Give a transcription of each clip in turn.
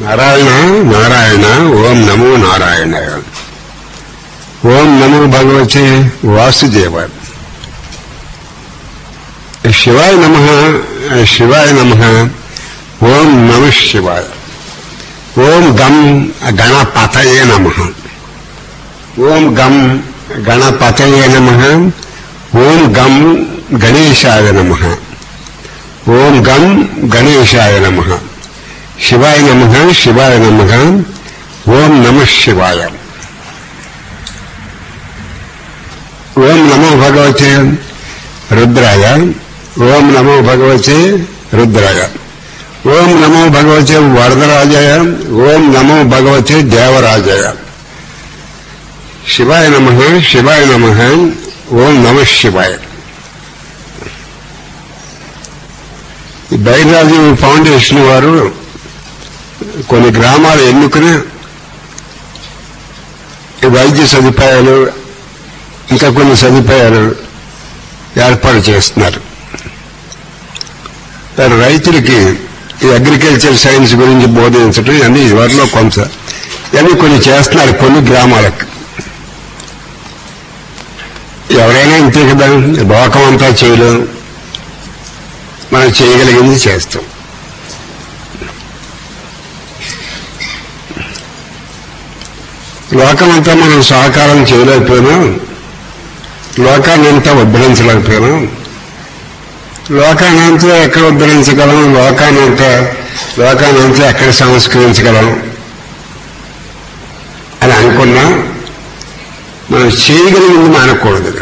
నారాయణ నారాయణ ఓం నమో నారాయణ. ఓం నమో భగవతే వాసుదేవ. శివాయ నమః శివాయ నమః. ఓం నమః శివాయ. ఓం గం గణపతయే నమః. ఓం గం గణపతయే నమః. ఓం గం గణేశాయ నమః. ఓం గం గణేశాయ నమః. శివాయ నమః శివాయ నమః. ఓం నమః శివాయ. ఓం నమో భగవతే రుద్రాయ. ఓం నమో భగవతే రుద్రాయ. ఓం నమో భగవతే వరదరాజాయ. ఓం నమో భగవతే దేవరాజాయ. శివాయ నమః శివాయ నమః. ఓం నమః శివాయ. ఈ బైరాజు ఫౌండేషన్ వారు కొన్ని గ్రామాలు ఎన్నుకుని వైద్య సదుపాయాలు ఇంకా కొన్ని సదుపాయాలు ఏర్పాటు చేస్తున్నారు. రైతులకి ఈ అగ్రికల్చర్ సైన్స్ గురించి బోధించడం ఇవన్నీ వారిలో కొంత ఇవన్నీ కొన్ని చేస్తున్నారు కొన్ని గ్రామాలకు. ఎవరైనా ఇంతే కదా, లోకం అంతా చేయలేం, మనం చేయగలిగింది చేస్తాం. లోకమంతా మనం సహకారం చేయలేకపోయినా, లోకాన్ని అంతా ఉద్ధరించలేకపోయినా, లోకాన్నంతా ఎక్కడ ఉద్ధరించగలం, లోకాన్నంతా ఎక్కడ సంస్కరించగలం అని అనుకున్నా మనం చేయగలిగింది మానకూడదు.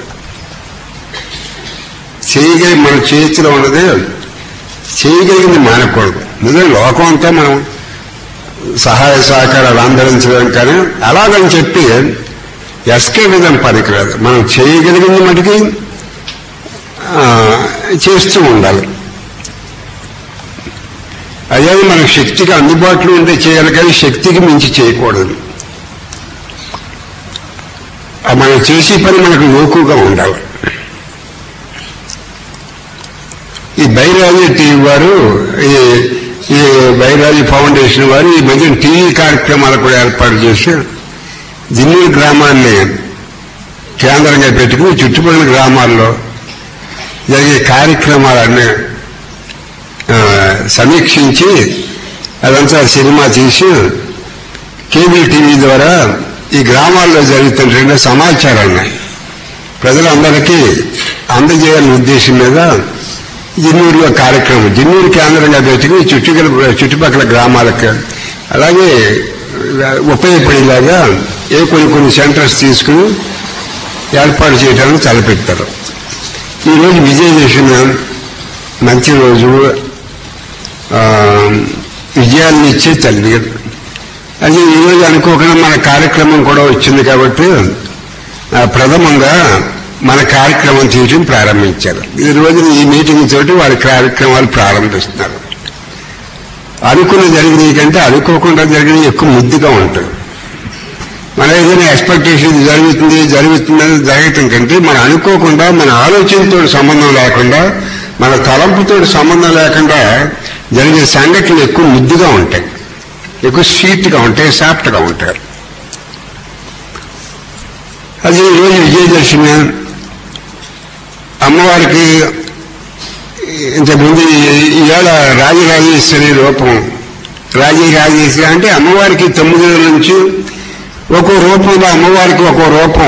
మన చేతిలో ఉన్నది చేయగలిగింది మానకూడదు. నిజంగా లోకం అంతా మనం సహాయ సహకారాలు అందించడం, కానీ అలాగని చెప్పి ఎస్కేపిజం పనికిరాదు. మనం చేయగలిగింది మటుకి చేస్తూ ఉండాలి. అదే మన శక్తికి అందుబాటులో ఉంటే చేయాలి, కానీ శక్తికి మించి చేయకూడదు. మనం చేసే పని మనకు లోకుగా ఉండాలి. ఈ బైరాజీ టీవీ వారు, ఈ బైరాజీ ఫౌండేషన్ వారు ఈ మధ్య టీవీ కార్యక్రమాలు కూడా ఏర్పాటు చేసి జిన్నూరు గ్రామాన్ని కేంద్రంగా పెట్టుకుని చుట్టుపక్కల గ్రామాల్లో జరిగే కార్యక్రమాలన్నీ సమీక్షించి అదంతా సినిమా తీసి కేబుల్ టీవీ ద్వారా ఈ గ్రామాల్లో జరుగుతున్న సమాచారాన్ని ప్రజలందరికీ అందజేయాలనే ఉద్దేశం మీద జిన్నూరులో కార్యక్రమం, జిన్నూరు కేంద్రంగా పెట్టుకుని చుట్టుపక్కల గ్రామాలకు అలాగే ఉపయోగపడేలాగా కొన్ని సెంటర్స్ తీసుకుని ఏర్పాటు చేయడానికి తలపెట్టారు. ఈరోజు విజయదశమి మంచి రోజు, విజయాన్ని ఇచ్చే తల్లి. అది ఈరోజు అనుకోకుండా మన కార్యక్రమం కూడా వచ్చింది కాబట్టి ప్రథమంగా మన కార్యక్రమం తీయడం ప్రారంభించారు. ఈ రోజున ఈ మీటింగ్ తోటి వారి కార్యక్రమాలు ప్రారంభిస్తున్నారు. అనుకున్న జరిగినవి కంటే అనుకోకుండా జరిగినవి ఎక్కువ ముద్దుగా ఉంటుంది. మన ఏదైనా ఎక్స్పెక్టేషన్ జరుగుతుందని జరగటం కంటే మన అనుకోకుండా, మన ఆలోచనతో సంబంధం లేకుండా, మన తలంపుతో సంబంధం లేకుండా జరిగే సంఘటనలు ఎక్కువ ముద్దుగా ఉంటాయి, ఎక్కువ స్వీట్గా ఉంటాయి, సాఫ్ట్గా ఉంటాయి. అది ఈరోజు విజయదశమి. అమ్మవారికి ఇంతకుముందు ఇవాళ రాజరాజేశ్వరి రూపం, రాజరాజేశ్వరి అంటే అమ్మవారికి 9 రోజుల నుంచి ఒక్కో రూపంలో అమ్మవారికి ఒక్కో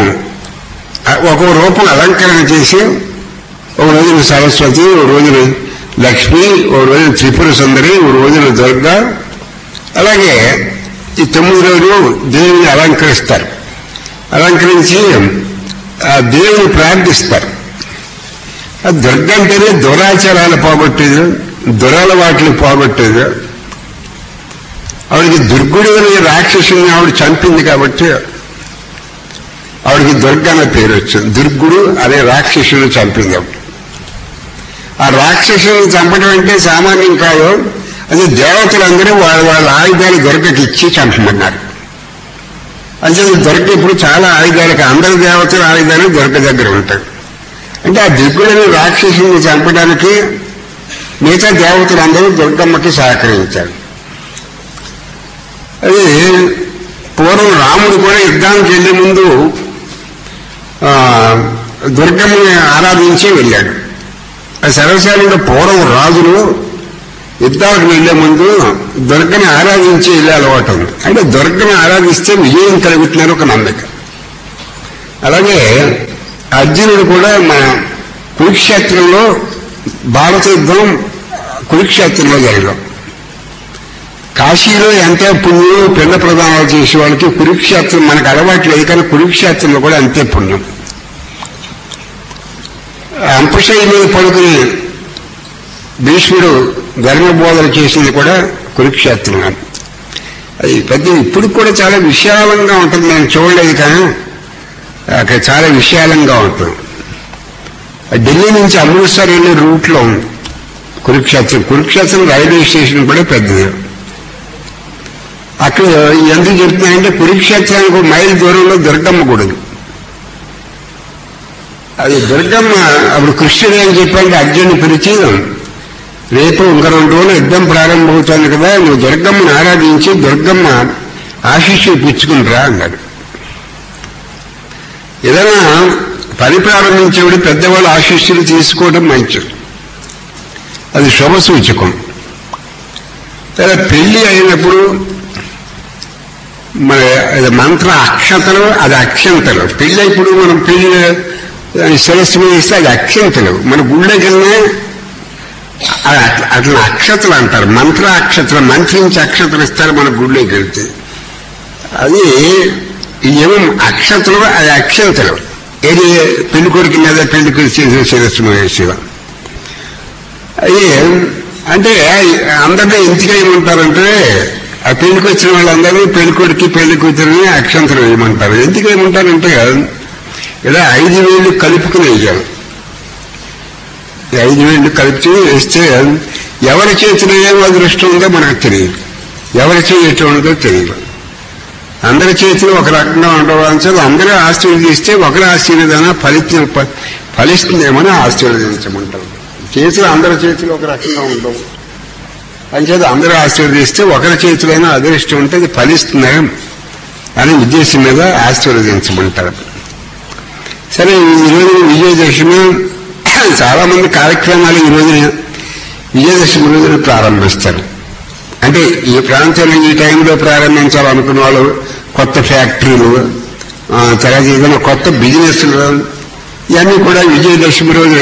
రూపం అలంకరణ చేసి, ఒక రోజున సరస్వతి, ఒక రోజున లక్ష్మి, ఒక రోజున త్రిపుర సుందరి, ఒక రోజున దుర్గా, అలాగే ఈ 9 రోజులు దేవుని అలంకరిస్తారు. అలంకరించి ఆ దేవుని ప్రార్థిస్తారు. ఆ దుర్గ అంటేనే దురాచారాలు పోగొట్టేది, దురలవాట్లు పోగొట్టేది. ఆవిడికి దుర్గుడు అనే రాక్షసుని ఆవిడ చంపింది కాబట్టి ఆవిడికి దుర్గ అనే పేరు వచ్చింది. దుర్గుడు అనే రాక్షసుని చంపింది. ఆ రాక్షసుని చంపడం అంటే సామాన్యం కాదు. అది దేవతలందరూ వాళ్ళ ఆయుధాలు దుర్గకి ఇచ్చి చంపమన్నారు. అంటే దుర్గ ఇప్పుడు చాలా ఆయుధాలకు, అందరి దేవతల ఆయుధాలు దుర్గ దగ్గర ఉంటాయి. అంటే ఆ దిగ్గుడని రాక్షసుని చంపడానికి మిగతా దేవతలందరూ దుర్గమ్మకి సహకరించారు. అది పూర్వం రాముడు కూడా యుద్ధానికి వెళ్లే ముందు దుర్గమ్మని ఆరాధించి వెళ్ళాడు. అది సర్వసాధారణంగా పూర్వం రాజులు యుద్ధాలకు వెళ్లే ముందు దుర్గని ఆరాధించి వెళ్ళే అలవాటు ఉంది. అంటే దుర్గని ఆరాధిస్తే విజయం కలుగుతున్నారు ఒక నమ్మకం. అలాగే అర్జునుడు కూడా మన కురుక్షేత్రంలో భారత యుద్ధం కురుక్షేత్రంలో జరగడం. కాశీలో ఎంత పుణ్యం పిండ ప్రదానాలు చేసే వాళ్ళకి కురుక్షేత్రం మనకు అలవాటు లేదు, కానీ కురుక్షేత్రంలో కూడా అంతే పుణ్యం. అంపశయ్య మీద పడుకుని భీష్ముడు ధర్మబోధన చేసింది కూడా కురుక్షేత్రం. అది పెద్ద ఇప్పుడు కూడా చాలా విశాలంగా ఉంటుంది. నేను చూడలేదు, కానీ అక్కడ చాలా విశాలంగా ఉంటుంది. ఢిల్లీ నుంచి అమృత్సర్ వెళ్ళే రూట్లో ఉంది కురుక్షేత్రం. కురుక్షేత్రం రైల్వే స్టేషన్ కూడా పెద్దది. అక్కడ ఎందుకు చెప్తున్నాయంటే కురుక్షేత్రానికి 1 మైల్ దూరంలో దుర్గమ్మ గుడి. అది దుర్గమ్మ అప్పుడు కృష్ణుడు ఏం చెప్పంటే అర్జునుని పిలిచి, రేపు ఇంక 2 రోజులు యుద్ధం ప్రారంభమవుతుంది కదా, నువ్వు దుర్గమ్మను ఆరాధించి దుర్గమ్మ ఆశీస్సులు పుచ్చుకుంటురా అన్నాడు. ఏదైనా పని ప్రారంభించేవాడు పెద్దవాళ్ళు ఆశీస్సులు తీసుకోవడం మంచిది, అది శుభ సూచకం. లేదా పెళ్లి అయినప్పుడు మరి మంత్ర అక్షతలు, అది అక్షంతలు. పెళ్లి ఇప్పుడు మనం పెళ్లి శిరస్సు మీద ఇస్తే అది అక్షంతలు. మన గుళ్ళకెళ్ళినా అట్లా అక్షతలు అంటారు. మంత్ర అక్షతలు, మంత్రించి అక్షతలు ఇస్తారు మన గుళ్ళకి వెళ్తే. అది ఏమో అక్షతలు, అది అక్షంతలు. ఏది పెళ్లి కొడుకు మీద పెళ్లి చేసే శిరస్సు మీద వేసేదా. అది అంటే అందరినీ ఎందుకు ఏమంటారంటే ఆ పెళ్లికి వచ్చిన వాళ్ళందరూ పెళ్లి కొడుకు పెళ్లి కూతురిని అక్షంతలు వేయమంటారు. ఎందుకు ఏమంటారంటే ఇలా 5 వేళ్ళు కలుపుకుని వేయాలి. 5 వేళ్ళు కలిపి వేస్తే ఎవరి చేతిలో ఏం అదృష్టం ఉందో మనకు తెలియదు, ఎవరి చేతి ఎటు ఉండదో తెలియదు. అందరి చేతిలో ఒక రకంగా ఉండవచ్చు. అందరూ ఆశీర్వదిస్తే ఒకరి ఆశీర్వాదన ఫలిస్తుందేమని ఆశీర్వదించమంటారు. చేతులు అందరి చేతిలో ఒక రకంగా ఉండవు. అంచేది అందరూ ఆశీర్వదిస్తే ఒకరి చేతిలోనే అదృష్టం ఉంటే అది ఫలిస్తుంది అనే ఉద్దేశం మీద ఆశీర్వదించమంటారు. సరే, ఈరోజు విజయదశమి చాలా మంది కార్యక్రమాలు ఈరోజు విజయదశమి రోజున ప్రారంభిస్తారు. అంటే ఈ ప్రాంతంలో ఈ టైంలో ప్రారంభించాలనుకున్న వాళ్ళు కొత్త ఫ్యాక్టరీలు, తర్వాత ఏదైనా కొత్త బిజినెస్లు, ఇవన్నీ కూడా విజయదశమి రోజు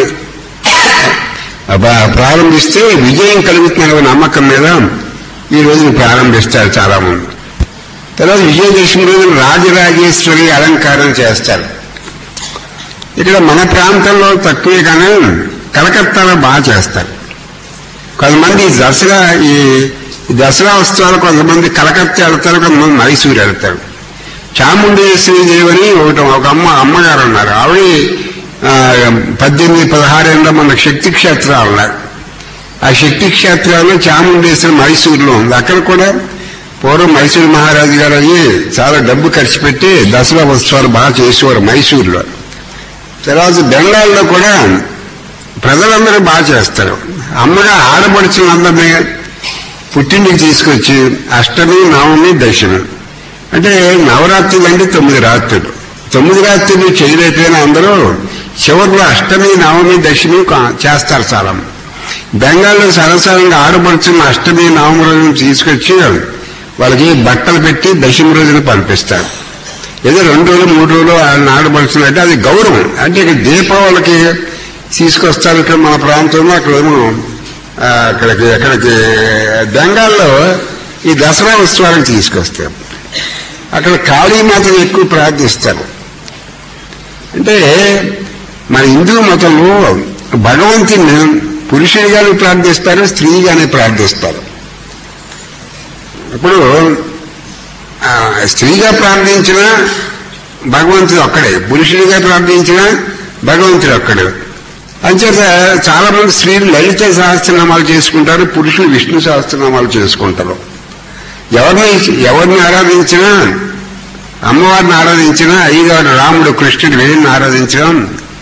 ప్రారంభిస్తే విజయం కలుగుతున్న నమ్మకం మీద ఈ రోజున ప్రారంభిస్తారు చాలా మంది. తర్వాత విజయదశమి రోజున రాజరాజేశ్వరి అలంకారం చేస్తారు. ఇక్కడ మన ప్రాంతంలో తక్కువే, కానీ కలకత్తాలో బాగా చేస్తారు. కొంతమంది ఈ దసరా ఉత్సవాలు కొంతమంది కలకత్తా వెళ్తారు, కొంతమంది మైసూరు వెళ్తారు. చాముండేశ్వరి దేవని ఒక అమ్మగారు ఉన్నారు. ఆవిడ 18-16 ఏళ్ళ మన శక్తి క్షేత్రాలు ఉన్నాయి. ఆ శక్తి క్షేత్రాల్లో చాముండేశ్వరి మైసూరులో ఉంది. అక్కడ కూడా పూర్వం మైసూరు మహారాజు గారు అయ్యి చాలా డబ్బు ఖర్చు పెట్టి దసరా ఉత్సవాలు బాగా చేసేవారు మైసూరులో. తర్వాత బెంగాల్లో కూడా ప్రజలందరూ బాగా చేస్తారు. అమ్మగా ఆడపడుచులందరినీ పుట్టింటికి తీసుకొచ్చి అష్టమి, నవమి, దశమి అంటే నవరాత్రులు అంటే 9 రాత్రులు. 9 రాత్రులు చేయలేకపోయినా అందరూ చివరిలో అష్టమి, నవమి, దశమి చేస్తారు. చాలా బెంగాల్లో సరసంగా ఆడపడుచున్న అష్టమి, నవమి రోజున తీసుకొచ్చి వాళ్ళకి బట్టలు పెట్టి దశమి రోజున పంపిస్తారు. ఏదో 2 రోజులు 3 రోజులు వాళ్ళని ఆడపడుచున్నట్టు అది గౌరవం. అంటే ఇక దీపావళికి తీసుకొస్తారు. ఇక్కడ మన ప్రాంతంలో అక్కడేమో ఎక్కడికి బెంగాల్లో ఈ దసరా ఉత్సవాలకు తీసుకొస్తారు. అక్కడ కాళీమాతను ఎక్కువ ప్రార్థిస్తారు. అంటే మన హిందూ మతంలో భగవంతుని పురుషుడిగానే ప్రార్థిస్తారు, స్త్రీగానే ప్రార్థిస్తారు. ఇప్పుడు స్త్రీగా ప్రార్థించిన భగవంతుడు ఒక్కడే, పురుషుడిగా ప్రార్థించిన భగవంతుడు ఒక్కడే. అంచేత చాలా మంది స్త్రీలు లలిత సహస్రనామాలు చేసుకుంటారు, పురుషులు విష్ణు సహస్రనామాలు చేసుకుంటారు. ఎవరిని ఆరాధించినా, అమ్మవారిని ఆరాధించినా, అయ్యగారు రాముడు, కృష్ణుడు వీరిని ఆరాధించడం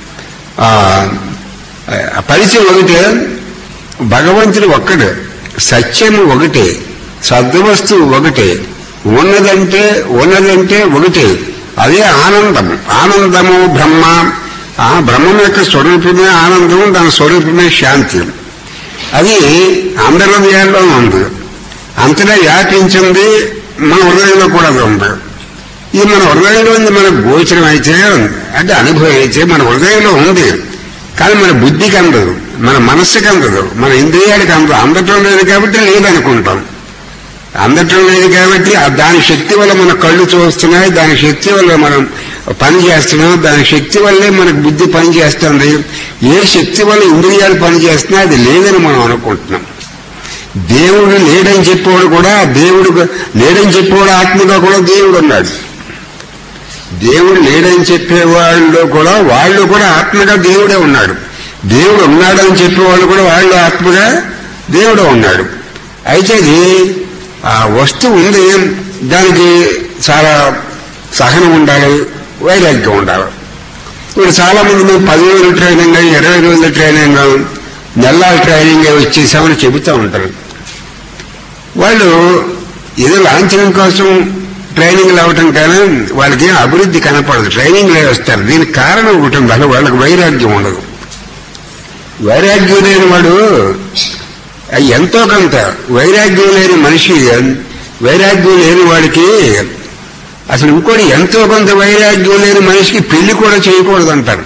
పరిచయం ఒకటే, భగవంతుడు ఒక్కడే, సత్యము ఒకటే, సద్వస్తువు ఒకటే, ఉన్నదంటే ఒకటి, అదే ఆనందం. ఆనందము బ్రహ్మ. ఆ బ్రహ్మం యొక్క స్వరూపమే ఆనందం, దాని స్వరూపమే శాంతి. అది అందరి హృదయాల్లో ఉంది, అంతటా వ్యాపించింది, మన హృదయంలో కూడా ఉంది. ఇది మన హృదయంలో ఉంది, మనకు గోచరం అయితే అంటే అనుభవం అయితే మన హృదయంలో ఉంది. కానీ మన బుద్ధికి అందదు, మన మనస్సుకి అందదు, మన ఇంద్రియాలకు అందదు. అందటం లేదు కాబట్టి లేదనుకుంటాం. అందటం లేదు కాబట్టి దాని శక్తి వల్ల మన కళ్ళు చూస్తున్నాయి, దాని శక్తి వల్ల మనం పని చేస్తున్నాం, దాని శక్తి వల్లే మనకు బుద్ధి పని చేస్తుంది. ఏ శక్తి వల్ల ఇంద్రియాలు పని చేస్తున్నా అది లేదని మనం అనుకుంటున్నాం. దేవుడు లేడని చెప్పేవాడు కూడా, దేవుడు లేడని చెప్పేవాడు ఆత్మగా కూడా దేవుడు ఉన్నాడు. దేవుడు లేడని చెప్పేవాళ్ళు కూడా వాళ్ళు కూడా ఆత్మగా దేవుడే ఉన్నాడు. దేవుడు ఉన్నాడని చెప్పేవాళ్ళు కూడా వాళ్ళు ఆత్మగా దేవుడే ఉన్నాడు. అయితే అది ఆ వస్తువు ఉంది, దానికి చాలా సహనం ఉండాలి, వైరాగ్యం ఉండాలి. ఇప్పుడు చాలా మంది మేము 10 రోజుల ట్రైనింగ్, 20 రోజుల ట్రైనింగ్, నెలల ట్రైనింగ్ వచ్చేసామని చెబుతూ ఉంటారు. వాళ్ళు ఏదో లాంఛనం కోసం ట్రైనింగ్లు అవటం కానీ వాళ్ళకి అభివృద్ధి కనపడదు. ట్రైనింగ్లే వస్తారు. దీనికి కారణం ఒకటి ఉంది, అసలు వాళ్ళకి వైరాగ్యం ఉండదు. వైరాగ్యం లేని వాడు ఎంతో కొంత వైరాగ్యం లేని మనిషి, వైరాగ్యం లేని వాడికి అసలు ఇంకోటి ఎంతో కొంత వైరాగ్యం లేని మనిషికి పెళ్లి కూడా చేయకూడదు అంటారు.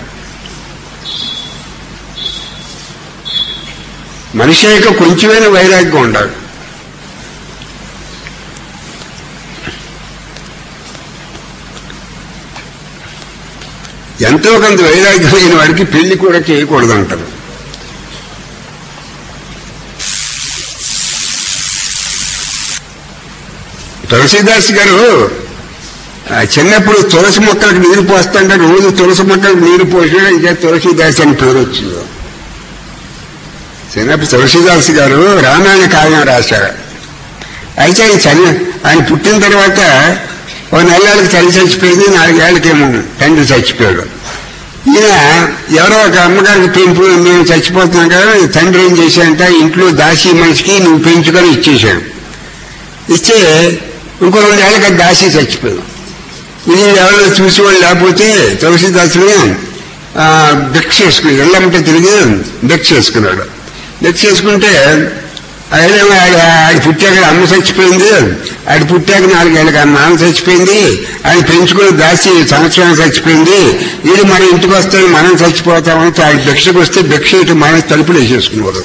మనిషి యొక్క కొంచెమైన వైరాగ్యం ఉండాలి. ఎంతో కొంత వైరాగ్యం లేని వాడికి పెళ్లి కూడా చేయకూడదు అంటారు. తులసీదాస్ గారు చిన్నప్పుడు తులసి మొక్కలకు నీరు పోస్తుంటే రోజు తులసి మొక్కలకు నీరు పోసినా ఇదే తులసీదాస్ అని పేరు వచ్చింది. చిన్నప్పుడు తులసీదాస్ గారు రామాయణ కావ్యం రాశారు. అయితే ఆయన పుట్టిన తర్వాత 1 నెలలకు తల్లి చచ్చిపోయింది, 4 ఏళ్ళకేమో తండ్రి చచ్చిపోయాడు. ఈయన ఎవరో ఒక అమ్మగారికి పెంపు, మేము చచ్చిపోతున్నాం కదా, తండ్రి ఏం చేశాడంటే ఇంట్లో దాసీ మనిషికి నువ్వు పెంచుకొని ఇచ్చేశాడు. ఇస్తే ఇంకో 2 ఏళ్ళకి దాసీ చచ్చిపోయాడు. ఇది ఎవరో చూసేవాళ్ళు లేకపోతే తులసీదాసుని భిక్ష చేసుకుని వెళ్ళమంటే తిరిగి భిక్ష చేసుకున్నాడు. భిక్ష చేసుకుంటే ఆడి పుట్టాక అమ్మ చచ్చిపోయింది, ఆడి పుట్టాక 4 ఏళ్ళకి నాన్న చచ్చిపోయింది, ఆయన పెంచుకుని దాసి సంవత్సరానికి చచ్చిపోయింది, ఇది మన ఇంటికి వస్తే మనం చచ్చిపోతామని ఆడి భిక్షకు వస్తే భిక్ష ఇటు మన తలుపులు వేసేసుకునేవారు.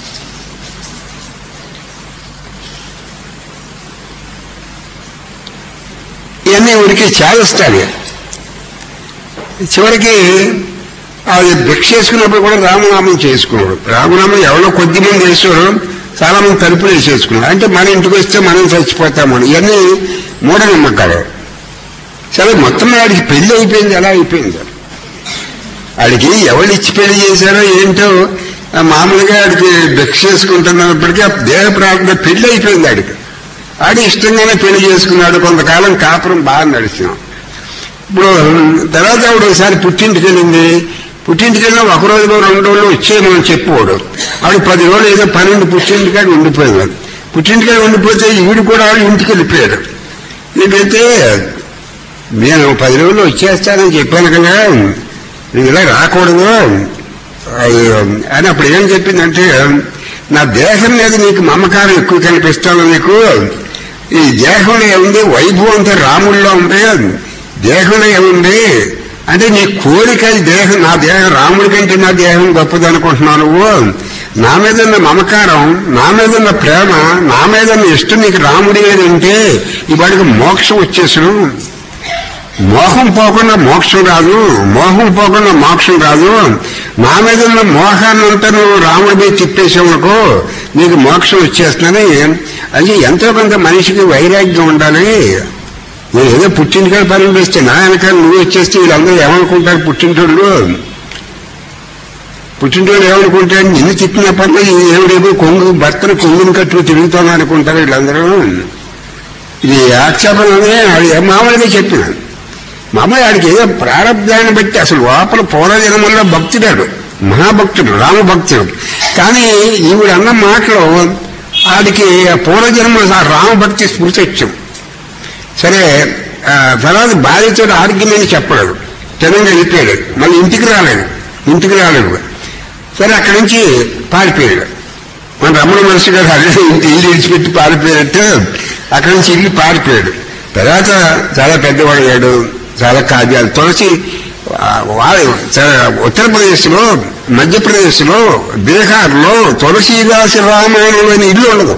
ఇవన్నీ ఉడికి చేస్తాడు. చివరికి అది భిక్ష చేసుకున్నప్పుడు కూడా రామనామం చేసుకున్నాడు. రామనామం ఎవరో కొద్దిమంది వేసేవారు, చాలా మంది తలుపులు వేసేసుకున్నారు. అంటే మన ఇంటికి వస్తే మనం చచ్చిపోతామని. ఇవన్నీ మూఢనమ్మకాలు. సరే మొత్తం ఆడికి పెళ్లి అయిపోయింది. ఎలా అయిపోయింది? ఆడికి ఎవరు ఇచ్చి పెళ్లి చేశారో ఏంటో మామూలుగా ఆడికి భిక్ష చేసుకుంటున్నప్పటికీ దేహ ప్రారంభ పెళ్లి అయిపోయింది. ఆడి ఇష్టంగానే పెళ్లి చేసుకున్నాడు. కొంతకాలం కాపురం బాగా నడిచినాం. ఇప్పుడు తర్వాత ఆవిడ ఒకసారి పుట్టింటికి వెళ్ళింది. పుట్టింటికి వెళ్ళినా 1 రోజులో 2 రోజులు వచ్చేయమని చెప్పేవాడు. ఆవిడ 10 రోజులు ఏదో 12 పుట్టింటికాడ ఉండిపోయింది. పుట్టింటికాడ ఉండిపోతే ఈవిడ కూడా ఆవిడ ఇంటికి వెళ్ళిపోయాడు. ఎందుకంటే నేను 10 రోజులు వచ్చేస్తానని చెప్పాను కదా, నువ్వు ఇలా రాకూడదు అని అప్పుడు ఏం చెప్పిందంటే, నా దేహం మీద నీకు మమకారం ఎక్కువ కనిపిస్తాను, నీకు ఈ దేహంలో ఏముంది, వైభవం అంతా రాముల్లో ఉంది, దేహంలో ఏముంది అంటే నీ కోరిక దేహం, నా దేహం రాముడి కంటే నా దేహం గొప్పదనుకుంటున్నావు నువ్వు. నా మీద ఉన్న మమకారం, నా మీద ఉన్న ప్రేమ, నా మీద ఉన్న ఇష్టం నీకు రాముడి మీద ఉంటే ఇవాడికి మోక్షం వచ్చేసాను. మోహం పోకుండా మోక్షం రాదు, మోహం పోకుండా మోక్షం రాదు. నా మీద ఉన్న మోహాన్ని అంతా నువ్వు రాముడి మీద తిప్పేసావునుకో నీకు మోక్షం వచ్చేస్తుందని. అది ఎంతో కొంత మనిషికి వైరాగ్యం ఉండాలి. నేను ఏదో పుట్టింటికాడ పని వేస్తే నా వెనకాల నువ్వు వచ్చేస్తే వీళ్ళందరూ ఏమనుకుంటారు? పుట్టింటోళ్ళు ఏమనుకుంటారు? నిన్ను తిప్పిన పనులు ఏమిడేమో భర్తను కొంగుని కట్టుకు తిరుగుతాను అనుకుంటారు వీళ్ళందరూ. ఇది ఆక్షేపణనే మామూలుగా చెప్పిన. మామూలుగా ఆడికి ఏదో ప్రారంభాన్ని బట్టి అసలు లోపల పూర్వజన్మల్లో భక్తుడాడు, మహాభక్తుడు, రామభక్తుడు. కానీ ఈవిడ అన్న మాటలో ఆడికి పూర్వజన్మ రామభక్తి స్ఫూర్తి వచ్చాం. సరే తర్వాత భార్యతో ఆర్గ్యుమెంట్ చెప్పలేదు, తెలంగాణ వెళ్ళిపోయాడు. మళ్ళీ ఇంటికి రాలేదు. సరే అక్కడి నుంచి పారిపోయాడు. మన రమణ మహర్షి గారు అదే ఇల్లు విడిచిపెట్టి పారిపోయినట్టు అక్కడి నుంచి ఇల్లు పారిపోయాడు. తర్వాత చాలా పెద్దవాడయ్యాడు, చాలా కావ్యాలు. తులసి ఉత్తరప్రదేశ్లో, మధ్యప్రదేశ్లో, బీహార్లో తులసీదాసు రామాయణం అనే ఇల్లు ఉండదు.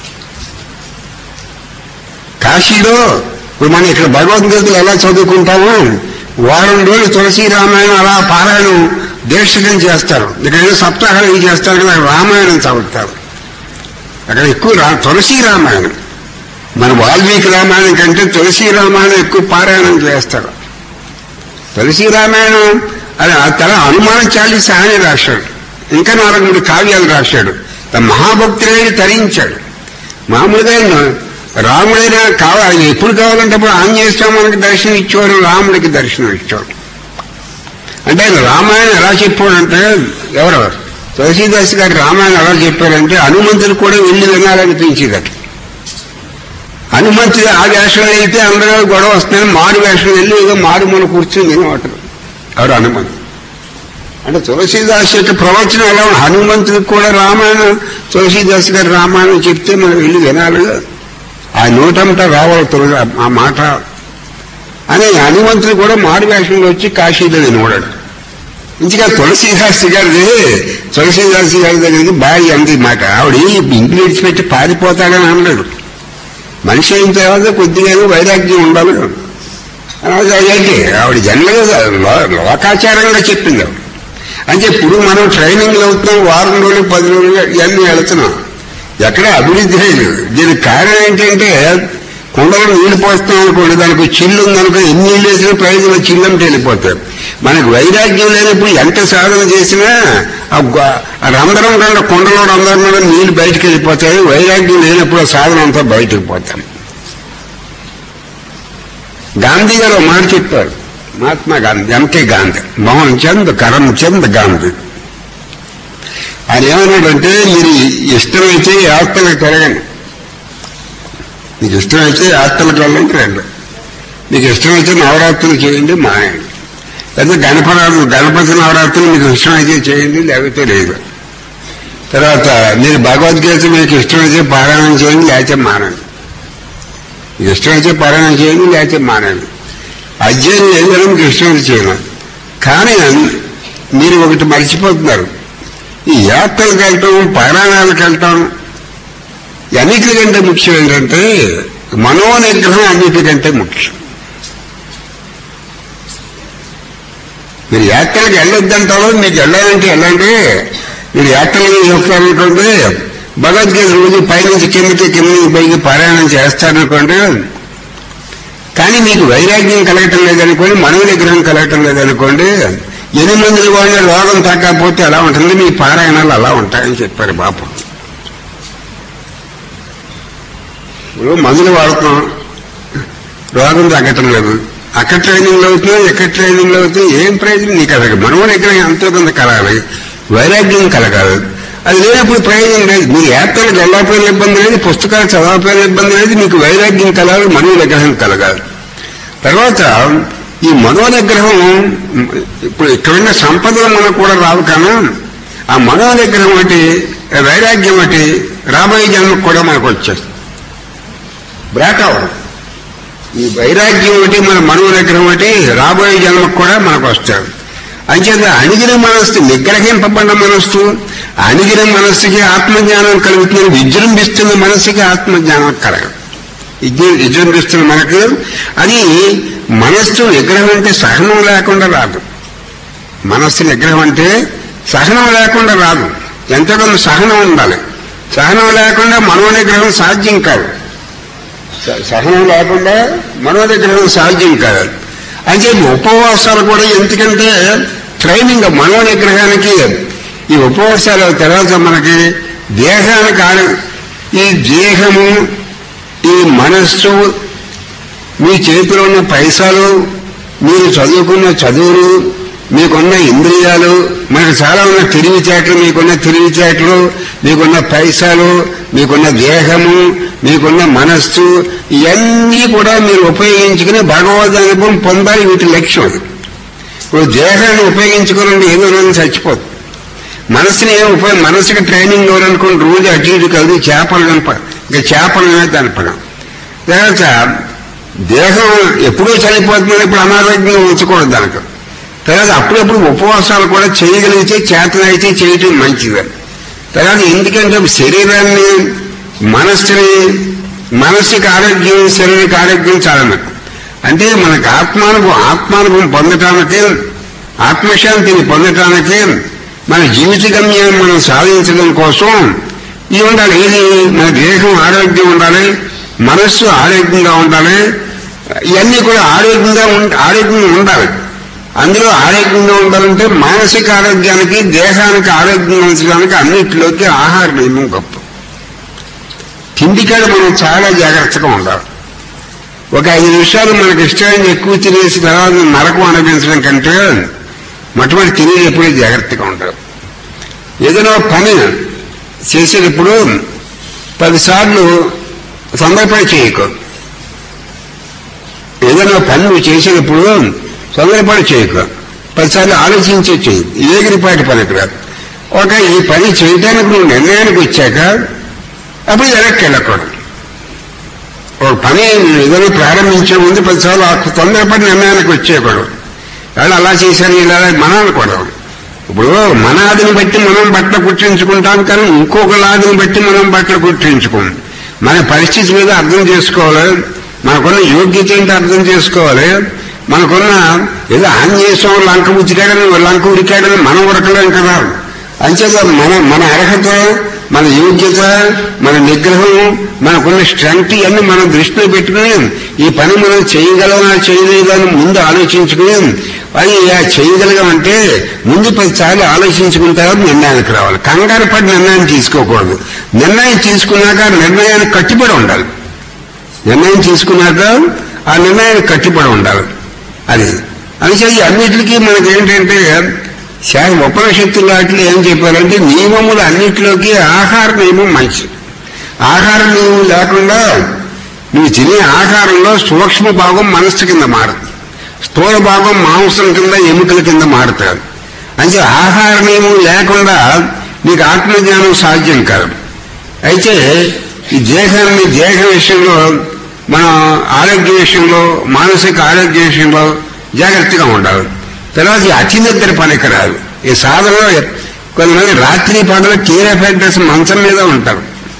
కాశీలో ఇప్పుడు మనం ఇక్కడ భగవద్గీతలు ఎలా చదువుకుంటామో వారం రోజులు తులసి రామాయణం అలా పారాయణం దీక్షకం చేస్తారు. ఇక్కడ ఏదో సప్తాహాలు ఏం చేస్తారు కదా, రామాయణం చదువుతారు. అక్కడ ఎక్కువ తులసి రామాయణం. మన వాల్మీకి రామాయణం కంటే తులసి రామాయణం ఎక్కువ పారాయణం చేస్తారు. తులసి రామాయణం అది తన హనుమాన్ చాలీస ఆయన రాశాడు, ఇంకా 4 కావ్యాలు రాశాడు. మహాభక్తులైన తరించాడు. మామూలుగా రాముడైనా కావాలి, ఎప్పుడు కావాలంటే అప్పుడు ఆంజనేయ స్వామికి దర్శనం ఇచ్చేవాడు, రాముడికి దర్శనం ఇచ్చేవాడు. అంటే ఆయన రామాయణం ఎలా చెప్పాడంటే, ఎవరు తులసీదాస్ గారి రామాయణం ఎలా చెప్పారంటే హనుమంతుడు కూడా వెళ్ళి వినాలనిపించేదట. హనుమంతుడు ఆ వేషం వెళ్తే అందరూ గొడవ వస్తున్నాయి, మారు వేషం వెళ్ళి ఏదో మారుమూల కూర్చొని వినవాటరు ఎవరు హనుమంతుడు. అంటే తులసీదాస్ యొక్క ప్రవచనం ఎలా ఉంది, హనుమంతుడికి కూడా రామాయణం తులసీదాస్ గారి రామాయణం చెప్తే మనం వెళ్ళి వినాలి, ఆ నోటంతా రావాలి ఆ మాట అని హనుమంతుడు కూడా మారు వేషంలో వచ్చి కాశీలో వినవాడాడు. ఇంతగా తులసీదాస్ గారి దగ్గరికి భార్య అంది మాట, ఆవిడ ఇంటి విడిచిపెట్టి పారిపోతాడని అన్నాడు. మనిషి అయిన తర్వాత కొద్దిగా వైరాగ్యం ఉండాలి. అలాగే ఆవిడ జనరల్గా లోకాచారంగా చెప్పింది ఆవిడ. అంటే ఇప్పుడు మనం ట్రైనింగ్లు అవుతున్నాం, వారం రోజులు 10 రోజులు ఇవన్నీ వెళుతున్నాం, ఎక్కడ అభివృద్ధి లేదు. దీనికి కారణం ఏంటంటే కుండలో నీళ్లు పోస్తాం అనుకోండి, దానికి చిల్లు ఉందనుకో, ఎన్ని నీళ్ళు వేసినా ప్రయోజనం చిల్లంటే వెళ్ళిపోతారు. మనకు వైరాగ్యం లేనప్పుడు ఎంత సాధన చేసినా రంధ్రం కన్నా కుండలో రంధ్రంలో నీళ్లు బయటకు వెళ్ళిపోతాయి. వైరాగ్యం లేనప్పుడు సాధన అంతా బయటకు పోతాం. గాంధీ గారు మాట చెప్పారు, మహాత్మా గాంధీ, ఎంకే గాంధీ, మోహన్ చంద్ కరమ్చంద్ గాంధీ. ఆయన ఏమన్నాడంటే, మీరు ఇష్టమైతే యాత్రలకు తిరగండి, మీకు ఇష్టమైతే యాత్రలకు వెళ్ళండి, రండి. మీకు ఇష్టమైతే నవరాత్రులు చేయండి, మాయండి. లేదా గణపతి నవరాత్రులు మీకు ఇష్టమైతే చేయండి, లేకపోతే లేదు. తర్వాత మీరు భగవద్గీత మీకు ఇష్టమైతే పారాయణం చేయండి, లేకపోతే మానండి. మీకు ఇష్టమైతే పారాయణం చేయండి, లేకపోతే మానండి. అధ్యయనం ఏదైనా మీకు ఇష్టమైతే చేయను. కానీ మీరు ఒకటి మర్చిపోతున్నారు, ఈ యాత్రలకు వెళ్ళటం, పారాయణాలకు వెళ్ళటం అన్నిటికంటే ముఖ్యం ఏంటంటే మనోనిగ్రహం అన్నిటికంటే ముఖ్యం. మీరు యాత్రలకు వెళ్ళొద్దంటారో, మీకు వెళ్ళాలంటే వెళ్ళండి. మీరు యాత్రలు చెప్తారనుకోండి, భగవద్గీత రోజు పైనుంచి కిందకి పైకి పారాయణం చేస్తారనుకోండి, కానీ మీకు వైరాగ్యం కలగటం లేదనుకోండి, మనోనిగ్రహం కలగటం లేదనుకోండి, 8 మందులు వాడిన రోగం తగ్గకపోతే ఎలా ఉంటుంది, మీ పారాయణాలు అలా ఉంటాయని చెప్పారు బాపు. ఇప్పుడు మందులు వాడుతున్నాం, రోగం తగ్గటం లేదు, అక్కడ ట్రైనింగ్లు అవుతున్నాయి, ఎక్కడ ట్రైనింగ్లు అవుతాయి, ఏం ప్రయోజనం? నీకు అసలు మనోనిగ్రహం ఎంతో కొంత కలగాలి, వైరాగ్యం కలగాలి. అది లేనప్పుడు ప్రయోజనం లేదు. మీరు యాత్రలకు వెళ్ళకపోయిన ఇబ్బంది లేదు, పుస్తకాలు చదవకపోయిన ఇబ్బంది లేదు, మీకు వైరాగ్యం కలగాలి, మనోనిగ్రహం కలగాలి. తర్వాత ఈ మనోనిగ్రహం, ఇప్పుడు ఇక్కడున్న సంపదలు మనకు కూడా రావు, కానీ ఆ మనోనిగ్రహం ఒకటి, వైరాగ్యం ఒకటి రాబోయే జన్మకు కూడా మనకు వచ్చేస్తుంది. బ్రేక్ అవ్వడం. ఈ వైరాగ్యం ఒకటి, మన మనోనిగ్రహం ఒకటి రాబోయే జన్మకు కూడా మనకు వస్తాడు. అంచేత అణిగిన మనస్సు, నిగ్రహింపబడిన మనస్సు, అణిగిన మనస్సుకి ఆత్మజ్ఞానం కలుగుతుంది. విజృంభిస్తున్న మనస్సుకి ఆత్మజ్ఞానం కలగదు. విజృంభిస్తున్న మనకు అది మనస్సు నిగ్రహం అంటే సహనం లేకుండా రాదు. మనస్సు నిగ్రహం అంటే సహనం లేకుండా రాదు, ఎంతగానో సహనం ఉండాలి. సహనం లేకుండా మనోనిగ్రహం సాధ్యం కాదు. సహనం లేకుండా మనోనిగ్రహం సాధ్యం కాదు. అంటే ఉపవాసాలు కూడా ఎందుకంటే ట్రైనింగ్ మనోనిగ్రహానికి. ఈ ఉపవాసాల తర్వాత మనకి దేహానికి, ఈ దేహము, ఈ మనస్సు, మీ చేతిలో ఉన్న పైసలు, మీరు చదువుకున్న చదువులు, మీకున్న ఇంద్రియాలు, మనకు చాలా ఉన్న తెలివితేటలు, మీకున్న తెలివితేటలు, మీకున్న పైసలు, మీకున్న దేహము, మీకున్న మనస్సు, ఇవన్నీ కూడా మీరు ఉపయోగించుకుని భగవద్ అనుభవం పొందాలి. వీటి లక్ష్యం. ఇప్పుడు దేహాన్ని ఉపయోగించుకోవాలంటే ఏదో రోజు చచ్చిపోతుంది. మనసుని మనసుకి ట్రైనింగ్ ఇవ్వాలనుకోండి, రోజు అటు ఇటు కలిసి చేపలు ఇంకా చేపలనే దానిపడం. తర్వాత దేహం ఎప్పుడో చనిపోతుంది, ఇప్పుడు అనారోగ్యంగా ఉంచకూడదు దానికి. తర్వాత అప్పుడప్పుడు ఉపవాసాలు కూడా చేయగలిగితే, చేతనైతే చేయటం మంచిది. తర్వాత ఎందుకంటే శరీరాన్ని, మనస్సుకి ఆరోగ్యం, శరీరానికి ఆరోగ్యం చాలా ముఖ్యం. అంటే మనకు ఆత్మానుభవం పొందటానికి, ఆత్మశాంతిని పొందటానికి, మన జీవిత గమ్యాన్ని మనం సాధించడం కోసం ఇది ఉండాలి. ఇది మన దేహం ఆరోగ్యం ఉండాలి, మనస్సు ఆరోగ్యంగా ఉండాలి. ఇవన్నీ కూడా ఆరోగ్యంగా ఉండాలి. అందులో ఆరోగ్యంగా ఉండాలంటే మానసిక ఆరోగ్యానికి, దేహానికి ఆరోగ్యంగా ఉంచడానికి అన్నిటిలోకి ఆహార నియమం గొప్ప. తిండికాడ మనం చాలా జాగ్రత్తగా ఉండాలి. ఒక 5 నిమిషాలు మనకు ఇష్టమైన ఎక్కువ తినేసి తర్వాత నరకం అనిపించడం కంటే మొట్టమొదటి తినేది ఎప్పుడూ జాగ్రత్తగా ఉంటారు. ఏదైనా పని చేసేటప్పుడు 10 సార్లు తొందరపడి చేయకు. ఏదైనా పని నువ్వు చేసేటప్పుడు తొందరపడి చేయకు, 10 సార్లు ఆలోచించే చేయి. ఏగిరిపాటి పని కాదు. ఈ పని చేయడానికి నువ్వు నిర్ణయానికి వచ్చాక అప్పుడు వెనక్కి వెళ్ళకూడదు. ఒక పని ఏదైనా ప్రారంభించే ముందు 10 సార్లు తొందరపడి నిర్ణయానికి వచ్చేయకూడదు. వాళ్ళు అలా చేశారు, ఇలా మనం అనకూడదు. ఇప్పుడు మన ఆదిని బట్టి మనం బట్టలు కుట్టించుకుంటాం, కానీ ఇంకొక ఆదిని బట్టి మనం బట్టలు కుట్టించుకోం. మన పరిస్థితి మీద అర్థం చేసుకోవాలి, మనకున్న యోగ్యత ఏంటి అర్థం చేసుకోవాలి. మనకున్న ఏదో ఆంజనేయ స్వామి లంక ఉరికాడని మనం ఉరకలేం కదా. అంచేత మన అర్హత, మన యోగ్యత, మన నిగ్రహం, మనకున్న స్ట్రెంగ్త్ ఇవన్నీ మనం దృష్టిలో పెట్టుకుని ఈ పని మనం చేయగలమా చేయలేదని ముందు ఆలోచించుకుని అది చేయగలిగామంటే ముందు 10 సార్లు ఆలోచించుకున్న తర్వాత నిర్ణయానికి రావాలి. కంగారు పడి నిర్ణయం తీసుకోకూడదు. నిర్ణయం తీసుకున్నాక నిర్ణయానికి కట్టుబడి ఉండాలి. నిర్ణయం తీసుకున్నాక ఆ నిర్ణయానికి కట్టుబడి ఉండాలి. అది అనేసి అన్నిటికీ మనకి ఏంటంటే ఉపనిషత్తుల వాటిలో ఏం చెప్పారంటే నియమములు అన్నిటిలోకి ఆహార నియమం మంచిది. ఆహార నియమం లేకుండా నువ్వు తినే ఆహారంలో సూక్ష్మ భాగం మనస్సు కింద మారుతుంది, స్థూల భాగం మాంసం కింద, ఎముకల కింద మారుతారు. అంటే ఆహార నియమం లేకుండా నీకు ఆత్మజ్ఞానం సాధ్యం కాదు. అయితే ఈ దేహ విషయంలో, మన ఆరోగ్య విషయంలో, మానసిక ఆరోగ్య విషయంలో జాగ్రత్తగా ఉండాలి. తర్వాత అతి నిద్ర పనికిరాదు. ఈ సాధనలో కొంతమంది రాత్రి పగలు కీర ఫ్యాక్టర్స్ మంచం మీద ఉంటారు.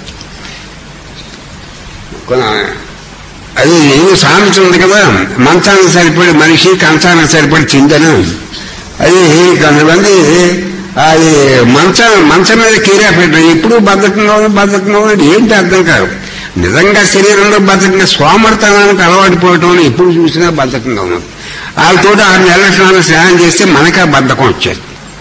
అది ఏదో సామెత ఉంది కదా, మంచానికి సరిపడి మనిషి, కంచానికి సరిపడి చింతను. అది కొంతమంది అది మంచం మీద కీరా పెట్టారు. ఎప్పుడు బద్ధకంగా ఉంది ఏంటి అర్థం కాదు. నిజంగా శరీరంలో బద్ధకంగా సోమర్తనానికి అలవాటు పోవటం, ఎప్పుడు చూసినా బద్ధకంగా ఉన్నది. వాళ్ళతో 6 నెలల స్నానం చేస్తే మనకే బద్ధకం వచ్చేది.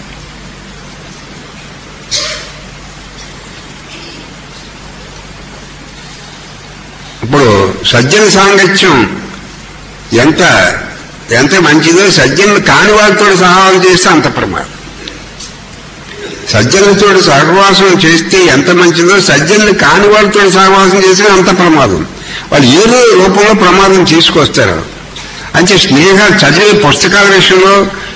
ఇప్పుడు సజ్జన సాంగత్యం ఎంత మంచిదో, సజ్జనులు కాని వాళ్ళతో సహవాసం చేస్తే అంత ప్రమాదం. సజ్జనులతో సహవాసం చేస్తే ఎంత మంచిదో, సజ్జనులు కాని వాళ్ళతో సహవాసం చేస్తే అంత ప్రమాదం. వాళ్ళు ఏదో రూపంలో ప్రమాదం తీసుకొస్తారు. అంటే స్నేహాలు, చదివే పుస్తకాల విషయంలో,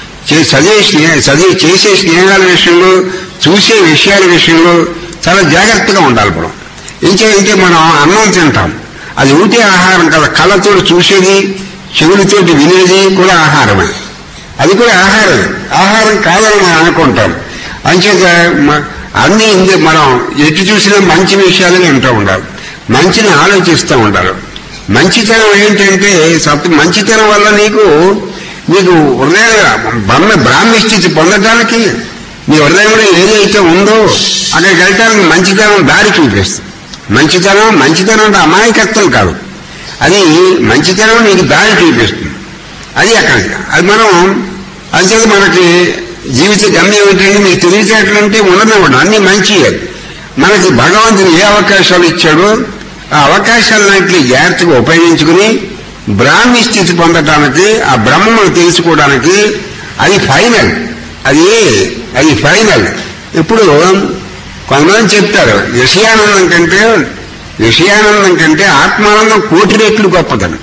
చేసే స్నేహాల విషయంలో, చూసే విషయాల విషయంలో చాలా జాగ్రత్తగా ఉండాలి. మనం ఇంకేంటే మనం అన్నం తింటాం, అది ఒకటే ఆహారం కదా. కళ్ళతో చూసేది, చెవులతోటి వినేది కూడా ఆహారమే. అది కూడా ఆహారం కాదని మనం అనుకుంటాం. అంచేత అన్ని మనం ఎటు చూసినా మంచి విషయాలు వింటూ ఉండాలి, మంచిని ఆలోచిస్తూ ఉండాలి. మంచితనం ఏంటంటే మంచితనం వల్ల నీకు హృదయ బ్రాహ్మీ స్థితి పొందడానికి, నీ హృదయంలో ఏదైతే ఉందో అక్కడికి వెళ్ళటానికి మంచితనం దారి చూపిస్తుంది. మంచితనం అంటే అమాయకత్వం కాదు, అది మంచితనం నీకు దారి చూపిస్తుంది. అది అక్కడికి అది మనం అంచేత మనకి జీవిత గమ్యం ఏంటంటే నీకు తెలియచేటంటే ఉండనివ్వడం అన్ని మంచి. మనకి భగవంతుడు ఏ అవకాశాలు ఇచ్చాడో ఆ అవకాశాలన్నింటినీ జాగ్రత్తగా ఉపయోగించుకుని బ్రాహ్మీ స్థితి పొందటానికి, ఆ బ్రహ్మను తెలుసుకోవడానికి అది ఫైనల్. ఇప్పుడు కొంతమంది చెప్తారు విషయానందం కంటే ఆత్మానందం 1,000,000 రెట్లు గొప్పదని.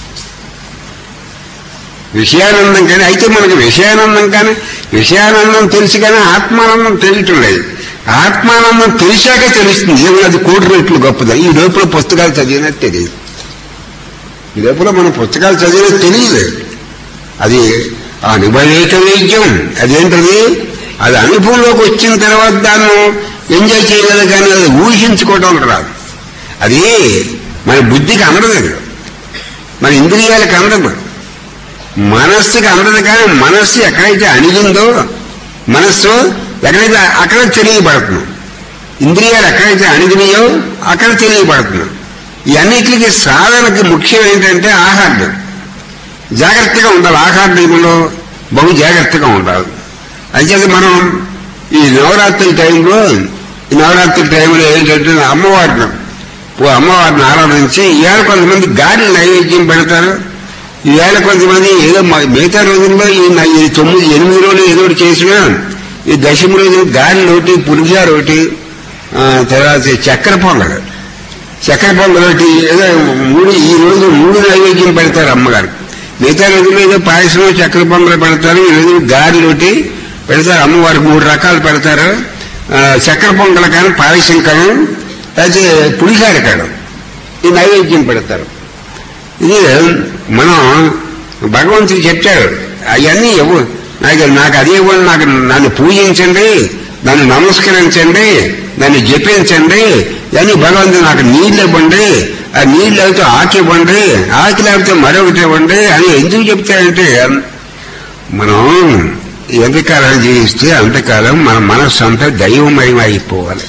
విషయానందం కానీ అయితే మనకి విషయానందం తెలుసు కానీ ఆత్మానందం తెలియటం లేదు. ఆత్మానందం తెలిసాక తెలుస్తుంది ఏమో అది 1,000,000 రెట్లు గొప్పదని. ఈ లోపల పుస్తకాలు చదివినట్టు తెలియదు. ఈ లోపల మనం పుస్తకాలు చదివినట్టు తెలియదు. అది అనుభవేక వైద్యం. అదేంటది? అది అనుభవంలోకి వచ్చిన తర్వాత దాన్ని ఎంజాయ్ చేయగలదు కానీ అది ఊహించుకోవడం రాదు. అది మన బుద్ధికి అందదు, మన ఇంద్రియాలకు అందదు, మనస్సుకి అందదు. కానీ మనస్సు ఎక్కడైతే అణిగిందో మనస్సు ఎక్కడైతే అక్కడ తెలియబడుతుంది. ఇంద్రియాలు ఎక్కడైతే అణిగినాయో అక్కడ తెలియబడుతుంది. ఈ అన్నిటికీ సాధనకి ముఖ్యం ఏంటంటే ఆహారం. జాగ్రత్తగా ఉండాలి. ఆహారంలో బహు జాగ్రత్తగా ఉండాలి. అయితే మనం ఈ నవరాత్రి టైంలో ఏంటంటే అమ్మవారిని ఆరాధించి ఈవేళ కొంతమంది గాలి నైవేద్యం పెడతారు. ఈవేళ కొంతమంది ఏదో మిగతా రోజుల్లో ఈ 9-8 రోజులు ఏదో ఒకటి చేసినా ఈ దశమి రోజులు గాలి ఒకటి, పులిహార ఒకటి, తర్వాత చక్కెర పొంగల్ ఒకటి ఏదో ఈ రోజు 3 నైవేద్యం పెడతారు అమ్మగారు. మిగతా రోజుల్లో ఏదో పాయసం చక్కెర పొంగల్ పెడతారు. ఈ రోజు గాలి ఒకటి పెడతారు. అమ్మవారికి 3 రకాలు పెడతారు. చక్కెర పొంగల్ కానీ, పాయసం కానీ, అయితే పులిహార కాడం ఈ నైవేద్యం పెడతారు. ఇది మనం భగవంతుడు చెప్పాడు. అవన్నీ నాకు అదే నన్ను పూజించండి, నన్ను నమస్కరించండి, నన్ను జపించండి. ఇవన్నీ భగవంతుడు నాకు నీళ్ళు ఇవ్వండి, ఆ నీళ్ళు అయితే ఆకి ఇవ్వండి, ఆకి లేకపోతే మరొకటి ఇవ్వండి అని ఎందుకు చెప్తాడంటే మనం ఎంతకాలం జీవిస్తే అంతకాలం మన మనస్సు అంతా దైవమయం అయిపోవాలి.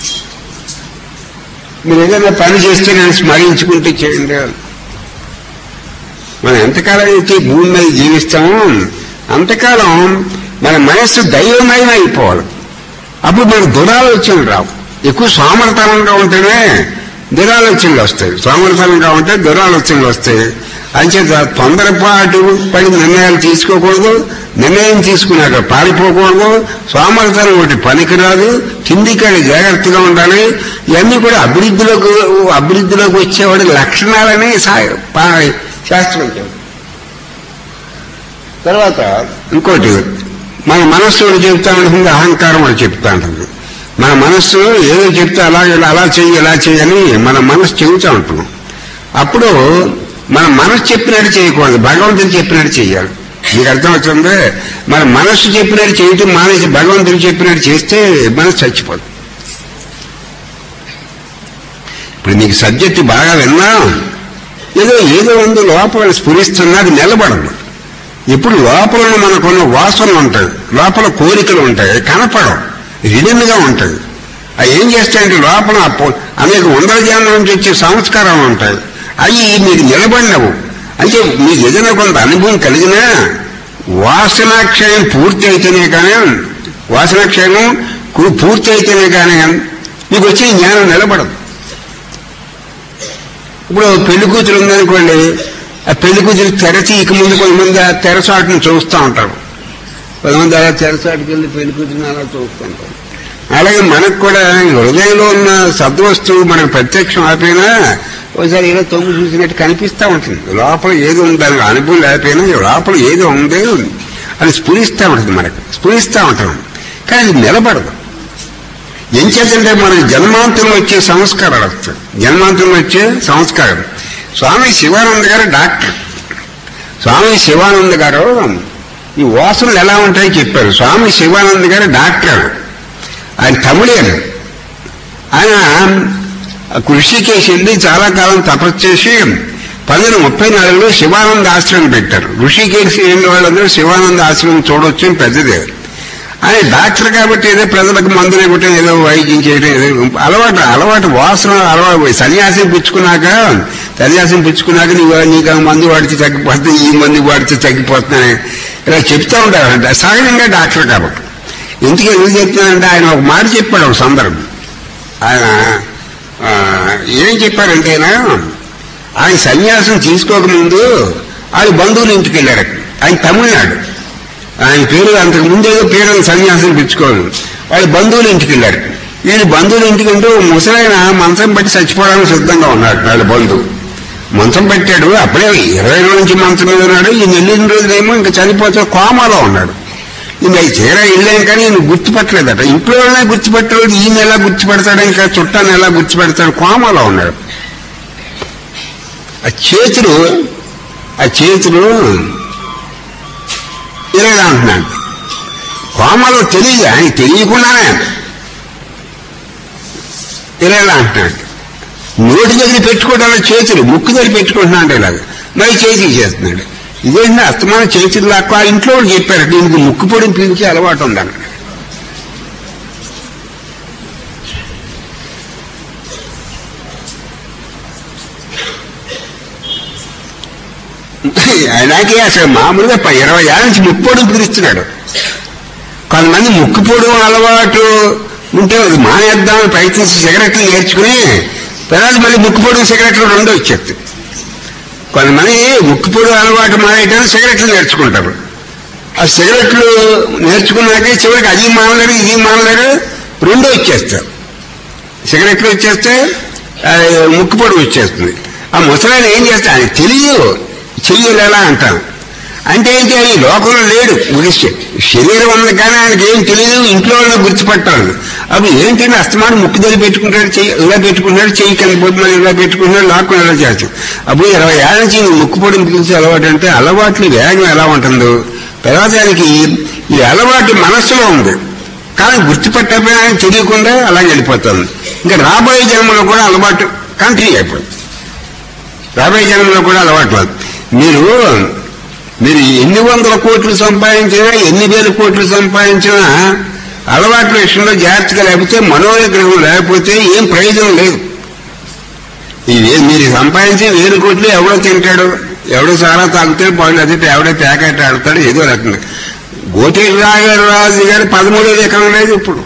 మీరు ఏదైనా పని చేస్తే నేను స్మరించుకుంటూ చేయండి. మనం ఎంతకాలం అయితే భూమి మీద జీవిస్తామో అంతకాలం మన మనస్సు దైవమయం అయిపోవాలి. అప్పుడు మనకు దురాలోచనలు రావు. ఎక్కువ సోమరతనంగా ఉంటేనే దురాలోచనలు వస్తాయి. సోమరతనంగా ఉంటే దురాలోచనలు వస్తాయి. అంచేత తొందరపాటు పడి నిర్ణయాలు తీసుకోకూడదు. నిర్ణయం తీసుకున్నాక పారిపోకూడదు. సోమరతనం ఒకటి పనికిరాదు. కిందికాడి జాగ్రత్తగా ఉండాలి. ఇవన్నీ కూడా అభివృద్ధిలోకి వచ్చేవాడి లక్షణాలని శాస్త్రం చెబుతుంది. తర్వాత ఇంకోటి మన మనస్సు చెప్తా ఉంటుంది, అహంకారం అని చెప్తా ఉంటుంది. మన మనస్సు ఏదో చెప్తే అలా చెయ్యని మన మనస్సు చెబుతూ ఉంటున్నాం. అప్పుడు మన మనస్సు చెప్పినట్టు చేయకూడదు, భగవంతుడు చెప్పినట్టు చెయ్యాలి. మీకు అర్థమవుతుంది? మన మనస్సు చెప్పినట్టు చేయటం మానేసి భగవంతుడు చెప్పినట్టు చేస్తే మనసు చచ్చిపోదు. ఇప్పుడు మీకు సబ్జెక్టు బాగా విన్నా ఏదో ఉంది లోపల స్ఫురిస్తున్నా అది నిలబడదు. ఇప్పుడు లోపల మనకున్న వాసనలు ఉంటాయి, లోపల కోరికలు ఉంటాయి, కనపడవు, రిడన్గా ఉంటాయి. అవి ఏం చేస్తాయంటే లోపల అనేక 100 జన్మల నుంచి వచ్చే సంస్కారాలు ఉంటాయి. అవి మీకు నిలబడినవు. అంటే మీకు ఏదైనా కొంత అనుభవం కలిగినా వాసనాక్షయం పూర్తి అయితేనే కానీ మీకు వచ్చే జ్ఞానం నిలబడదు. ఇప్పుడు పెళ్లి కూతురు ఉందనుకోండి, ఆ పెళ్లి కూతురు తెరచి ఇక ముందు కొంతమంది ఆ తెరసాటును చూస్తూ ఉంటారు. కొంతమంది అలా తెరసాటుకి వెళ్ళి పెళ్లి కూతురుని అలా చూస్తూ ఉంటారు. అలాగే మనకు కూడా హృదయంలో ఉన్న సద్వస్తువు మనకు ప్రత్యక్షం అయిపోయినా ఒకసారి ఏదో తొంగి చూసినట్టు కనిపిస్తూ ఉంటుంది. లోపల ఏదో ఉంది, దానికి అనుభవం లేకపోయినా లోపల ఏదో ఉంది అని స్ఫురిస్తూ ఉంటుంది, మనకు స్ఫురిస్తూ ఉంటాం. కానీ అది నిలబడదు. ఏం చేద్దంటే మనకి జన్మాంతంలో వచ్చే సంస్కారాలు వస్తాయి. జన్మాంతంలో వచ్చే సంస్కారం. స్వామి శివానంద గారు డాక్టర్. స్వామి శివానంద గారు ఈ వాసనలు ఎలా ఉంటాయో చెప్పారు. స్వామి శివానంద గారు డాక్టర్. ఆయన తమిళియన్. ఆయన కృషికేసి వెళ్ళి చాలా కాలం తపస్సు చేసి 1934లో శివానంద ఆశ్రమం పెట్టారు. ఋషికేసి వెళ్ళిన వాళ్ళందరూ శివానంద ఆశ్రమం చూడొచ్చు, పెద్దదే. ఆయన డాక్టర్ కాబట్టి ఏదో ప్రజలకు మందులు ఇవ్వటం, ఏదో వైద్యం చేయడం, ఏదో అలవాటు వాసన అలవాటు. సన్యాసం పుచ్చుకున్నాక నీకు మందు వాడితే తగ్గిపోతుంది, ఈ మందు వాడితే తగ్గిపోతున్నాయి ఇలా చెప్తూ ఉంటారంట. సహజంగా డాక్టర్ కాబట్టి. ఎందుకు చెప్తున్నానంటే ఆయన ఒక మాట చెప్పాడు ఒక సందర్భం. ఆయన ఏం చెప్పారంటే ఆయన సన్యాసం తీసుకోకముందు ఆయన బంధువుల ఇంటికి వెళ్ళారు. ఆయన తమిళనాడు. ఆయన పేరు అంతకు ముందేదో పేరు సన్యాసం పుచ్చుకోవాలి. వాళ్ళ బంధువుల ఇంటికి వెళ్ళారు. వీళ్ళు బంధువులు ఇంటికంటూ ముసలైన మంచం పెట్టి చచ్చిపోవడానికి సిద్ధంగా ఉన్నాడు. వాళ్ళ బంధువు మంచం పెట్టాడు. అప్పుడే 20 రోజుల నుంచి మంచం మీద ఉన్నాడు. ఈ నెల్లిన రోజులేమో ఇంకా చనిపోతే కోమాలో ఉన్నాడు. ఈయన తీరా వెళ్ళాం కానీ ఈయన గుర్తుపట్టలేదట. ఇంట్లో వాళ్ళనే గుర్తుపెట్టలేదు. ఈయన ఎలా గుర్తుపెడతాడు, ఇంకా చుట్టాన్ని ఎలా గుర్తుపెడతాడు? కోమాలో ఉన్నాడు. ఆ చేతులు ఇలా అంటున్నాడు. కోమాలో తెలియదు, ఆయన తెలియకుండానే ఇలా అంటున్నాడు. నోటి దగ్గర పెట్టుకోవడానికి చేతులు, ముక్కు దగ్గర పెట్టుకుంటున్నాడు ఇలాగ. మరి చేతులు చేస్తున్నాడు. ఇదేంటి అస్తమాన చేతులు లాక్క. ఇంట్లో వాళ్ళు చెప్పారు దీనికి ముక్కు పొడిని పీల్చే అలవాటు ఉందన్న. ఆయనకి అసలు మామూలుగా 20 ఏళ్ళ నుంచి ముక్కు పొడిని పిలుస్తున్నాడు. కొంతమంది ముక్కు పొడి అలవాటు ఉంటే మానేద్దామని ప్రయత్నించి సిగరెట్లు నేర్చుకుని తర్వాత మళ్ళీ ముక్కు పొడి సిగరెట్లు రెండో వచ్చేది. కొంతమంది ముక్కు పొడి అలవాటు మానేయడానికి సిగరెట్లు నేర్చుకుంటారు. ఆ సిగరెట్లు నేర్చుకున్నాకే చివరికి అది మానలేరు, ఇది మానలేరు, రెండో వచ్చేస్తారు. సిగరెట్లు వచ్చేస్తే ముక్కు పొడి వచ్చేస్తుంది. ఆ ముసలాయన ఏం చేస్తా అది తెలియదు, చెయ్యలేలా అంటాను. అంటే ఏంటి, ఈ లోకంలో లేడు, శరీరం ఉంది కానీ ఆయనకి ఏం తెలియదు, ఇంట్లో గుర్తుపట్టాలి. అప్పుడు ఏంటంటే అస్తమానం ముక్కు దగ్గర పెట్టుకుంటాడు, చెయ్యి ఇలా పెట్టుకుంటాడు, చెయ్యి కనిపోతున్నాడు, ఇలా పెట్టుకుంటాడు, లాక్కుని ఇలా చేస్తాడు. అప్పుడు 20 ఏళ్ళ నుంచి ముక్కు పొడిని పిలిచే అలవాటు అంటే అలవాట్లు వేగం ఎలా ఉంటుందో తర్వాత ఆయనకి ఈ అలవాటు మనస్సులో ఉంది కానీ గుర్తుపట్టకపోయినా ఆయన తెలియకుండా అలా వెళ్ళిపోతుంది. ఇంకా రాబోయే జన్మలో కూడా అలవాటు కంటిన్యూ అయిపోతుంది. రాబోయే జన్మలో కూడా అలవాటు. మీరు ఎన్ని వందల కోట్లు సంపాదించినా, ఎన్ని వేల కోట్లు సంపాదించినా అలవాట్ల విషయంలో జాగ్రత్తగా లేకపోతే, మనోనిగ్రహం లేకపోతే ఏం ప్రయోజనం లేదు. మీరు సంపాదించి 1000 కోట్లు ఎవడో తింటాడు, ఎవడో సారా తాగుతాడు, బాగుంది అదే ఎవడో ప్యాకెట్ ఆడతాడు, ఏదో రకంగా. గోటేటి రాజు గారు 13 ఎకరం లేదు ఇప్పుడు.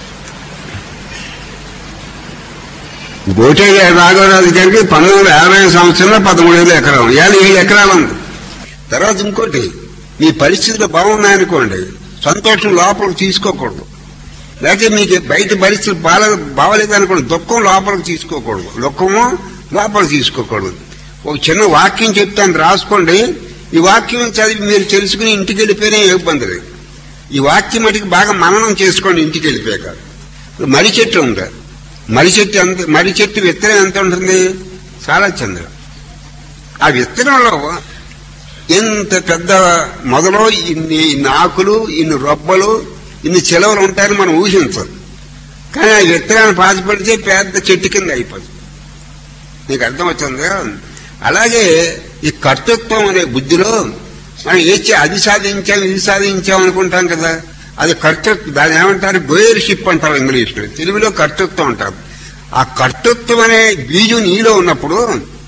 గోటేటి రాఘవరాజు గారికి 1950 సంవత్సరంలో 13 ఎకరం, 57 ఎకరాలు ఉంది. తర్వాత ఇంకోటి, మీ పరిస్థితులు బాగున్నాయనుకోండి, సంతోషం లోపలికి తీసుకోకూడదు. లేకపోతే మీకు బయట పరిస్థితులు బాగలేదనుకోండి, దుఃఖం లోపలికి తీసుకోకూడదు, దుఃఖము లోపలికి తీసుకోకూడదు. ఒక చిన్న వాక్యం చెప్తాను, రాసుకోండి. ఈ వాక్యం చదివి మీరు తెలుసుకుని ఇంటికి వెళ్ళిపోయినా ఏ ఇబ్బంది లేదు. ఈ వాక్యం మటుకు బాగా మననం చేసుకోండి ఇంటికి వెళ్ళిపోయాక. మర్రి చెట్టు ఉంది, మర్రి చెట్టు విత్తనం ఎంత ఉంటుంది, చాలా చంద్రం. ఆ విత్తనంలో ఇంత పెద్ద మొదలో ఇన్ని ఆకులు, ఇన్ని రొబ్బలు, ఇన్ని చిలవలు ఉంటాయని మనం ఊహించదు. కానీ ఆ విత్తనాన్ని పాతిపడితే పెద్ద చెట్టు కింద అయిపోతుంది. నీకు అర్థమవుతుంది. అలాగే ఈ కర్తృత్వం అనే బుద్ధిలో మనం అది సాధించాం, ఇది సాధించాం అనుకుంటాం కదా, అది కర్తృత్వం. దాన్ని ఏమంటారు, గోయర్షిప్ అంటారు ఇంగ్లీష్లో, తెలుగులో కర్తృత్వం అంటారు. ఆ కర్తృత్వం అనే బీజం నీలో ఉన్నప్పుడు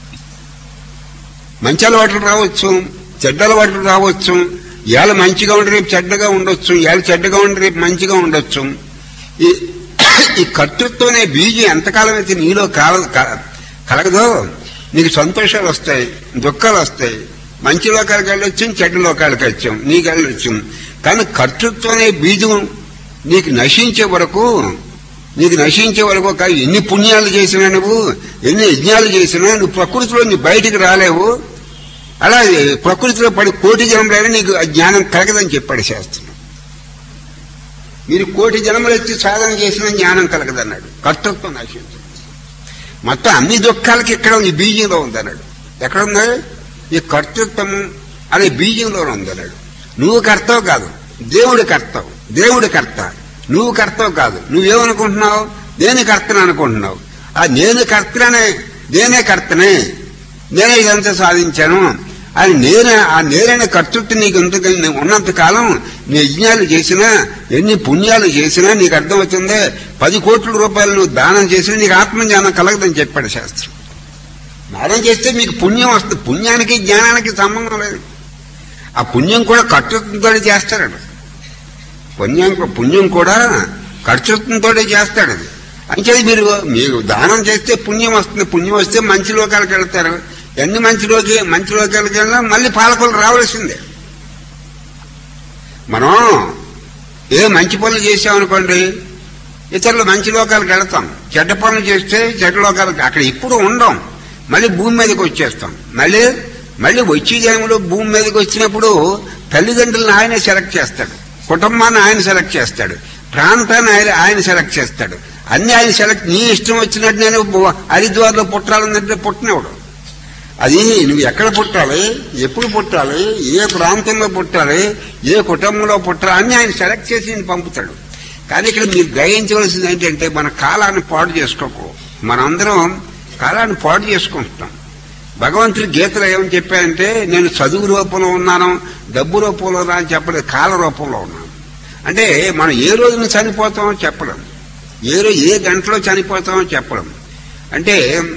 మంచి అలవాట్లు రావచ్చు, చెడ్డ అలవాట్లు రావచ్చు. ఇవాళ మంచిగా ఉండి రేపు చెడ్డగా ఉండొచ్చు, ఇవాళ చెడ్డగా ఉండి రేపు మంచిగా ఉండొచ్చు. ఈ కర్తృత్వం అనే బీజం ఎంతకాలం అయితే నీలో కలగదో నీకు సంతోషాలు వస్తాయి, దుఃఖాలు వస్తాయి. మంచి లోకాలకు వెళ్ళొచ్చు, చెడ్డ లోకాలకు వచ్చాం, నీకు వెళ్ళొచ్చు. కానీ కర్తృత్వం అనే బీజం నీకు నశించే వరకు ఎన్ని పుణ్యాలు చేసినా, నువ్వు ఎన్ని యజ్ఞాలు చేసినా నువ్వు ప్రకృతిలో నీ బయటికి రాలేవు. అలా ప్రకృతిలో పడి 1,000,000 జన్మలైనా నీకు జ్ఞానం కలగదని చెప్పాడు శాస్త్రం. మీరు 1,000,000 జన్మలు వచ్చి సాధన చేసిన జ్ఞానం కలగదన్నాడు. కర్తృత్వం నశించదు. మొత్తం అన్ని దుఃఖాలకి ఇక్కడ ఈ బీజంలో ఉందన్నాడు. ఎక్కడుందా, ఈ కర్తృత్వం అనే బీజంలోనే ఉందన్నాడు. నువ్వు కర్తవు కాదు, దేవుడి కర్తవు. దేవుడి కర్త, నువ్వు కర్తవు కాదు. నువ్వేమనుకుంటున్నావు, నేను కర్తను అనుకుంటున్నావు. ఆ నేనే కర్తనే, నేనే ఇదంతా సాధించాను అని నేనైన కర్తృత్వం నీకు ఉన్నంత కాలం నీ యజ్ఞాలు చేసినా, ఎన్ని పుణ్యాలు చేసినా నీకు అర్థమవుతుందే. 10 కోట్ల రూపాయలు నువ్వు దానం చేసినా నీకు ఆత్మజ్ఞానం కలగదని చెప్పాడు శాస్త్రం. దానం చేస్తే మీకు పుణ్యం వస్తుంది. పుణ్యానికి జ్ఞానానికి సంబంధం లేదు. ఆ పుణ్యం కూడా కర్తృత్వంతో చేస్తాడు. పుణ్యం కూడా కర్తృత్వంతో చేస్తాడు. అంచేది మీరు దానం చేస్తే పుణ్యం వస్తుంది. పుణ్యం వస్తే మంచి లోకాలకు వెళ్తారు. ఎన్ని మంచి లోకాలకు వెళ్ళినా మళ్ళీ పాలకులు రావాల్సిందే. మనం ఏ మంచి పనులు చేసామనుకోండి, ఇతరులు మంచి లోకాలకు వెళతాం, చెడ్డ పనులు చేస్తే చెడ్డ లోకాలకు అక్కడ ఇప్పుడు ఉండం, మళ్ళీ భూమి మీదకి వచ్చేస్తాం. మళ్ళీ వచ్చే జన్మలో భూమి మీదకి వచ్చినప్పుడు తల్లిదండ్రులను ఆయన సెలెక్ట్ చేస్తాడు, కుటుంబాన్ని ఆయన సెలెక్ట్ చేస్తాడు, ప్రాంతాన్ని ఆయన సెలెక్ట్ చేస్తాడు, అన్ని ఆయన సెలెక్ట్. నీ ఇష్టం వచ్చినట్టు నేను హరిద్వార్లో పుట్టాలంటే పుట్టినవాడు. అది నువ్వు ఎక్కడ పుట్టాలి, ఎప్పుడు పుట్టాలి, ఏ ప్రాంతంలో పుట్టాలి, ఏ కుటుంబంలో పుట్టాలి అన్ని ఆయన సెలెక్ట్ చేసి నేను పంపుతాడు. కానీ ఇక్కడ మీరు గ్రహించవలసింది ఏంటంటే మన కాలాన్ని పాడు చేసుకోకు. మనందరం కాలాన్ని పాడు చేసుకుంటున్నాం. భగవంతుడి గీతలో ఏమని చెప్పాయంటే నేను చదువు రూపంలో ఉన్నాను, డబ్బు రూపంలో ఉన్నా అని చెప్పలేదు, కాల రూపంలో ఉన్నాను. అంటే మనం ఏ రోజున చనిపోతామో చెప్పలేం, ఏ గంటలో చనిపోతామో చెప్పలేం. అంటే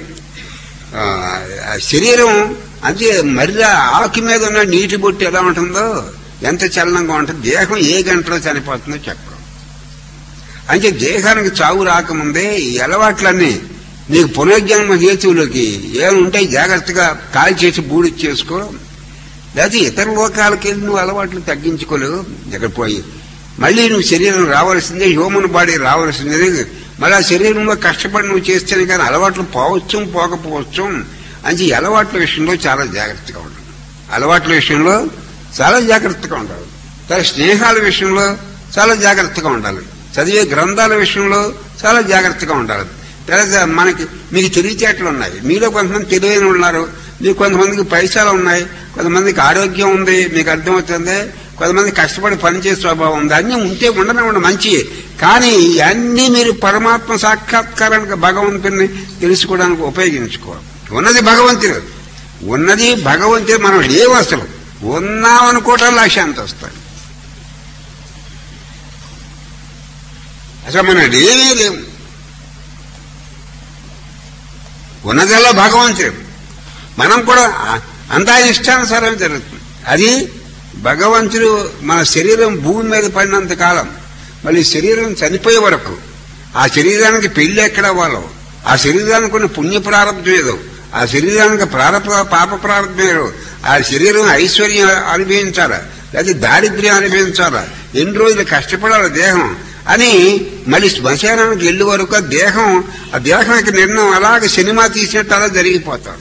శరీరం అంటే మర్రి ఆకు మీద ఉన్న నీటి బొట్టు ఎలా ఉంటుందో ఎంత చలనంగా ఉంటుంది, దేహం ఏ గంటలో చనిపోతుందో చెప్పలేం. అంటే దేహానికి చావు రాకముందే ఈ అలవాట్లన్నీ నీకు పునర్జన్మ హేతువులకి ఏముంటాయి జాగ్రత్తగా కాల్ చేసి బూడిచ్చేసుకో. లేకపోతే ఇతర లోకాలకి వెళ్ళి నువ్వు అలవాట్లు తగ్గించుకోలేవు. ఇక్కడ పోయి మళ్ళీ నువ్వు శరీరం రావాల్సిందే, హ్యూమన్ బాడీ రావాల్సిందే. మళ్ళీ ఆ శరీరంలో కష్టపడి నువ్వు చేస్తేనే కానీ అలవాట్లు పోవచ్చు పోకపోవచ్చు అని అలవాట్ల విషయంలో చాలా జాగ్రత్తగా ఉండాలి. అలవాట్ల విషయంలో చాలా జాగ్రత్తగా ఉండాలి. తర్వాత స్నేహాల విషయంలో చాలా జాగ్రత్తగా ఉండాలి. చదివే గ్రంథాల విషయంలో చాలా జాగ్రత్తగా ఉండాలి. తర్వాత మీకు తెలివితేటలు ఉన్నాయి, మీలో కొంతమంది తెలివైన ఉన్నారు, మీకు కొంతమందికి పైసలు ఉన్నాయి, కొంతమందికి ఆరోగ్యం ఉంది, మీకు అర్థమవుతుంది, కొంతమంది కష్టపడి పనిచేసే స్వభావం ఉంది. అన్నీ ఉంటే ఉండనివ్వండి మంచి. కానీ అన్నీ మీరు పరమాత్మ సాక్షాత్కారానికి భగవంతుని తెలుసుకోవడానికి ఉపయోగించుకోవాలి. ఉన్నది భగవంతుడు, మనం లేవు, అసలు ఉన్నామనుకోవటాలు అశాంతి వస్తాయి. అసలు మనం లేవు, ఉన్నదల్లా భగవంతుడు. మనం కూడా అంతా ఇష్టానుసారం జరుగుతుంది. అది భగవంతుడు మన శరీరం భూమి మీద పడినంత కాలం, మళ్ళీ శరీరం చనిపోయే వరకు ఆ శరీరానికి పెళ్లి ఎక్కడ అవ్వాలో, ఆ శరీరానికి కొన్ని పుణ్య ప్రారంభం ఏదో, ఆ శరీరానికి పాప ప్రారంభం ఏదో, ఆ శరీరం ఐశ్వర్యం అనుభవించాలా లేదా దారిద్ర్యం అనుభవించాలా, ఎన్ని రోజులు కష్టపడాలి దేహం అని మళ్ళీ శ్మశానానికి వెళ్ళే వరకు ఆ దేహానికి నిర్ణయం అలాగే సినిమా తీసినట్టు అలా జరిగిపోతాడు.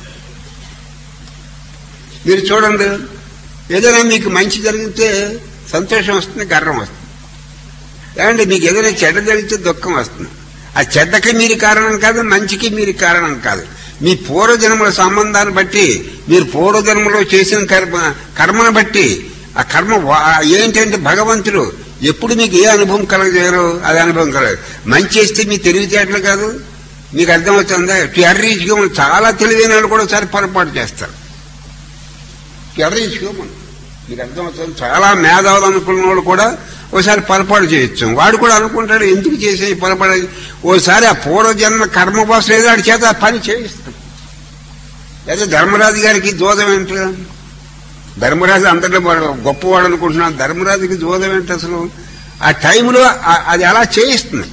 మీరు చూడండి, ఏదైనా మీకు మంచి జరిగితే సంతోషం వస్తుంది, గర్వం వస్తుంది. ఏమంటే మీకు ఏదైనా చెడ్డ జరిగితే దుఃఖం వస్తుంది. ఆ చెడ్డకి మీరు కారణం కాదు, మంచికి మీరు కారణం కాదు. మీ పూర్వజన్మల సంబంధాన్ని బట్టి, మీరు పూర్వజన్మలో చేసిన కర్మను బట్టి ఆ కర్మ ఏంటంటే భగవంతుడు ఎప్పుడు మీకు ఏ అనుభవం కలగజేయరు, అది అనుభవం కలగదు. మంచి చేస్తే మీ తెలివితేటలు కాదు, మీకు అర్థమవుతుందా? ఎర్రీచ్గా చాలా తెలివైన వాళ్ళు కూడా ఒకసారి పొరపాటు చేస్తారు. ఎర్రీచ్గా మీకు అర్థమవుతుంది. చాలా మేధావులు అనుకున్న వాళ్ళు కూడా ఓసారి పొరపాటు చేయొచ్చు. వాడు కూడా అనుకుంటాడు ఎందుకు చేసే పొరపాటు. ఓసారి ఆ పూర్వజన్మ కర్మ కోసం ఏదో వాడి చేత ఆ పని చేయిస్తాడు. లేదా ధర్మరాజు గారికి జోదం ఏంటి? ధర్మరాజు అంతటా గొప్పవాడు అనుకుంటున్నాను, ధర్మరాజుకి జోదం ఏంటి అసలు? ఆ టైంలో అది అలా చేయిస్తుంది.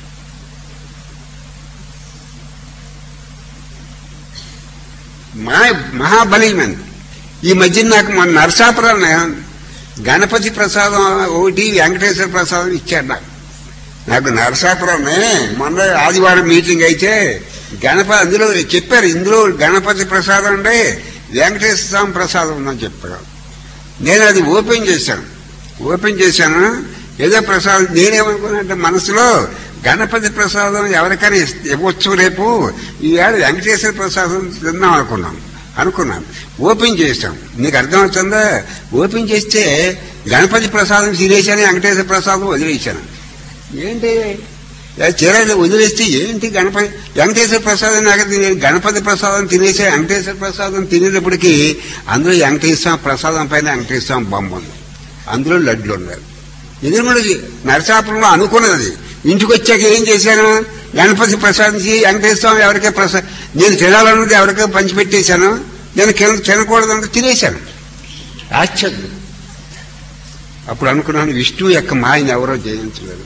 మహాబలీమైంది. ఈ మధ్య నాకు మన నరసాపురాన్ని గణపతి ప్రసాదం ఒకటి, వెంకటేశ్వర ప్రసాదం ఇచ్చాడు నాకు నరసాపురాన్ని. మొన్న ఆదివారం మీటింగ్ అయితే అందులో చెప్పారు, ఇందులో గణపతి ప్రసాదం అంటే వెంకటేశ్వర స్వామి ప్రసాదం ఉందని చెప్పారు. నేను అది ఓపెన్ చేశాను. ఏదో ప్రసాదం నేనేమనుకున్నానంటే మనసులో గణపతి ప్రసాదం ఎవరికైనా ఇవ్వచ్చు రేపు, ఈవేళ వెంకటేశ్వర ప్రసాదం తిందాం అనుకున్నాను. ఓపెన్ చేశాం. నీకు అర్థమవుతుందా? ఓపెన్ చేస్తే గణపతి ప్రసాదం తినేశాను, వెంకటేశ్వర ప్రసాదం వదిలేశాను. ఏంటి వదిలేస్తే ఏంటి వెంకటేశ్వర ప్రసాదం గణపతి ప్రసాదం తినేసే వెంకటేశ్వర ప్రసాదం తినేటప్పటికీ అందులో వెంకటేశ్వర ప్రసాదం పైన వెంకటేశ్వర బొమ్మ ఉంది, అందులో లడ్లు ఉన్నాయి. ఎదురుమడి నరసాపురంలో అనుకున్నది. ఇంటికి వచ్చాక ఏం చేశాను? గణపతి ప్రసాదించి వెంకటేశ్వర ఎవరికే నేను తినాలన్నది ఎవరికో పంచిపెట్టేశాను. నేను తినకూడదంటే తినేశాను. ఆశ్చర్యం. అప్పుడు అనుకున్నాను విష్ణువు యొక్క మాయని ఎవరో జయించలేదు.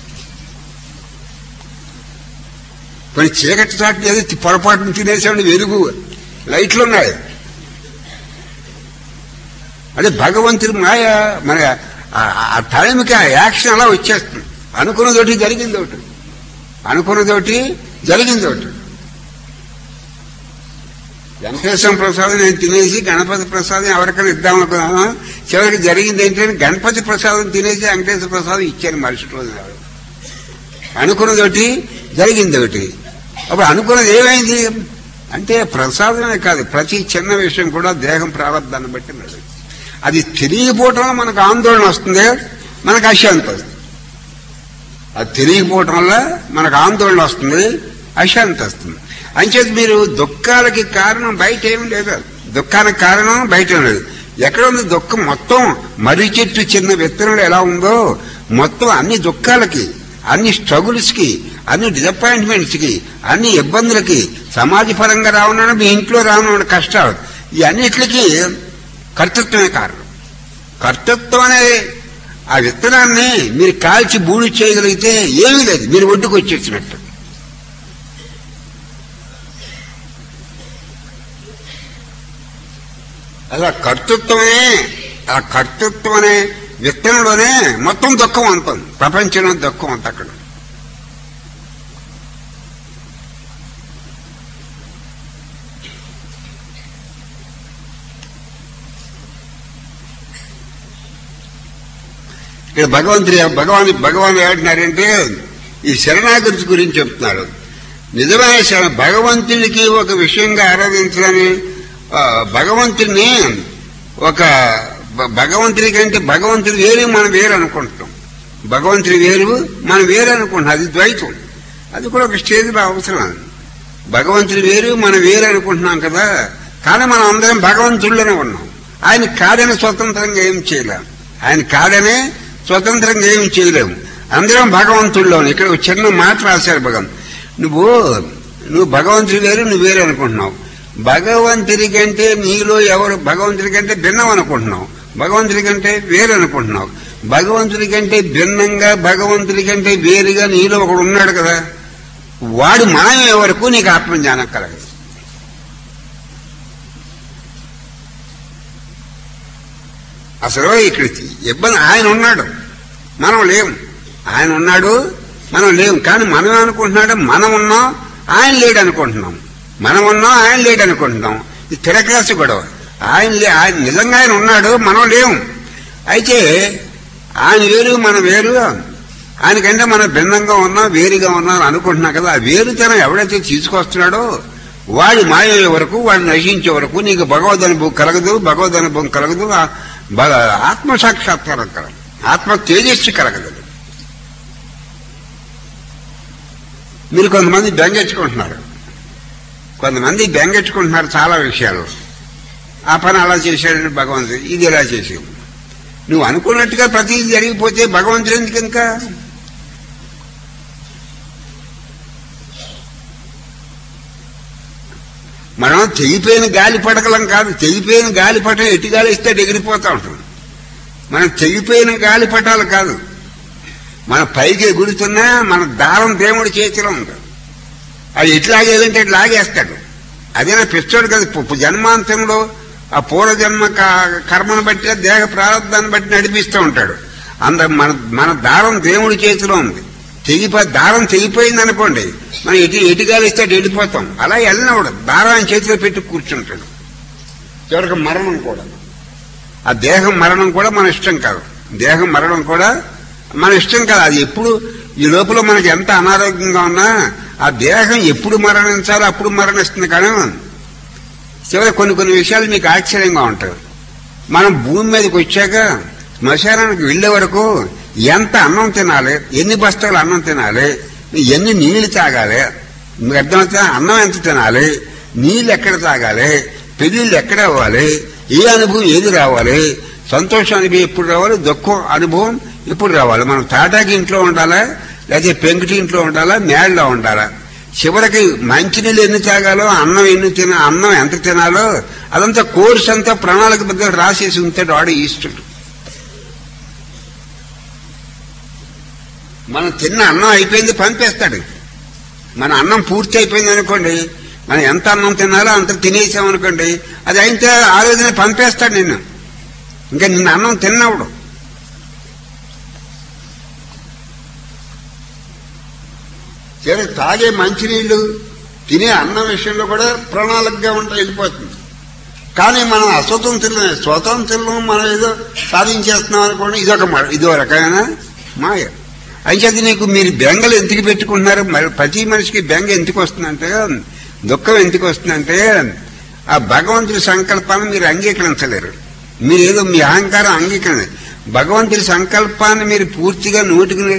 కొన్ని చీకటి చాటు ఏదో పొరపాటును తినేసాడు, వెలుగు లైట్లు ఉన్నాయి. అంటే భగవంతుడి మాయ మన ఆ టైంకి ఆ యాక్షన్ అలా వచ్చేస్తుంది. అనుకున్నది ఒకటి, జరిగింది ఒకటి. అనుకున్నదోటి జరిగిందోటి. వెంకటేశ్వర ప్రసాదం నేను తినేసి గణపతి ప్రసాదం ఎవరికైనా ఇద్దామనుకున్నాను, చివరికి జరిగింది ఏంటంటే గణపతి ప్రసాదం తినేసి వెంకటేశ్వర ప్రసాదం ఇచ్చాను మరుసటి రోజు. అనుకున్నదోటి జరిగిందోటి. అప్పుడు అనుకున్నది ఏమైంది అంటే ప్రసాదమే కాదు, ప్రతి చిన్న విషయం కూడా దేహం ప్రారంభాన్ని బట్టి నడుస్తుంది. అది తెలియకపోవటంలో మనకు ఆందోళన వస్తుంది, మనకు అశాంతి వస్తుంది. అది తెలియకపోవటం వల్ల మనకు ఆందోళన వస్తుంది, అశాంతి వస్తుంది. అంచేది మీరు దుఃఖాలకి కారణం బయట ఏమి లేదు, దుఃఖానికి కారణం బయట ఏం లేదు. ఎక్కడ ఉంది దుఃఖం? మొత్తం మర్రి చెట్టు చిన్న విత్తనంలో ఎలా ఉందో మొత్తం అన్ని దుఃఖాలకి, అన్ని స్ట్రగుల్స్ కి, అన్ని డిసప్పాయింట్మెంట్స్ కి, అన్ని ఇబ్బందులకి, సమాజ పరంగా రావడం, మీ ఇంట్లో రావడం కష్టాలు, ఈ అన్నిటికీ కర్తృత్వమే కారణం. కర్తృత్వం అనే ఆ విత్తనాన్ని మీరు కాల్చి బూడి చేయగలిగితే ఏమీ లేదు, మీరు ఒడ్డుకు వచ్చేసినట్టు. అలా ఆ కర్తృత్వం అనే విత్తనంలోనే మొత్తం దుఃఖం అంటుంది, ప్రపంచంలో దుఃఖం అంత అక్కడ. ఇక్కడ భగవాన్ ఏమంటున్నారంటే ఈ శరణాగతి గురించి చెప్తున్నాడు. నిజమైన భగవంతుడికి ఒక విషయంగా ఆరాధించాలని, భగవంతుడిని ఒక భగవంతుడి కంటే భగవంతుడు వేరు మనం వేరు అనుకుంటున్నాం, భగవంతుడి వేరు మనం వేరు అనుకుంటున్నాం. అది ద్వైతం, అది కూడా ఒక స్టేజ్లో అవసరం. భగవంతుడి వేరు మనం వేరు అనుకుంటున్నాం కదా, కానీ మనం అందరం భగవంతుడిలోనే ఉన్నాం. ఆయన కాడని స్వతంత్రంగా ఏం చేయలేం, ఆయన కాడనే స్వతంత్రంగా ఏమి చేయలేము, అందరం భగవంతుడిలోనే. ఇక్కడ ఒక చిన్న మాట రాశారు భగవాన్, నువ్వు భగవంతుడి వేరు నువ్వు వేరు అనుకుంటున్నావు, భగవంతుడి కంటే నీలో ఎవరు భగవంతుడి కంటే భిన్నం అనుకుంటున్నావు, భగవంతుడి కంటే వేరు అనుకుంటున్నావు. భగవంతుడి కంటే భిన్నంగా భగవంతుడి కంటే వేరుగా నీలో ఒకడు ఉన్నాడు కదా, వాడు మనమే వరకు నీకు ఆత్మజ్ఞానం కలగదు. అసలు ఇక్కడ ఇబ్బంది, ఆయన ఉన్నాడు మనం లేము, ఆయన ఉన్నాడు మనం లేము. కానీ మనం అనుకుంటున్నాడు మనం ఉన్నాం ఆయన లేడు అనుకుంటున్నాం, మనం ఉన్నాం ఆయన లేడు అనుకుంటున్నాం. ఇది తిరకాసి గొడవ. ఆయన నిజంగా ఆయన ఉన్నాడు, మనం లేము. అయితే ఆయన వేరు మనం వేరు, ఆయనకంటే మనం భిన్నంగా ఉన్నాం వేరుగా ఉన్నాం అనుకుంటున్నాం కదా. ఆ వేరుతనం ఎవడైతే తీసుకొస్తున్నాడో వాడి మాయే వరకు, వాడిని నశించే వరకు నీకు భగవద్ అనుభవం కలగదు, భగవద్ అనుభవం కలగదు, ఆత్మసాక్షాత్కారం కలగదు, ఆత్మ తేజస్సు కలగదు. మీరు కొంతమంది బెంగెట్టుకుంటున్నారు, చాలా విషయాలు. ఆ పని అలా చేశాడు భగవంతుడు, ఇది ఎలా చేసావు. నువ్వు అనుకున్నట్టుగా ప్రతిదీ జరిగిపోతే భగవంతుడు ఎందుకు ఇంకా? మనం తెగిపోయిన గాలి పడకలం కాదు, తెగిపోయిన గాలి పటం ఎటు గాలి ఇస్తే ఎగిరిపోతూ ఉంటుంది. మనం తెగిపోయిన గాలి పటాలు కాదు, మన పైకి ఎగురుతున్నా మన దారం దేవుడి చేతిలో ఉంది. అది ఎట్లాగేదంటే ఇట్లా లాగేస్తాడు. అదేనా పిచ్చోడు కదా, జన్మాంతంలో ఆ పూర్వజన్మ కర్మను బట్టి దేహ ప్రారంభాన్ని బట్టి నడిపిస్తూ ఉంటాడు. మన దారం దేవుడి చేతిలో ఉంది. దారం తెగిపోయింది అనుకోండి, మనం ఎటుగాలి ఇస్తే వెళ్ళిపోతాం. అలా వెళ్ళినవాడు దారాన్ని చేతిలో పెట్టి కూర్చుంటాడు. చివరికి మరణం కూడా, ఆ దేహం మరణం కూడా మన ఇష్టం కాదు, దేహం మరణం కూడా మన ఇష్టం కాదు. అది ఎప్పుడు ఈ లోపల మనకి ఎంత అనారోగ్యంగా ఉన్నా ఆ దేహం ఎప్పుడు మరణించాలో అప్పుడు మరణిస్తుంది. కానీ చివరి కొన్ని విషయాలు మీకు ఆశ్చర్యంగా ఉంటాయి. మనం భూమి మీదకి వచ్చాక శ్మశానానికి వెళ్లే వరకు ఎంత అన్నం తినాలి, ఎన్ని బస్తాలు అన్నం తినాలి, ఎన్ని నీళ్లు తాగాలి, మీకు అర్థమవుతా? అన్నం ఎంత తినాలి, నీళ్ళు ఎక్కడ తాగాలి, పెళ్లిళ్ళు ఎక్కడ అవ్వాలి, ఏ అనుభవం ఏది రావాలి, సంతోషం అనుభవం ఎప్పుడు రావాలి, దుఃఖం అనుభవం ఎప్పుడు రావాలి. మనం తాటాకి ఇంట్లో ఉండాలా, లేకపోతే పెంకుటి ఇంట్లో ఉండాలా, మేడలో ఉండాలా, చివరికి మంచినీళ్ళు ఎన్ని తాగాలో, అన్నం ఎంత తినాలో అదంతా కోర్స్ అంతా ప్రణాళిక బద్ద రాసేసి ఉంటాడు వాడు ఈశ్వరుడు. మనం తిన్న అన్నం అయిపోయింది పంపేస్తాడు. మన అన్నం పూర్తి అయిపోయింది అనుకోండి, మనం ఎంత అన్నం తినాలో అంత తినేసామనుకోండి, అది అయితే ఆ రోజున పంపేస్తాడు నిన్ను. ఇంకా నిన్న అన్నం తిన్నప్పుడు సరే తాగే మంచినీళ్ళు తినే అన్నం విషయంలో కూడా ప్రణాళికగా ఉంటాయి, వెళ్ళిపోతుంది. కానీ మనం స్వతంత్రం మనం ఏదో సాధించేస్తున్నాం అనుకోండి, ఇదో రకమైన మాయ. అయితే నీకు మీరు బెంగలు ఎందుకు పెట్టుకుంటున్నారు? ప్రతి మనిషికి బెంగ ఎందుకు వస్తుందంటే, దుఃఖం ఎందుకు వస్తుందంటే, ఆ భగవంతుడి సంకల్పాన్ని మీరు అంగీకరించలేరు. మీరేదో మీ అహంకారం అంగీకరణ. భగవంతుడి సంకల్పాన్ని మీరు పూర్తిగా నోటుకుని,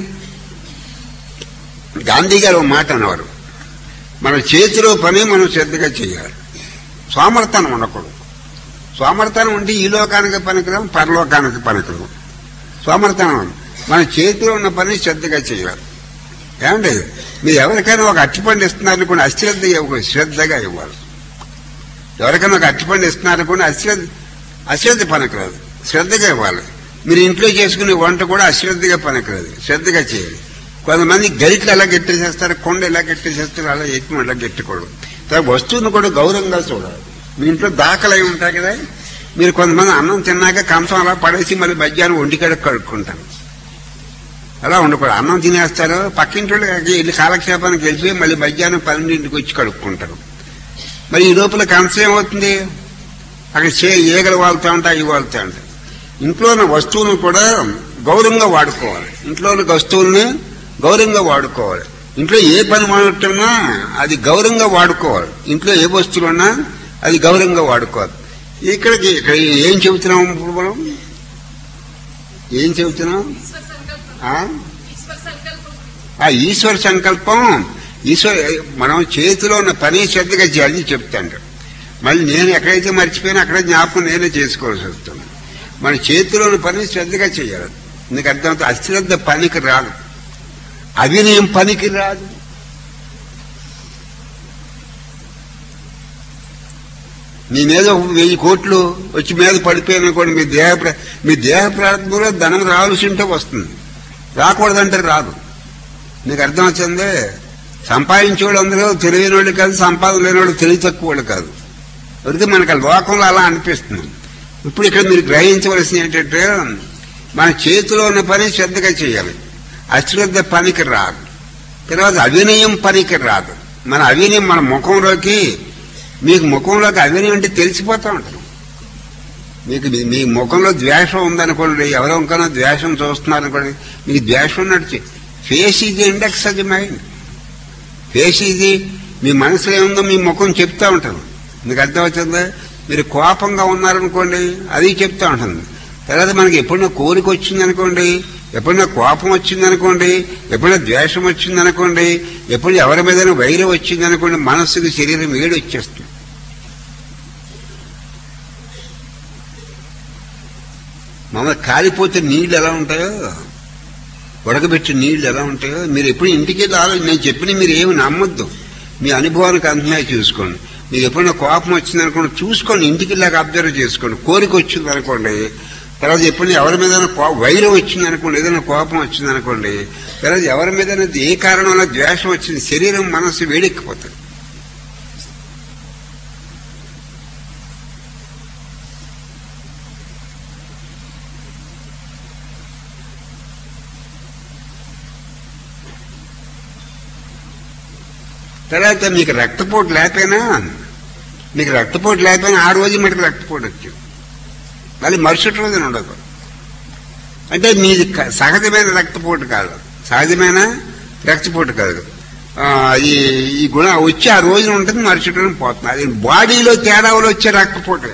గాంధీ గారు ఒక మాట అనేవారు, మన చేతిలో పని మనం శ్రద్ధగా చేయాలి. సోమర్థనం ఉండకూడదు. సోమర్థనం ఉంటే ఈ లోకానికి పనికిరాం, పరలోకానికి పనికిరాం. సోమర్థనం మన చేతిలో ఉన్న పని శ్రద్ధగా చేయాలి. ఏమండి, మీరు ఎవరికైనా ఒక అట్టిపండు ఇస్తున్నారనుకోండి, శ్రద్ధగా ఇవ్వాలి. ఎవరికైనా ఒక అట్టిపండు ఇస్తున్నారనుకోండి, అశ్రద్ధ పనికిరాదు, శ్రద్ధగా ఇవ్వాలి. మీరు ఇంట్లో చేసుకునే వంట కూడా అశ్రద్ధగా పనికిరాదు, శ్రద్ధగా చేయాలి. కొంతమంది గరిట్లు ఎలా గట్టిసేస్తారు, కొండ ఎలా గట్టిసేస్తారు, అలా ఎక్కువ అలా గట్టికూడదు. వస్తువును కూడా గౌరవంగా చూడాలి. మీ ఇంట్లో దాఖలు అయి ఉంటాయి కదా, మీరు కొంతమంది అన్నం తిన్నాక కంచం అలా పడేసి మళ్ళీ మధ్యాహ్నం ఒంటికాడ కడుక్కుంటారు. అలా ఉండకూడదు. అన్నం తినేస్తారు, పక్కింటి వెళ్ళి కాలక్షేపానికి వెళ్ళిపోయి మళ్ళీ మధ్యాహ్నం 12ంటికి వచ్చి కడుక్కుంటారు. మరి ఈ లోపల కంచం ఏమవుతుంది, అక్కడ ఈగలు వాళ్తూ ఉంటాయి, అవి వాళ్తూ ఉంటాయి. ఇంట్లో ఉన్న వస్తువులను కూడా గౌరవంగా వాడుకోవాలి. ఇంట్లోని వస్తువుల్ని గౌరవంగా వాడుకోవాలి. ఇంట్లో ఏ పని మాడుతున్నా అది గౌరవంగా వాడుకోవాలి. ఇంట్లో ఏ వస్తువులు ఉన్నా అది గౌరవంగా వాడుకోవాలి. ఇక్కడ ఏం చెబుతున్నాం? ఇప్పుడు మనం ఏం చెబుతున్నాం? ఈశ్వర సంకల్పం. మనం చేతిలో ఉన్న పని శ్రద్ధగా చేయాలని చెప్తాండ్రు. మళ్ళీ నేను ఎక్కడైతే మర్చిపోయినా అక్కడ జ్ఞాపకం నేనే చేసుకోవాల్సి వస్తుంది. మన చేతిలో ఉన్న పని శ్రద్ధగా చేయాలి. నీకు అర్థమవుతుంది. అశ్రద్ధ పనికి రాదు, అవినయం పనికి రాదు. మీ మీద 1000 కోట్లు వచ్చి మీద పడిపోయినా కూడా మీ దేహ ప్రారంభంలో ధనం రావాల్సి ఉంటే వస్తుంది, రాకూడదంటే రాదు. నీకు అర్థం వచ్చిందే. సంపాదించేవాళ్ళు అందరూ తెలివైన వాళ్ళు కాదు, సంపాదన లేని వాళ్ళు తెలివి తక్కువ వాళ్ళు కాదు. అయితే మనకు లోకంలో అలా అనిపిస్తుంది. ఇప్పుడు ఇక్కడ మీరు గ్రహించవలసింది ఏంటంటే, మన చేతిలో ఉన్న పని శ్రద్ధగా చేయాలి. అశ్రద్ధ పనికి రాదు. తర్వాత అవినయం పనికి రాదు. మన అవినయం మన ముఖంలోకి, మీకు ముఖంలోకి అవినయం అంటే తెలిసిపోతా ఉంటాం. మీ ముఖంలో ద్వేషం ఉందనుకోండి, ఎవరో ఇంకనో ద్వేషం చూస్తున్నారనుకోండి, మీకు ద్వేషం ఉన్నట్టు. Face is index of the mind. Face is మీ మనసులో ఏముందో మీ ముఖం చెప్తా ఉంటుంది. మీకు అర్థమవుతుందా? మీరు కోపంగా ఉన్నారనుకోండి, అది చెప్తా ఉంటుంది. తర్వాత మనకి ఎప్పుడైనా కోరిక వచ్చిందనుకోండి, ఎప్పుడైనా కోపం వచ్చిందనుకోండి, ఎప్పుడైనా ద్వేషం వచ్చిందనుకోండి, ఎప్పుడు ఎవరి మీద వైరం వచ్చిందనుకోండి, మనస్సుకి శరీరం వేడి వచ్చేస్తుంది. మమ్మల్ని కాలిపోతే నీళ్లు ఎలా ఉంటాయో, ఉడకబెట్టి నీళ్లు ఎలా ఉంటాయో, మీరు ఎప్పుడు ఇంటికి వెళ్ళి నేను చెప్పిన మీరు ఏమి నమ్మొద్దు. మీ అనుభవానికి అంతనే చూసుకోండి. మీకు ఎప్పుడైనా కోపం వచ్చిందనుకోండి, చూసుకోండి, ఇంటికి వెళ్ళాక అబ్జర్వ్ చేసుకోండి. కోరిక వచ్చింది అనుకోండి, తర్వాత ఎప్పుడైనా ఎవరి మీద వైరం వచ్చిందనుకోండి, ఏదైనా కోపం వచ్చిందనుకోండి, తర్వాత ఎవరి మీద ఏ కారణం వల్ల ద్వేషం వచ్చింది, శరీరం మనస్సు వేడెక్కిపోతుంది. తర్వాత మీకు రక్తపోటు లేకపోయినా ఆ రోజు మటుకు రక్తపోటు వచ్చింది, మళ్ళీ మరుసటి రోజున ఉండదు. అంటే మీది సహజమైన రక్తపోటు కాదు, ఈ గుణం వచ్చి ఆ రోజున ఉంటుంది, మరుసటి రోజున పోతుంది. అది బాడీలో తేడాలో వచ్చే రక్తపోటు.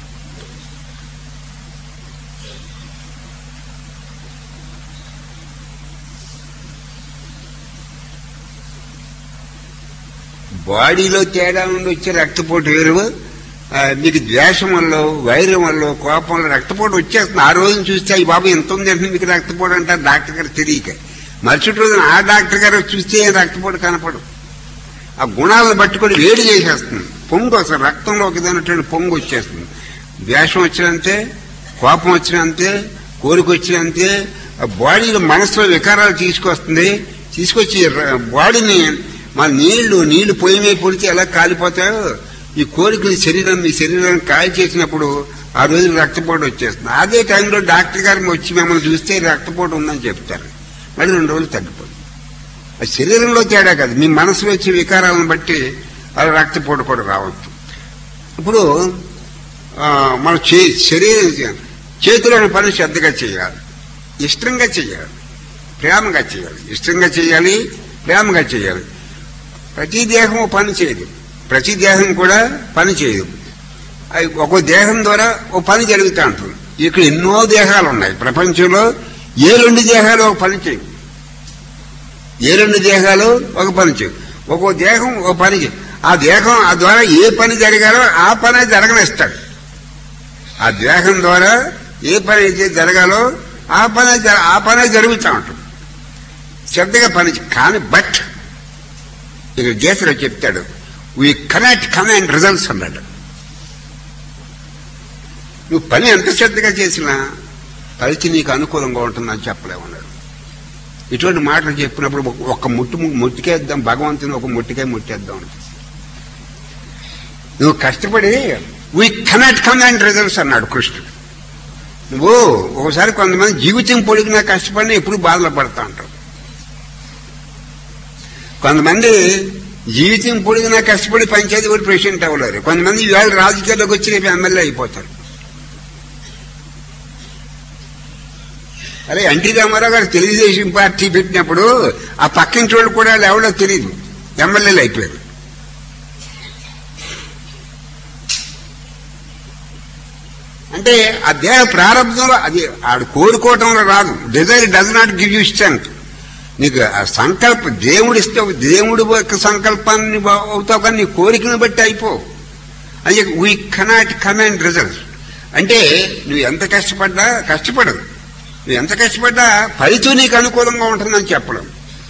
బాడీలో తేడా నుండి వచ్చే రక్తపోటు వేరు. మీకు ద్వేషం వల్ల, వైరం వల్ల, కోపం వల్ల రక్తపోటు వచ్చేస్తుంది. ఆ రోజున చూస్తే ఈ బాబు ఎంత ఉంది అంటే మీకు రక్తపోటు అంటారు డాక్టర్ గారు తెలియక. మరుసటి రోజున ఆ డాక్టర్ గారు చూస్తే రక్తపోటు కనపడు. ఆ గుణాలను పట్టుకొని వేడి చేసేస్తుంది, పొంగు వస్తుంది, రక్తంలో ఒక విధమైనటువంటి పొంగు వచ్చేస్తుంది. ద్వేషం వచ్చినంతే, కోపం వచ్చినంతే, కోరిక వచ్చినంతే, ఆ బాడీలో మనసులో వికారాలు తీసుకొచ్చి బాడీని మన నీళ్లు పొయ్యి మీద పొడితే ఎలా కాలిపోతాయో, ఈ కోరికలు మీ శరీరాన్ని కాల్ చేసినప్పుడు ఆ రోజు రక్తపోటు వచ్చేస్తుంది. అదే టైంలో డాక్టర్ గారు వచ్చి మిమ్మల్ని చూస్తే రక్తపోటు ఉందని చెప్తారు. మళ్ళీ 2 రోజులు తగ్గిపోతుంది. అది శరీరంలో తేడా కాదు, మీ మనసులో వచ్చే వికారాలను బట్టి అలా రక్తపోటు కూడా రావచ్చు. ఇప్పుడు మన శరీరం చేతిలోని పని శ్రద్ధగా చేయాలి, ఇష్టంగా చేయాలి, ప్రేమగా చేయాలి. ఇష్టంగా చేయాలి, ప్రేమగా చేయాలి. ప్రతి దేహం పని చేయదు, ప్రతి దేహం కూడా పని చేయదు. ఒక్కో దేహం ద్వారా ఓ పని జరుగుతూ ఉంటుంది. ఇక్కడ ఎన్నో దేహాలు ఉన్నాయి ప్రపంచంలో. ఏ 2 దేహాలు ఒక పని చేయవు, ఏ 2 దేహాలు ఒక పని చేయవు. ఒక్కో దేహం ఒక పని చేయవు. ఆ దేహం ఆ ద్వారా ఏ పని జరగాలో ఆ పని జరగనిస్తాడు. ఆ దేహం ద్వారా ఏ పని అయితే జరగాలో ఆ పని జరుగుతూ ఉంటుంది. శ్రద్ధగా పని కానీ బట్ ఇక గీతలో చెప్తాడు, వీ కెనాట్ కమాండ్ రిజల్ట్స్ అన్నాడు. నువ్వు పని ఎంత శ్రద్ధగా చేసినా ఫలితం నీకు అనుకూలంగా ఉంటుందని చెప్పలేమన్నాడు. ఇటువంటి మాటలు చెప్పినప్పుడు ఒక ముట్టికేద్దాం, భగవంతుని ఒక ముట్టేద్దాం. నువ్వు కష్టపడి వీ కెనాట్ కమాండ్ రిజల్ట్స్ అన్నాడు కృష్ణుడు. నువ్వు ఒకసారి కొంతమంది జీవితం పొడిగినా కష్టపడినా ఎప్పుడు బాధలు పడతా ఉంటారు. కొంతమంది జీవితం పొడిగినా కష్టపడి పంచాయతీ కూడా ప్రెసిడెంట్ అవ్వలేరు. కొంతమంది ఇవాళ రాజకీయాల్లోకి వచ్చి రేపు ఎమ్మెల్యే అయిపోతారు. అరే ఎన్టీ రామారావు గారు తెలుగుదేశం పార్టీ పెట్టినప్పుడు ఆ పక్కింటి వాళ్ళు కూడా ఎవరో తెలియదు, ఎమ్మెల్యేలు అయిపోయారు. అంటే ఆ దేహ ప్రారంభంలో అది ఆడు కోరుకోవటంలో రాదు. Desire does not give you strength. నీకు ఆ సంకల్పం దేవుడు ఇస్తే దేవుడు యొక్క సంకల్పాన్ని అవుతావు, కానీ నీ కోరికను బట్టి అయిపోవు. అది వీ కెనాట్ కమాండ్ రిజల్ట్స్. అంటే నువ్వు ఎంత కష్టపడదు, నువ్వు ఎంత కష్టపడ్డా ఫలితం నీకు అనుకూలంగా ఉంటుందని చెప్పడం.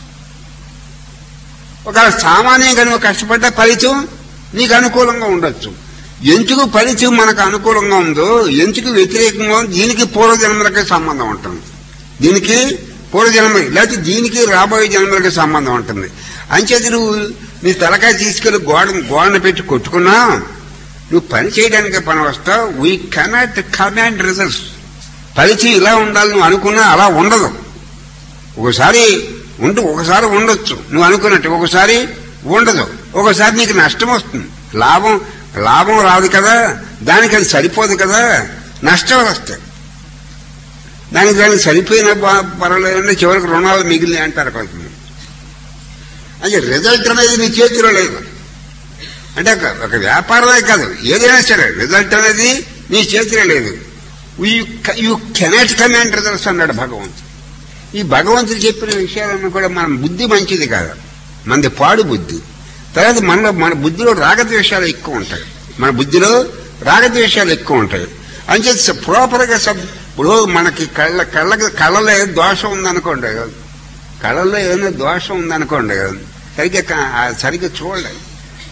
ఒకవేళ సామాన్యంగా నువ్వు కష్టపడ్డా ఫలితం నీకు అనుకూలంగా ఉండొచ్చు. ఎందుకు ఫలితం మనకు అనుకూలంగా ఉందో, ఎందుకు వ్యతిరేకంగా ఉందో, దీనికి పూర్వజన్మలకే సంబంధం ఉంటుంది. దీనికి పూర్వజన్మలకి లేకపోతే దీనికి రాబోయే జన్మలకి సంబంధం ఉంటుంది. అంచేది నువ్వు నీ తలకాయ తీసుకెళ్లి గోడను పెట్టి కొట్టుకున్నా నువ్వు పని చేయడానికి పని వస్తావు. We cannot command results. ఫలితం ఇలా ఉండాలి నువ్వు అనుకున్నా అలా ఉండదు. ఒకసారి ఉండొచ్చు నువ్వు అనుకున్నట్టు, ఒకసారి ఉండదు. ఒకసారి నీకు నష్టం వస్తుంది, లాభం రాదు కదా, దానికి అది సరిపోదు కదా, నష్టం వస్తాయి. దానికి సరిపోయినా పర్వాలేదంటే చివరికి రుణాలు మిగిలినాయి అంటారు కొంతమంది. అంటే రిజల్ట్ అనేది నీ చేతిలో లేదు. అంటే ఒక వ్యాపారమే కాదు, ఏదైనా సరే రిజల్ట్ అనేది నీ చేతిలో లేదు. యూ కెనాట్ కమాండ్ రిజల్ట్స్ అన్నాడు భగవంతుడు. ఈ భగవంతుడు చెప్పిన విషయాలన్నీ కూడా మన బుద్ధి మంచిది కాదు, మనది పాడు బుద్ధి. తర్వాత మన బుద్ధిలో రాగద్వేషాలు ఎక్కువ ఉంటాయి, మన బుద్ధిలో రాగద్వేషాలు ఎక్కువ ఉంటాయి. అంచేది ప్రాపర్గా ఇప్పుడు మనకి కళ్ళలో ఏదో దోషం ఉందనుకోండి, కళ్ళల్లో ఏదైనా దోషం ఉందనుకోండి, సరిగ్గా చూడలేదు.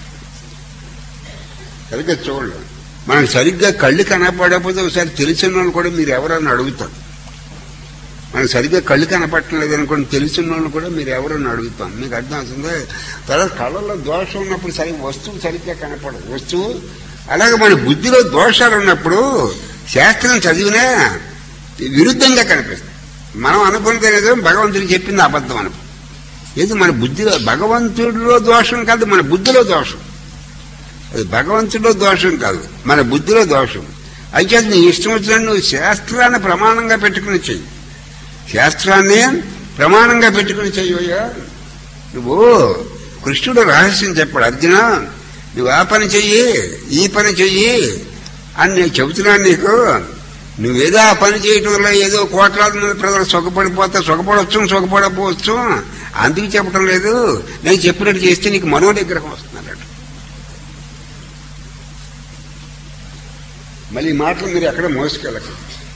మనకు సరిగ్గా కళ్ళు కనపడకపోతే ఒకసారి తెలిసిన వాళ్ళు కూడా మీరు ఎవరన్నా అడుగుతారు. మనకు సరిగ్గా కళ్ళు కనపట్టలేదు అనుకోండి, తెలిసిన వాళ్ళు కూడా మీరు ఎవరన్నా అడుగుతాం. మీకు అర్థం అవుతుంది. తర్వాత కళ్ళల్లో దోషం ఉన్నప్పుడు వస్తువు సరిగ్గా కనపడదు వస్తువు. అలాగే మన బుద్ధిలో దోషాలు ఉన్నప్పుడు శాస్త్రం చదివినా విరుద్ధంగా కనిపిస్తుంది. మనం అనుకున్నది ఏదో భగవంతుడికి చెప్పింది అబద్ధం అనుకో. ఏది మన బుద్ధిలో భగవంతుడిలో దోషం కాదు, మన బుద్ధిలో దోషం. అది భగవంతుడిలో దోషం కాదు, మన బుద్ధిలో దోషం. అయితే నీ ఇష్టం వచ్చినట్టు నువ్వు శాస్త్రాన్ని ప్రమాణంగా పెట్టుకుని చెయ్యి, శాస్త్రాన్ని ప్రమాణంగా పెట్టుకుని చెయ్యా. నువ్వు కృష్ణుడు రహస్యం చెప్పాడు, అర్జున నువ్వు ఆ పని చెయ్యి ఈ పని చెయ్యి అని నేను చెబుతున్నాను నీకు. నువ్వేదో ఆ పని చేయటం వల్ల ఏదో కోట్లాది మంది ప్రజలు సుఖపడవచ్చు సుఖపడకపోవచ్చు, అందుకు చెప్పడం లేదు. నేను చెప్పినట్టు చేస్తే నీకు మనోనిగ్రహం వస్తున్నాడు. మళ్ళీ ఈ మాటలు మీరు ఎక్కడ మోసుకెళ్ళక.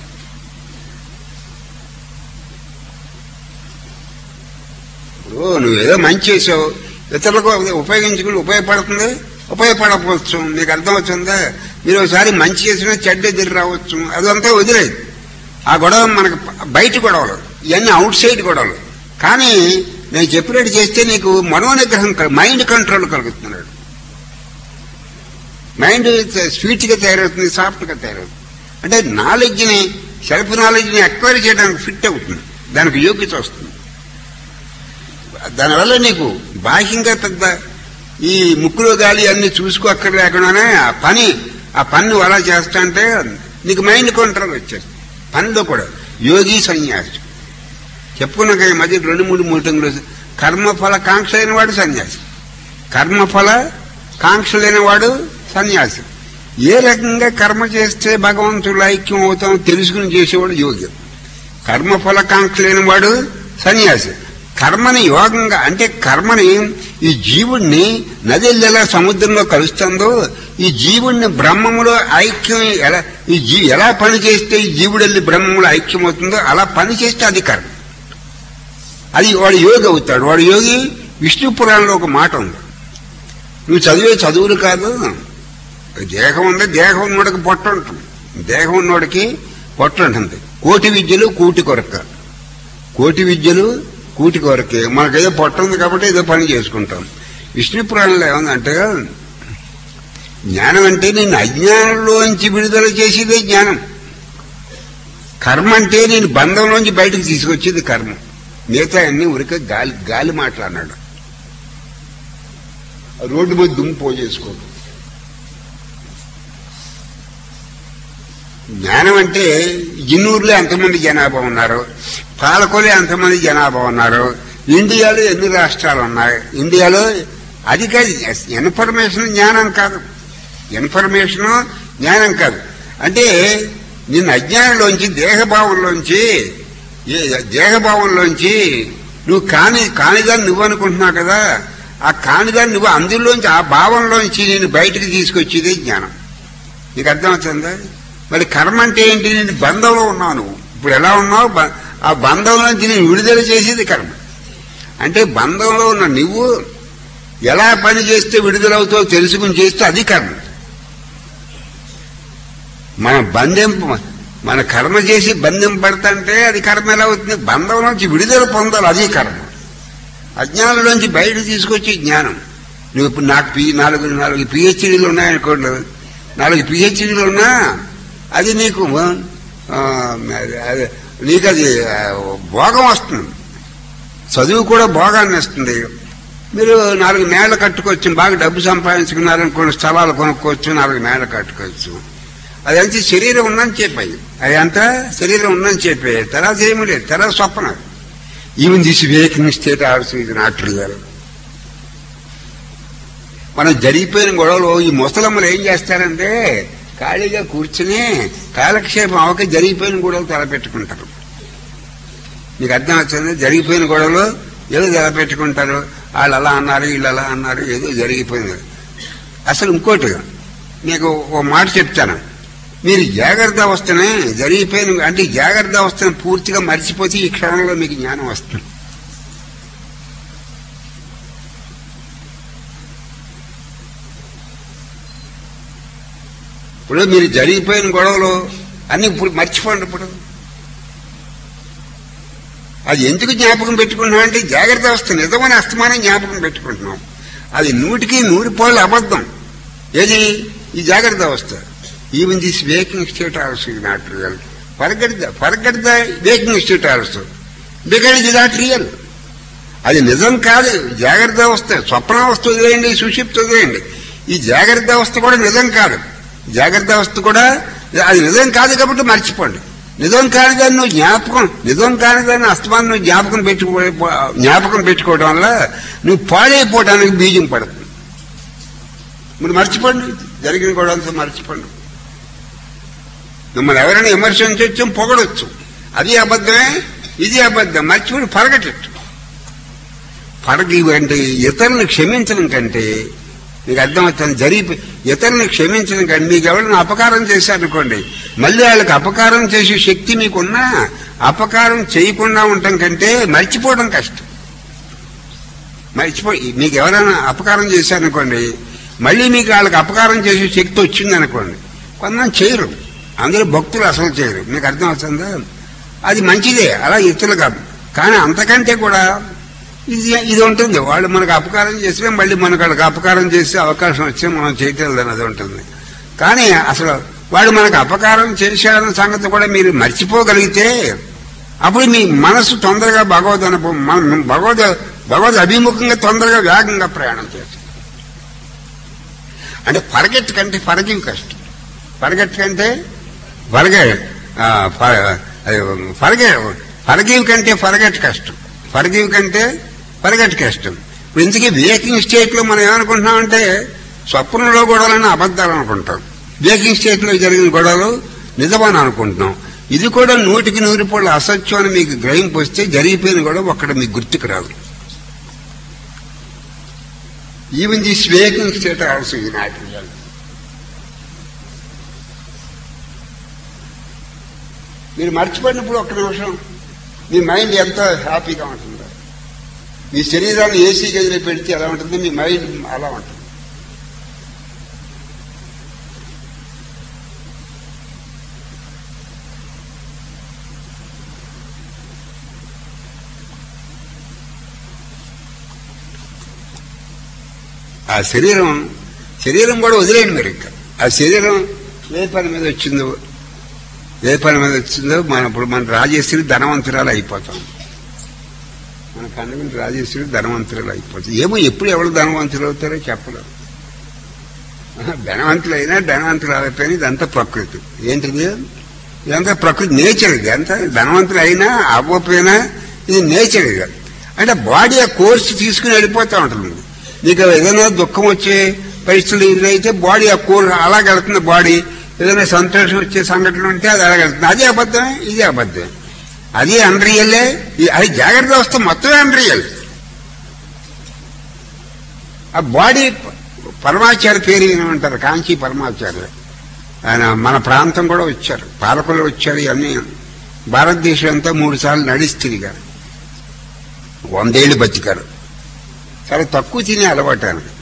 ఇప్పుడు నువ్వేదో మంచి చేసావు, ఇతరులకు ఉపయోగించుకుని ఉపయోగపడకపోవచ్చు, మీకు అర్థమవుతుందా? మీరు ఒకసారి మంచి చేసినా చెడ్డ ఎదురు రావచ్చు, అదంతా వదిలేదు. ఆ గొడవ మనకు బయట గొడవలు, ఇవన్నీ అవుట్ సైడ్ గొడవలు. కానీ నేను చెప్పినట్టు చేస్తే నీకు మనోనిగ్రహం, మైండ్ కంట్రోల్ కలుగుతున్నాడు. మైండ్ స్వీట్గా తయారవుతుంది, సాఫ్ట్గా తయారవుతుంది. అంటే నాలెడ్జ్ని, సెల్ఫ్ నాలెడ్జ్ని ఎక్వైర్ చేయడానికి ఫిట్ అవుతుంది, దానికి యోగ్యత వస్తుంది. దానివల్ల నీకు బాహ్యంగా పెద్ద ఈ ముక్కులో గాలి అన్ని చూసుకోక్కర్ లేకుండానే ఆ పని అలా చేస్తా అంటే నీకు మైండ్ కంట్రోల్ వచ్చేస్తుంది పనిలో కూడా. యోగి సన్యాసి చెప్పుకున్నాక ఈ మధ్య 2-3 మీటింగ్లు కర్మఫల కాంక్ష లేని వాడు సన్యాసి, కర్మఫల కాంక్ష లేనివాడు సన్యాసి. ఏ రకంగా కర్మ చేస్తే భగవంతుడు ఐక్యం అవుతాం తెలుసుకుని చేసేవాడు యోగి. కర్మఫల కాంక్ష లేనివాడు సన్యాసి. కర్మని యోగంగా అంటే కర్మని ఈ జీవుణ్ణి నదిలో ఎలా సముద్రంలో కలుస్తుందో ఈ జీవుణ్ణి బ్రహ్మములో ఐక్యం ఎలా పని చేస్తే ఈ జీవుడు వెళ్ళి బ్రహ్మములో ఐక్యం అవుతుందో అలా పని చేస్తే అది కర్మ. అది వాడు యోగి అవుతాడు. వాడు యోగి. విష్ణు పురాణంలో ఒక మాట ఉంది, నువ్వు చదివే చదువులు కాదు, దేహం ఉంది, దేహం ఉన్నోడికి పొట్ట ఉంటుంది, దేహం ఉన్నోడికి పొట్ట ఉంటుంది. కోటి విద్యలు కూటి కొరక, కోటి విద్యలు కూటి కొరకే. మనకేదో పొట్ట ఉంది కాబట్టి ఏదో పని చేసుకుంటాం. విష్ణు పురాణంలో ఏముందంటే జ్ఞానం అంటే నేను అజ్ఞానంలోంచి విడుదల చేసేదే జ్ఞానం. కర్మ అంటే నేను బంధంలోంచి బయటకు తీసుకొచ్చేది కర్మ. మిగతా అన్ని ఉరికే గాలి మాట్లాడినాడు. రోడ్డు మీద దుమ్ము పోజేసుకోడు. జ్ఞానం అంటే జిన్నూరులో ఎంతమంది జనాభా ఉన్నారు, పాలకోలో ఎంతమంది జనాభా ఉన్నారు, ఇండియాలో ఎన్ని రాష్ట్రాలు ఉన్నాయి, ఇండియాలో అది కాదు. ఇన్ఫర్మేషన్ జ్ఞానం కాదు, ఇన్ఫర్మేషన్ జ్ఞానం కాదు. అంటే నిన్న అజ్ఞానంలోంచి దేహభావంలోంచి నువ్వు కానిదాన్ని నువ్వు అనుకుంటున్నావు కదా, ఆ కానిదాన్ని నువ్వు అందులోంచి ఆ భావంలోంచి నేను బయటకు తీసుకొచ్చేదే జ్ఞానం. నీకు అర్థమవుతుందా? మరి కర్మ అంటే ఏంటి? నేను బంధంలో ఉన్నావు, నువ్వు ఇప్పుడు ఎలా ఉన్నావు ఆ బంధంలోంచి నేను విడుదల చేసేది కర్మ. అంటే బంధంలో ఉన్న నువ్వు ఎలా పని చేస్తే విడుదలవుతావో తెలుసుకుని చేస్తే అది కర్మ. మన కర్మ చేసి బంధం పడతంటే అది కర్మ ఎలా అవుతుంది? బంధంలోంచి విడుదల పొందాలి, అది కర్మ. అజ్ఞానంలోంచి బయట తీసుకొచ్చే జ్ఞానం. నువ్వు ఇప్పుడు నాకు 4 పిహెచ్డీలు ఉన్నాయనుకోండి, 4 పిహెచ్డీలు ఉన్నా అది నీకు అది భోగం వస్తుంది. చదువు కూడా భోగాన్ని ఇస్తుంది. మీరు 4 మేళ కట్టుకోవచ్చు, బాగా డబ్బు సంపాదించుకున్నారనుకోండి, స్థలాలు కొనుక్కోవచ్చు, 4 మేళ కట్టుకోవచ్చు. అదంతా శరీరం ఉందని చెప్పాయి, అదంతా శరీరం ఉందని చెప్పాయి. తర్వాత ఏమీ లేదు, తర్వాత స్వప్న. Even this waking state also ఇది నాట్ రియల్. మనం జరిగిపోయిన గొడవలు ఈ ముసలమ్మలు ఏం చేస్తారంటే ఖాళీగా కూర్చుని కాలక్షేపం అవక జరిగిపోయిన గొడవలు తలపెట్టుకుంటారు. మీకు అర్థం వచ్చింది? జరిగిపోయిన గొడవలు ఏదో తలపెట్టుకుంటారు. వాళ్ళు అలా అన్నారు, వీళ్ళు అలా అన్నారు, ఏదో జరిగిపోయింది. అసలు ఇంకోటి మీకు ఓ మాట చెప్తాను. మీరు జాగ్రత్త అవస్థనే జరిగిపోయిన అంటే జాగ్రత్త అవస్థను పూర్తిగా మర్చిపోతే ఈ క్షణంలో మీకు జ్ఞానం వస్తుంది. ఇప్పుడు మీరు జరిగిపోయిన గొడవలు అన్ని ఇప్పుడు మర్చిపోండి. ఇప్పుడు అది ఎందుకు జ్ఞాపకం పెట్టుకుంటున్నాం అంటే జాగ్రత్త అవస్థ నిజమైన అస్తమానం జ్ఞాపకం పెట్టుకుంటున్నాం. అది 100కి 100 అబద్ధం. ఏది? ఈ జాగ్రత్త అవస్థ. Even this waking state also ఇది not real. Forget the waking state also because ఇది నాట్ రియల్. అది నిజం కాదు. జాగ్రత్త అవస్థ, స్వప్నావస్థ వదిలేయండి, సుషుప్తి వదిలేయండి, ఈ జాగ్రత్త అవస్థ కూడా నిజం కాదు. జాగ్రత్త అవస్థ కూడా అది నిజం కాదు కాబట్టి మర్చిపోండి. నిజం కానిదాన్ని నువ్వు నిజం కానిదాన్ని అస్తమానం నువ్వు జ్ఞాపకం పెట్టుకోవడం వల్ల నువ్వు పాడైపోవడానికి బీజం పడుతుంది. మీరు మర్చిపోండి, జరిగిన గొడవలతో మర్చిపోండి. మిమ్మల్ని ఎవరైనా విమర్శించవచ్చు, పొగడొచ్చు, అది అబద్ధమే, ఇది అబద్ధం, మర్చిపోయి పరగటట్టు. అంటే ఇతరులను క్షమించడం కంటే మీకు అర్థమవుతుంది. ఇతరులను క్షమించడం కంటే మీకు ఎవరైనా అపకారం చేశారనుకోండి, మళ్ళీ వాళ్ళకి అపకారం చేసే శక్తి మీకున్నా అపకారం చేయకుండా ఉండటం కంటే మర్చిపోవడం కష్టం. మీకు ఎవరైనా అపకారం చేశారనుకోండి, మళ్ళీ మీకు వాళ్ళకి అపకారం చేసే శక్తి వచ్చిందనుకోండి, కొంతమంది చేయరు, అందరూ భక్తులు అసలు చేయరు. మీకు అర్థం అవుతుందా? అది మంచిదే అలా ఇతరులుగా. కానీ అంతకంటే కూడా ఇది ఉంటుంది. వాళ్ళు మనకు అపకారం చేస్తే మళ్ళీ మనకు వాళ్ళకి అపకారం చేసే అవకాశం వచ్చే మనం చేయటం అది ఉంటుంది. కానీ అసలు వాడు మనకు అపకారం చేశాడన్న సంగతి కూడా మీరు మర్చిపోగలిగితే అప్పుడు మీ మనసు తొందరగా భగవద్ అభిముఖంగా తొందరగా వేగంగా ప్రయాణం చేస్తాం. అంటే ఫర్గెట్ కంటే ఫర్గివ్ కష్టం. ఫర్గెట్ కంటే ఫర్గివ్ కంటే ఫర్గెట్ కష్టం. ఫర్గివ్ కంటే ఫర్గెట్ కష్టం. ఇప్పుడు ఇంతకీ వేకింగ్ స్టేట్ లో మనం ఏమనుకుంటున్నామంటే స్వప్నంలో గొడవలని అబద్ధాలు అనుకుంటాం, వేకింగ్ స్టేట్ లో జరిగిన గొడవలు నిజమని అనుకుంటున్నాం. ఇది కూడా 100% అసత్యం అని మీకు గ్రహింపు వస్తే జరిగిపోయిన గొడవ ఒక్కడ మీకు గుర్తుకు రాదు. Even this waking state also ఇది నాట్ రియల్. మీరు మర్చిపోయినప్పుడు ఒక్క నిమిషం మీ మైండ్ ఎంతో హ్యాపీగా ఉంటుందో, మీ శరీరాన్ని ఏసీ గదిలో పెడితే ఎలా ఉంటుంది, మీ మైండ్ అలా ఉంటుంది. ఆ శరీరం కూడా వదిలేండి మీరు. ఇంకా ఆ శరీరం ఏ పని మీద వచ్చిందో ఇప్పుడు మన రాజేశ్వరి ధనవంతురాలు అయిపోతాం. మన కన్నుగుంటి రాజేశ్వరి ధనవంతురాలు అయిపోతాం. ఏమో ఎప్పుడు ఎవరు ధనవంతులు అవుతారో చెప్పలేరు. ధనవంతులు అయిపోయినా ఇదంతా ప్రకృతి. ఏంటిది? ఇదంతా ప్రకృతి, నేచర్. ఇది అంతా ధనవంతులు అయినా అవ్వకపోయినా ఇది నేచర్. ఇది అంటే బాడీ ఆ కోర్సు తీసుకుని వెళ్ళిపోతూ ఉంటుంది. నీకు ఏదైనా దుఃఖం వచ్చే పరిస్థితులు ఎదురైతే బాడీ ఆ కోర్సు అలాగెళ్తుంది. బాడీ ఏదైనా సంతోషం వచ్చే సంఘటన ఉంటే అది అలాగెళ్తుంది. అదే అబద్ధమే, ఇదే అబద్ధమే. అది అన్రియల్లే. అది జాగ్రత్త వస్తే మొత్తమే అన్రియల్. ఆ బాడీ పరమాచార్య పేరు ఏమంటారు, కాంచీ పరమాచార్య. ఆయన మన ప్రాంతం కూడా వచ్చారు, పాలకులు వచ్చారు. ఇవన్నీ భారతదేశం అంతా 3 సార్లు నడిచి తిరిగారు. 100 ఏళ్ళు బతికారు. చాలా తక్కువ తినే అలవాటు ఆయనకు.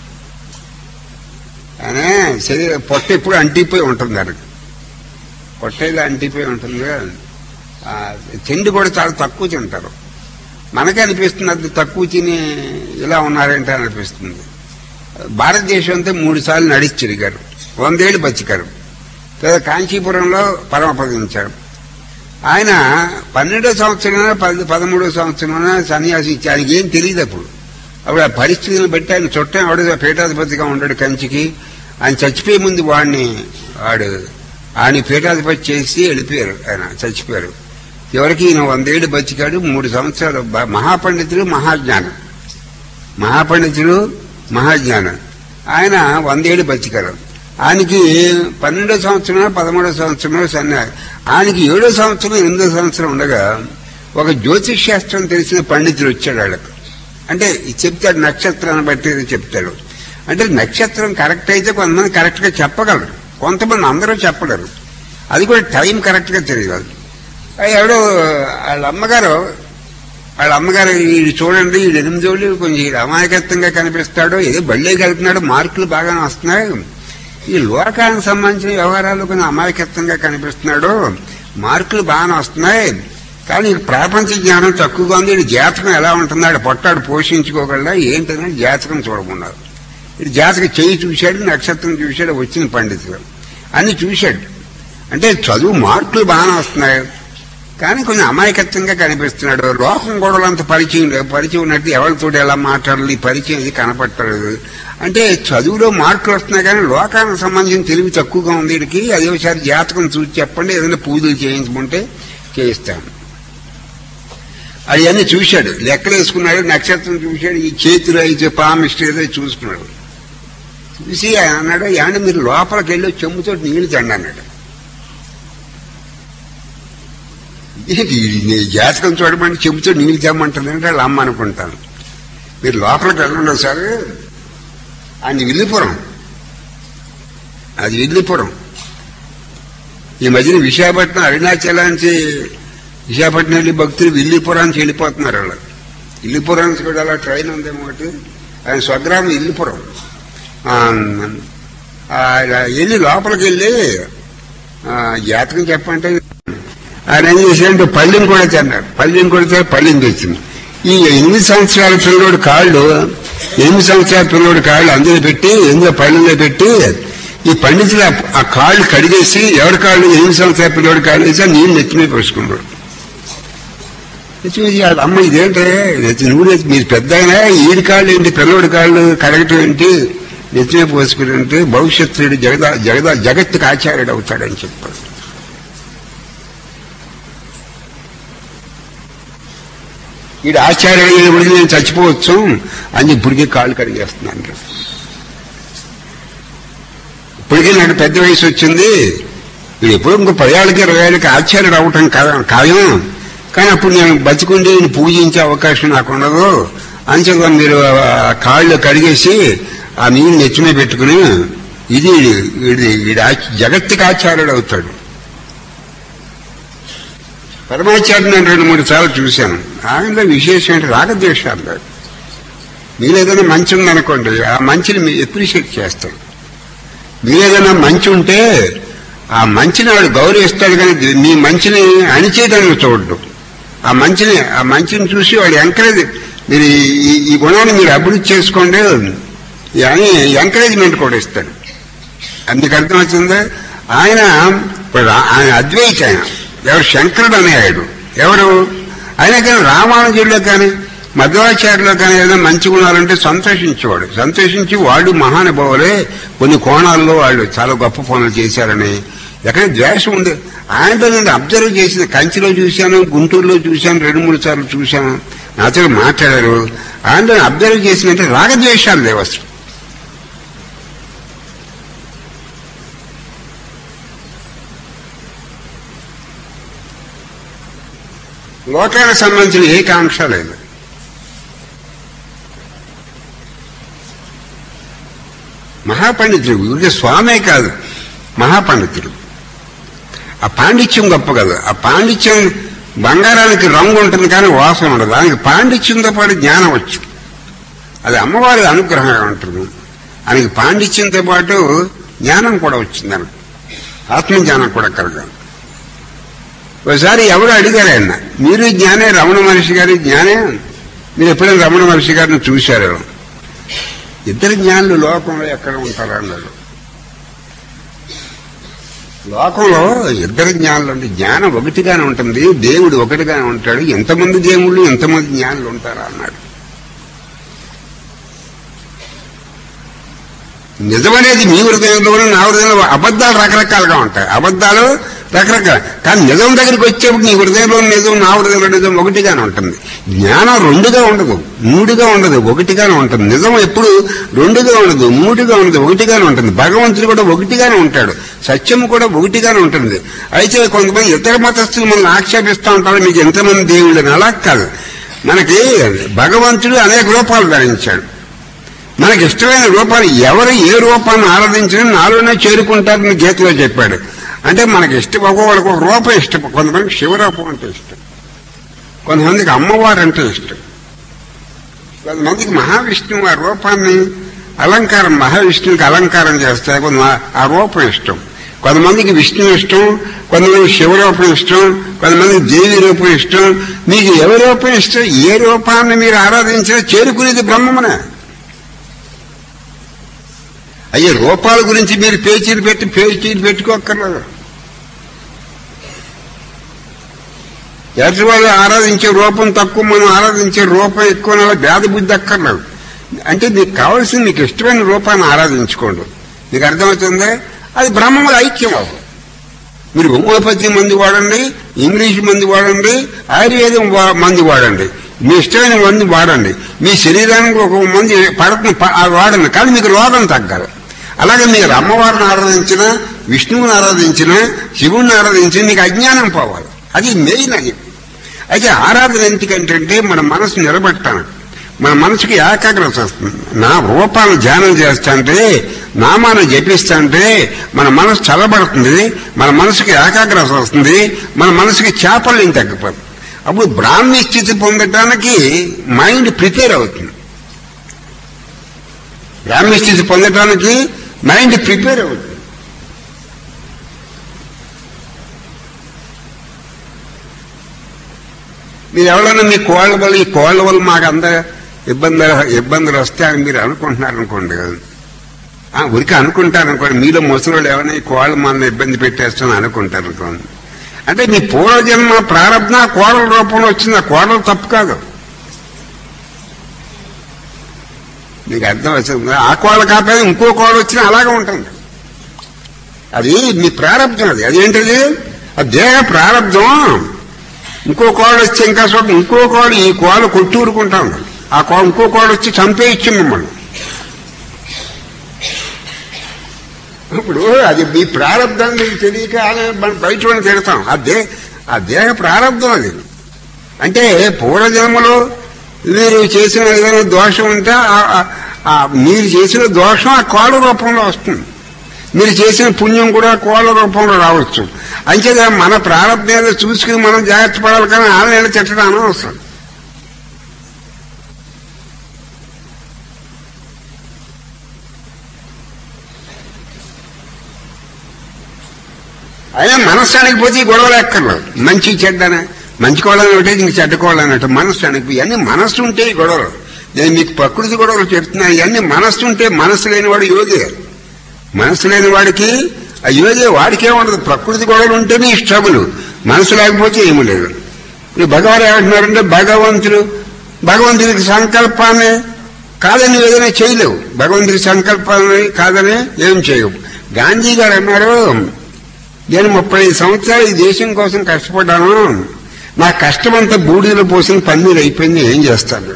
ఆయన శరీరం పొట్ట ఎప్పుడు అంటిపోయి ఉంటుంది. ఆయనకు పొట్టేలా అంటిపోయి ఉంటుంది. తిండి కూడా చాలా తక్కువ తింటారు. మనకే అనిపిస్తుంది అది తక్కువ తిని ఇలా ఉన్నారంటే అనిపిస్తుంది. భారతదేశం అంతా 3 సార్లు నడిచి తిరిగారు. 100 ఏళ్ళు బతికారు. లేదా కాంచీపురంలో పరమపదించారు. ఆయన 12వ సంవత్సరంలో 13వ సంవత్సరంలో సన్యాసి ఇచ్చి ఆయనకి ఏం తెలియదు. అప్పుడు ఆ పరిస్థితిని బట్టి ఆయన చుట్టం ఎవడో పీఠాధిపతిగా ఉన్నాడు కంచికి. ఆయన చచ్చిపోయే ముందు ఆయన పీఠాధిపతి చేసి వెళ్ళిపోయారు. ఆయన చచ్చిపోయారు. ఎవరికి ఈయన 100 ఏళ్ళు బతికాడు. 3 సంవత్సరాలు. మహాపండితుడు మహాజ్ఞానం. ఆయన 100 ఏళ్ళు బతికారు. ఆయనకి 12వ సంవత్సరం 13వ సంవత్సరంలో సన్యాసి. ఆయనకి 7వ సంవత్సరం 8వ సంవత్సరం ఉండగా ఒక జ్యోతిష్ శాస్త్రం తెలిసిన పండితుడు వచ్చాడు వాళ్ళకు. అంటే చెప్తాడు, నక్షత్రాన్ని బట్టి చెప్తాడు. అంటే నక్షత్రం కరెక్ట్ అయితే కొంతమంది కరెక్ట్ గా చెప్పగలరు, కొంతమంది అందరూ చెప్పలేరు. అది కూడా టైం కరెక్ట్ గా తెలియదు. ఎవడో వాళ్ళ అమ్మగారు వీడు చూడండి, వీడు 8 ఏళ్ళు కొంచెం అమాయకత్వంగా కనిపిస్తాడు, ఏదో బళ్ళేకి వెళ్తున్నాడు, మార్కులు బాగానే వస్తున్నాయి, ఈ లోకానికి సంబంధించిన వ్యవహారాలు కొంచెం అమాయకత్వంగా కనిపిస్తున్నాడు, మార్కులు బాగానే వస్తున్నాయి, కానీ ప్రపంచ జ్ఞానం తక్కువగా ఉంది, వీడి జాతకం ఎలా ఉంటున్నాడు, పొట్టాడు పోషించుకోగలడా ఏంటని జాతకం చూడకున్నారు. వీడు జాతకం చేయి చూశాడు, నక్షత్రం చూశాడు, వచ్చిన పండితులు అన్ని చూశాడు. అంటే చదువు మార్కులు బాగానే వస్తున్నాయి, కానీ కొంచెం అమాయకత్వంగా కనిపిస్తున్నాడు. లోకం గొడవలంత పరిచయం ఉన్నట్టు ఎవరితో ఎలా మాట్లాడాలి, పరిచయం ఇది కనపట్టలేదు. అంటే చదువులో మార్కులు వస్తున్నాయి, కానీ లోకానికి సంబంధించిన తెలివి తక్కువగా ఉంది వీడికి. అదే ఒకసారి జాతకం చూసి చెప్పండి, ఏదైనా పూజలు చేయించమంటే చేయిస్తాను. అవన్నీ చూశాడు, లెక్కలు వేసుకున్నాడు, నక్షత్రం చూశాడు, ఈ చేతిలో అయితే పామిస్ట్ ఏదో చూసుకున్నాడు. చూసి అన్నాడు, ఏమంటే మీరు లోపలికి వెళ్ళి చెంబుతో నీళ్లు తండి అన్నాడు. జాతకం చూడమంటే చెబుతూ నీళ్ళు తెమ్మంటుందంటే వాళ్ళ అమ్మ అనుకుంటాను. మీరు లోపలికి వెళ్ళండి సార్. అది విల్లిపురం. ఈ మధ్యన విశాఖపట్నం అరుణాచలానికి విశాఖపట్నం వెళ్ళి భక్తులు విల్లిపురానికి వెళ్ళిపోతున్నారు. వాళ్ళు విల్లిపురానికి కూడా అలా ట్రైన్ ఉందేమో ఒకటి. ఆయన స్వగ్రామం విల్లిపురం. వెళ్ళి లోపలికి వెళ్ళి జాతకం చెప్పంటే ఆయన ఏం చేశాడంటే పళ్ళిని కూడా తిన్నారు. పళ్ళిని కొడితే పళ్ళిని తెచ్చింది. ఈ 8 సంవత్సరాల పిల్లోడు కాళ్ళు అందులో పెట్టి, ఎందులో పళ్ళులో పెట్టి ఈ పండితులు ఆ కాళ్ళు కడిగేసి, ఎవరి కాళ్ళు 8 సంవత్సరాల పిల్లోడు కాళ్ళు వేసి నీళ్ళు నెత్తిమే పోసుకున్నాడు. అమ్మ ఇదేంటే నువ్వు మీరు పెద్ద అయినా ఈడి కాళ్ళు ఏంటి పిల్లవాడి కాళ్ళు కడగటం ఏంటి నెత్తిమే పోసుకుని అంటే భవిష్యత్తు జగత్తుకు ఆచార్యుడు అవుతాడని చెప్పాడు. వీడు ఆచార్యుడు నేను చచ్చిపోవచ్చు అని ఇప్పటికే కాళ్ళు కడిగేస్తున్నాను. ఇప్పటికే నాకు పెద్ద వయసు వచ్చింది, వీడు ఎప్పుడో ఇంకో 10 ఏళ్ళకి 20 ఏళ్ళకి ఆచార్యుడు అవటం ఖాయం. కానీ అప్పుడు నేను బతికుండి నేను పూజించే అవకాశం నాకు ఉండదు. అంచేత మీరు కాళ్ళు కడిగేసి ఆ నీళ్ళు నెచ్చిమే పెట్టుకుని ఇది జగత్తుకి ఆచార్యుడు అవుతాడు. పరమాచార్యుడు నేను 2-3 సార్లు చూశాను. ఆయనలో విశేషం ఏంటి, రాగద్వేషాలు. మీరు ఏదైనా మంచి ఉందనుకోండి, ఆ మంచిని మీరు అప్రిషియేట్ చేస్తాడు. మీరు ఏదైనా మంచి ఉంటే ఆ మంచిని వాడు గౌరవిస్తాడు, కానీ మీ మంచిని అణిచేయడానికి చూడడు. ఆ మంచిని చూసి వాడు ఎంకరేజ్, మీరు ఈ గుణాన్ని మీరు అభివృద్ధి చేసుకోండి అని ఎంకరేజ్మెంట్ కూడా ఇస్తాడు. అందుకు అర్థమవుతుందా? ఆయన అద్వైత, ఆయన ఎవరు శంకరుడు అనేవాడు ఎవరు ఆయన, కానీ రామానుజుల్లో కానీ మధ్వాచార్యులో కానీ ఏదైనా మంచి గుణాలంటే సంతోషించేవాడు. సంతోషించి వాళ్ళు మహానుభావులే, కొన్ని కోణాల్లో వాళ్ళు చాలా గొప్ప పనులు చేశారని. ఎక్కడ ద్వేషం ఉంది ఆయనతో నేను అబ్జర్వ్ చేసిన, కంచిలో చూశాను, గుంటూరులో చూశాను, 2-3 సార్లు చూశాను, నాతో మాట్లాడారు. ఆయనతో అబ్జర్వ్ చేసినంటే రాగద్వేషాలు లేవు అసలు. లోకానికి సంబంధించిన ఏ కాంక్ష లేదు. మహాపండితుడు ఊరికే స్వామే కాదు, మహాపండితుడు. ఆ పాండిత్యం గొప్ప కదా. ఆ పాండిత్యం బంగారానికి రంగు ఉంటుంది కానీ వాసన ఉండదు. దానికి పాండిత్యంతో పాటు జ్ఞానం వచ్చు. అది అమ్మవారి అనుగ్రహంగా ఉంటుంది. ఆయనకి పాండిత్యంతో పాటు జ్ఞానం కూడా వచ్చింది. అని ఆత్మజ్ఞానం కూడా కలగాలి. ఒకసారి ఎవరు అడిగారు ఆయన, మీరు జ్ఞానే, రమణ మహర్షి గారి జ్ఞానే, మీరు ఎప్పుడైనా రమణ మహర్షి గారిని చూశారు? ఇద్దరు జ్ఞానులు లోకంలో ఎక్కడ ఉంటారు అన్నారు. లోకంలో ఇద్దరు జ్ఞానులు అంటే జ్ఞానం ఒకటిగానే ఉంటుంది, దేవుడు ఒకటిగానే ఉంటాడు. ఎంతమంది దేవుళ్ళు ఎంతమంది జ్ఞానులు ఉంటారా అన్నాడు. నిజమనేది మీ హృదయంలోనూ నా హృదయంలో. అబద్ధాలు రకరకాలుగా ఉంటాయి, అబద్ధాలు రకరకాల. కానీ నిజం దగ్గరికి వచ్చేప్పుడు నీ హృదయంలో నిజం, నా హృదయంలో నిజం ఒకటిగానే ఉంటుంది. జ్ఞానం 2గా ఉండదు, 3గా ఉండదు, ఒకటిగానే ఉంటుంది. నిజం ఎప్పుడు 2గా ఉండదు, 3గా ఉండదు, ఒకటిగానే ఉంటుంది. భగవంతుడు కూడా ఒకటిగానే ఉంటాడు, సత్యం కూడా ఒకటిగానే ఉంటుంది. అయితే కొంతమంది ఇతర మతస్థులు మనల్ని ఆక్షేపిస్తూ ఉంటారు, మీకు ఎంతమంది దేవుళ్ళని. అలా కాదు. మనకి భగవంతుడు అనేక రూపాలు ధరించాడు. మనకి ఇష్టమైన రూపాలు ఎవరు ఏ రూపాన్ని ఆరాధించినా నాలోనే చేరుకుంటారని గీతలో చెప్పాడు. అంటే మనకి ఇష్టం, ఒక్కొక్కడికి ఒక రూపం ఇష్టం. కొంతమందికి శివరూపం అంటే ఇష్టం, కొంతమందికి అమ్మవారు అంటే ఇష్టం, కొంతమందికి మహావిష్ణువు ఆ రూపాన్ని అలంకారం, మహావిష్ణువుకి అలంకారం చేస్తారు, కొంత ఆ రూపం ఇష్టం. కొంతమందికి విష్ణు ఇష్టం, కొంతమందికి శివరూపం ఇష్టం, కొంతమందికి దేవి రూపం ఇష్టం. మీకు ఎవరి రూపం ఇష్టం, ఏ రూపాన్ని మీరు ఆరాధించినా చేరుకునేది బ్రహ్మమునే. అయ్యే రూపాల గురించి మీరు పేచీలు పెట్టుకోక్కర్లేదు. ఎదుటి వాళ్ళు ఆరాధించే రూపం తక్కువ, మనం ఆరాధించే రూపం ఎక్కువ, భేద బుద్ధి అక్కర్లేదు. అంటే మీకు కావాల్సింది మీకు ఇష్టమైన రూపాన్ని ఆరాధించుకోండి. మీకు అర్థమవుతుందే, అది బ్రహ్మముల ఐక్యం అవ్వదు. మీరు హోమియోపతి మందు వాడండి, ఇంగ్లీష్ మందు వాడండి, ఆయుర్వేదం మందు వాడండి, మీ ఇష్టమైన మందు వాడండి. మీ శరీరానికి ఒక మంది పడుతుంది వాడండి, కానీ మీకు రోగం తగ్గాలి. అలాగే మీరు అమ్మవారిని ఆరాధించినా, విష్ణువుని ఆరాధించినా, శివుణ్ణి ఆరాధించినా మీకు అజ్ఞానం పోవాలి. అది మెయిన్. అది అయితే ఆరాధన ఎందుకంటే మన మనసు నిలబెట్టాను, మన మనసుకి ఏకాగ్రత వస్తుంది. నా రూపాన్ని ధ్యానం చేస్తాంటే, నామాన్ని జపిస్తాంటే మన మనసు చల్లబడుతుంది, మన మనసుకి ఏకాగ్రత వస్తుంది, మన మనసుకి చాపల్యం తగ్గిపోతుంది. అప్పుడు బ్రాహ్మీ స్థితి పొందటానికి మైండ్ ప్రిపేర్ అవుతుంది. బ్రాహ్మీ స్థితి పొందటానికి మైండ్ ప్రిపేర్ అవుతుంది. మీరు ఎవరైనా మీ కోళ్ళ వల్ల, ఈ కోళ్ళ వల్ల మాకు అంత ఇబ్బందులు వస్తాయని మీరు అనుకుంటున్నారనుకోండి, ఊరికి అనుకుంటారనుకోండి. మీలో ముసలి వాళ్ళు ఏమైనా ఈ కోళ్ళ మనల్ని ఇబ్బంది పెట్టేస్తామని అనుకుంటారనుకోండి. అంటే మీ పూర్వజన్మ ప్రారంభ కోడల రూపంలో వచ్చింది. ఆ కోడలు తప్పు కాదు, నీకు అర్థం వచ్చింది. ఆ కోడలు కాకపోతే ఇంకో కోడలు వచ్చినా అలాగే ఉంటుంది. అది మీ ప్రారంభం. అది అదేంటిది? ఆ దేహ ప్రారంభం. ఇంకో కోడలు వచ్చి ఇంకా చోట ఇంకో కోడలు ఈ కోడలు కొట్టూరుకుంటా ఉంది. ఆ కోడ ఇంకో కోడలు వచ్చి చంపేయచ్చు మిమ్మల్ని. ఇప్పుడు అది మీ ప్రారంభం మీకు తెలియక మనం బయట వాడిని తిడతాం. ఆ దేహ ప్రారంభం అది. అంటే పూర్వజన్మలో మీరు చేసిన ఏదైనా దోషం ఉంటే మీరు చేసిన దోషం ఆ కోడ రూపంలో వస్తుంది. మీరు చేసిన పుణ్యం కూడా కోడ రూపంలో రావచ్చు. అంచేదా మన ప్రారంభాన్ని చూసుకుని మనం జాగ్రత్త పడాలి, కానీ ఆన్లైన్ తిట్టడం అనవసరం. అయినా మనస్సానికి పోతే గొడవలు ఎక్కర్లేదు. మంచి చెడ్డనే, మంచి కోళ్ళని ఒకటి ఇంక చెడ్డ కోళ్ళు అన్నట్టు మనస్సానికి ఇవన్నీ మనస్సు ఉంటే ఈ గొడవలు. నేను మీకు ప్రకృతి గొడవలు చెప్తున్నాను. ఇవన్నీ మనస్సు ఉంటే, మనస్సు లేనివాడు యోగి. మనస్సు లేని వాడికి ఆ యోగి వాడికే ఉండదు. ప్రకృతి గొడవలు ఉంటేనే ఈ స్ట్రగులు, మనసు లేకపోతే ఏమీ లేదు. ఇప్పుడు భగవాన్ ఏమంటున్నారంటే భగవంతుడికి సంకల్పాన్ని కాదని ఏదైనా చేయలేవు. భగవంతుడి సంకల్పాన్ని కాదని ఏం చేయవు. గాంధీ గారు అన్నారు, నేను 35 సంవత్సరాలు ఈ దేశం కోసం కష్టపడ్డాను, నా కష్టమంతా బూడిదలో పోసిన పన్నీరు అయిపోయింది, ఏం చేస్తాను?